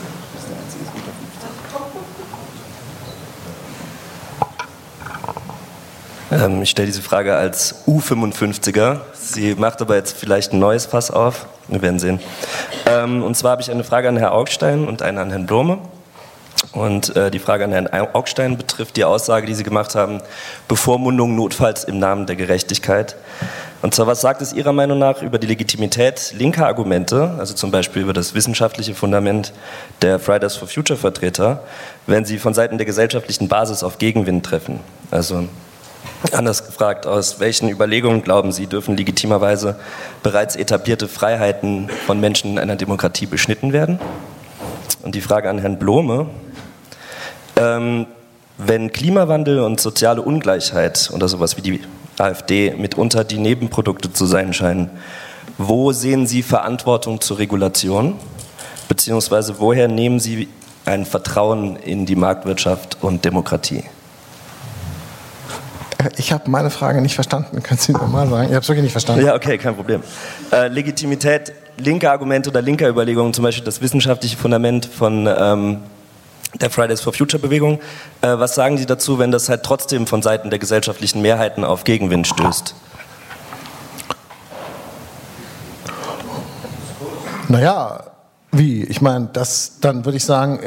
Ich stelle diese Frage als U55er. Sie macht aber jetzt vielleicht ein neues Fass auf. Wir werden sehen. Und zwar habe ich eine Frage an Herrn Augstein und eine an Herrn Blome. Und die Frage an Herrn Augstein betrifft die Aussage, die Sie gemacht haben, Bevormundung notfalls im Namen der Gerechtigkeit. Und zwar, was sagt es Ihrer Meinung nach über die Legitimität linker Argumente, also zum Beispiel über das wissenschaftliche Fundament der Fridays for Future Vertreter, wenn sie von Seiten der gesellschaftlichen Basis auf Gegenwind treffen? Also anders gefragt, aus welchen Überlegungen glauben Sie, dürfen legitimerweise bereits etablierte Freiheiten von Menschen in einer Demokratie beschnitten werden? Und die Frage an Herrn Blome, wenn Klimawandel und soziale Ungleichheit oder sowas wie die AfD mitunter die Nebenprodukte zu sein scheinen, wo sehen Sie Verantwortung zur Regulation? Beziehungsweise woher nehmen Sie ein Vertrauen in die Marktwirtschaft und Demokratie? Ich habe meine Frage nicht verstanden. Können Sie nochmal sagen? Ich habe es wirklich nicht verstanden. Ja, okay, kein Problem. Legitimität linker Argumente oder linker Überlegungen, zum Beispiel das wissenschaftliche Fundament von der Fridays for Future Bewegung. Was sagen Sie dazu, wenn das halt trotzdem von Seiten der gesellschaftlichen Mehrheiten auf Gegenwind stößt? Naja, wie? Ich meine, dann würde ich sagen,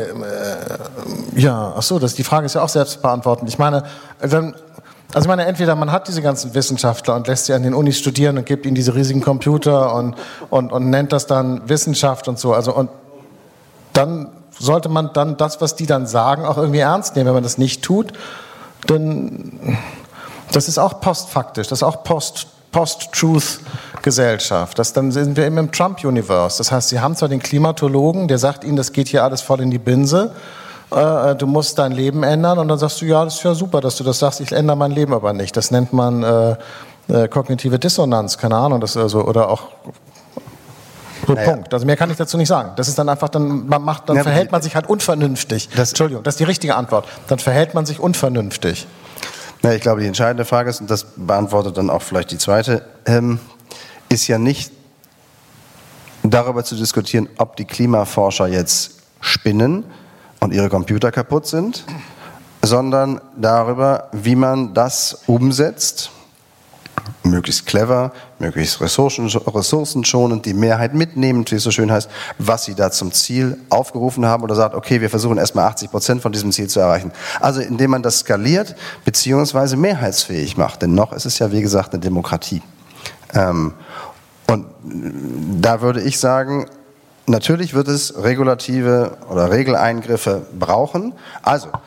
die Frage ist ja auch selbst beantwortend. Ich meine, entweder man hat diese ganzen Wissenschaftler und lässt sie an den Unis studieren und gibt ihnen diese riesigen Computer und nennt das dann Wissenschaft und so. Also, und dann sollte man dann das, was die dann sagen, auch irgendwie ernst nehmen. Wenn man das nicht tut, dann das ist auch postfaktisch, das ist auch Post-Truth-Gesellschaft. Dann sind wir eben im Trump-Universe. Das heißt, Sie haben zwar den Klimatologen, der sagt Ihnen, das geht hier alles voll in die Binse, du musst dein Leben ändern, und dann sagst du, ja, das ist ja super, dass du das sagst, ich ändere mein Leben aber nicht. Das nennt man kognitive Dissonanz, keine Ahnung, das also, oder auch so, Punkt. Also mehr kann ich dazu nicht sagen. Das ist dann einfach, verhält man sich halt unvernünftig. Entschuldigung, das ist die richtige Antwort. Dann verhält man sich unvernünftig. Ja, ich glaube, die entscheidende Frage ist, und das beantwortet dann auch vielleicht die zweite, ist ja nicht darüber zu diskutieren, ob die Klimaforscher jetzt spinnen und ihre Computer kaputt sind, sondern darüber, wie man das umsetzt, möglichst clever, möglichst ressourcenschonend, die Mehrheit mitnehmend, wie es so schön heißt, was sie da zum Ziel aufgerufen haben, oder sagt, okay, wir versuchen erstmal 80% von diesem Ziel zu erreichen. Also indem man das skaliert beziehungsweise mehrheitsfähig macht, denn noch ist es ja, wie gesagt, eine Demokratie. Und da würde ich sagen, natürlich wird es regulative oder Regeleingriffe brauchen. Also,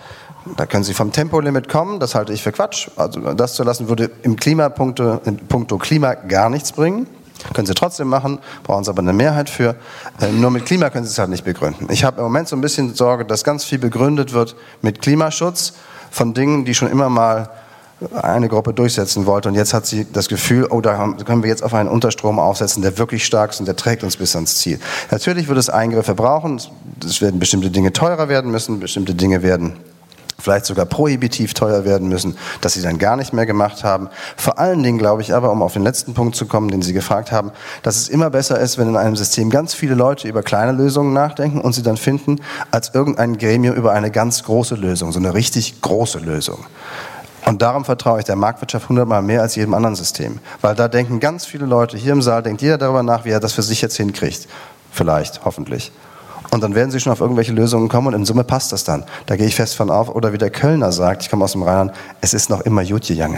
Da können Sie vom Tempolimit kommen, das halte ich für Quatsch. Also das zu lassen würde in puncto Klima gar nichts bringen. Können Sie trotzdem machen, brauchen Sie aber eine Mehrheit für. Nur mit Klima können Sie es halt nicht begründen. Ich habe im Moment so ein bisschen Sorge, dass ganz viel begründet wird mit Klimaschutz von Dingen, die schon immer mal eine Gruppe durchsetzen wollte. Und jetzt hat sie das Gefühl, oh, da können wir jetzt auf einen Unterstrom aufsetzen, der wirklich stark ist und der trägt uns bis ans Ziel. Natürlich wird es Eingriffe brauchen. Es werden bestimmte Dinge teurer werden müssen, bestimmte Dinge werden vielleicht sogar prohibitiv teuer werden müssen, dass sie dann gar nicht mehr gemacht haben. Vor allen Dingen glaube ich aber, um auf den letzten Punkt zu kommen, den Sie gefragt haben, dass es immer besser ist, wenn in einem System ganz viele Leute über kleine Lösungen nachdenken und sie dann finden, als irgendein Gremium über eine ganz große Lösung, so eine richtig große Lösung. Und darum vertraue ich der Marktwirtschaft 100-mal mehr als jedem anderen System. Weil da denken ganz viele Leute, hier im Saal denkt jeder darüber nach, wie er das für sich jetzt hinkriegt. Vielleicht, hoffentlich. Und dann werden sie schon auf irgendwelche Lösungen kommen und in Summe passt das dann. Da gehe ich fest von auf. Oder wie der Kölner sagt, ich komme aus dem Rheinland, es ist noch immer gut gegangen.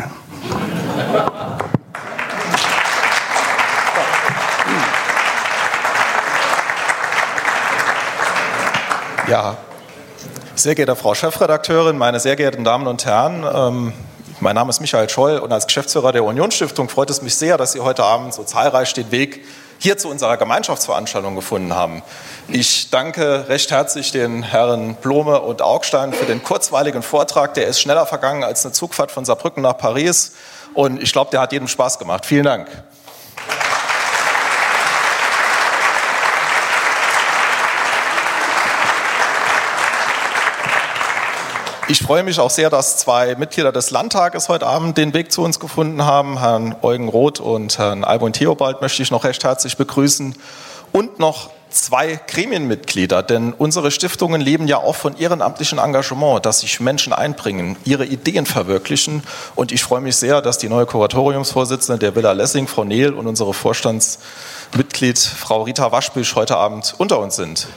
Ja, sehr geehrte Frau Chefredakteurin, meine sehr geehrten Damen und Herren, mein Name ist Michael Scholl und als Geschäftsführer der Unionsstiftung freut es mich sehr, dass Sie heute Abend so zahlreich den Weg hier zu unserer Gemeinschaftsveranstaltung gefunden haben. Ich danke recht herzlich den Herren Blome und Augstein für den kurzweiligen Vortrag. Der ist schneller vergangen als eine Zugfahrt von Saarbrücken nach Paris und ich glaube, der hat jedem Spaß gemacht. Vielen Dank. Ich freue mich auch sehr, dass zwei Mitglieder des Landtages heute Abend den Weg zu uns gefunden haben. Herrn Eugen Roth und Herrn Alboin Theobald möchte ich noch recht herzlich begrüßen. Und noch zwei Gremienmitglieder, denn unsere Stiftungen leben ja auch von ehrenamtlichem Engagement, dass sich Menschen einbringen, ihre Ideen verwirklichen. Und ich freue mich sehr, dass die neue Kuratoriumsvorsitzende der Villa Lessing, Frau Nehl, und unsere Vorstandsmitglied, Frau Rita Waschbüsch, heute Abend unter uns sind.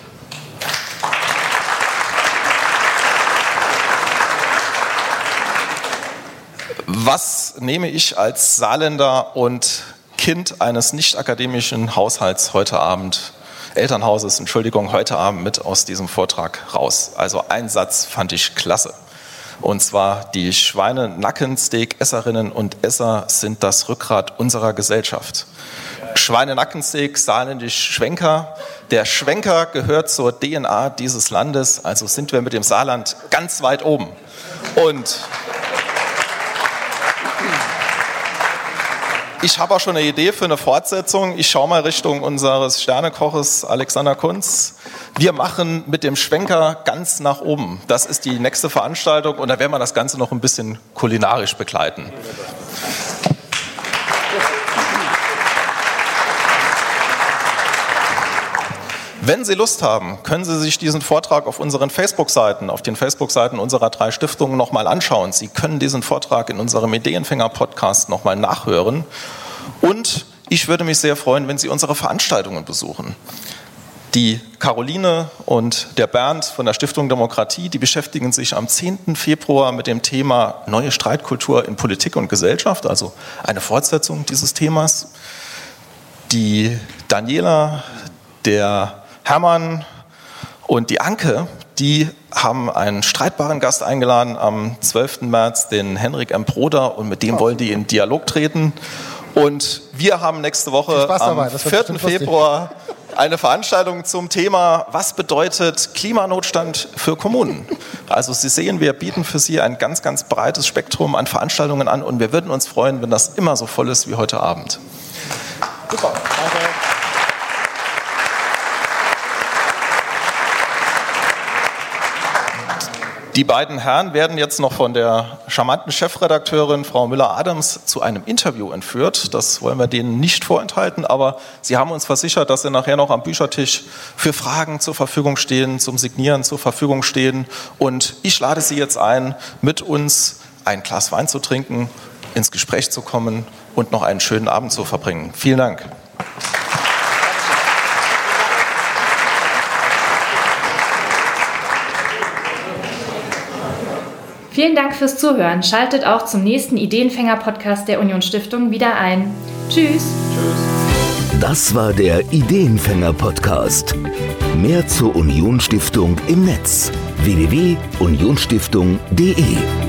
Was nehme ich als Saarländer und Kind eines nicht-akademischen Haushalts heute Abend, Elternhauses, Entschuldigung, heute Abend mit aus diesem Vortrag raus? Also ein Satz fand ich klasse. Und zwar, die Schweinenackensteak-Esserinnen und Esser sind das Rückgrat unserer Gesellschaft. Schweinenackensteak, saarländisch Schwenker. Der Schwenker gehört zur DNA dieses Landes, also sind wir mit dem Saarland ganz weit oben. Und ich habe auch schon eine Idee für eine Fortsetzung. Ich schaue mal Richtung unseres Sternekoches Alexander Kunz. Wir machen mit dem Schwenker ganz nach oben. Das ist die nächste Veranstaltung und da werden wir das Ganze noch ein bisschen kulinarisch begleiten. Wenn Sie Lust haben, können Sie sich diesen Vortrag auf unseren Facebook-Seiten, auf den Facebook-Seiten unserer drei Stiftungen nochmal anschauen. Sie können diesen Vortrag in unserem Ideenfänger-Podcast nochmal nachhören. Und ich würde mich sehr freuen, wenn Sie unsere Veranstaltungen besuchen. Die Caroline und der Bernd von der Stiftung Demokratie, die beschäftigen sich am 10. Februar mit dem Thema Neue Streitkultur in Politik und Gesellschaft, also eine Fortsetzung dieses Themas. Die Daniela, der Hermann und die Anke, die haben einen streitbaren Gast eingeladen am 12. März, den Henrik M. Broder, und mit dem wollen die in Dialog treten. Und wir haben nächste Woche am 4. Februar eine Veranstaltung zum Thema, was bedeutet Klimanotstand für Kommunen? Also Sie sehen, wir bieten für Sie ein ganz, ganz breites Spektrum an Veranstaltungen an und wir würden uns freuen, wenn das immer so voll ist wie heute Abend. Super, danke. Die beiden Herren werden jetzt noch von der charmanten Chefredakteurin Frau Müller-Adams zu einem Interview entführt. Das wollen wir denen nicht vorenthalten, aber sie haben uns versichert, dass sie nachher noch am Büchertisch für Fragen zur Verfügung stehen, zum Signieren zur Verfügung stehen. Und ich lade Sie jetzt ein, mit uns ein Glas Wein zu trinken, ins Gespräch zu kommen und noch einen schönen Abend zu verbringen. Vielen Dank. Vielen Dank fürs Zuhören. Schaltet auch zum nächsten Ideenfänger-Podcast der Unionsstiftung wieder ein. Tschüss. Das war der Ideenfänger-Podcast. Mehr zur Unionsstiftung im Netz www.unionsstiftung.de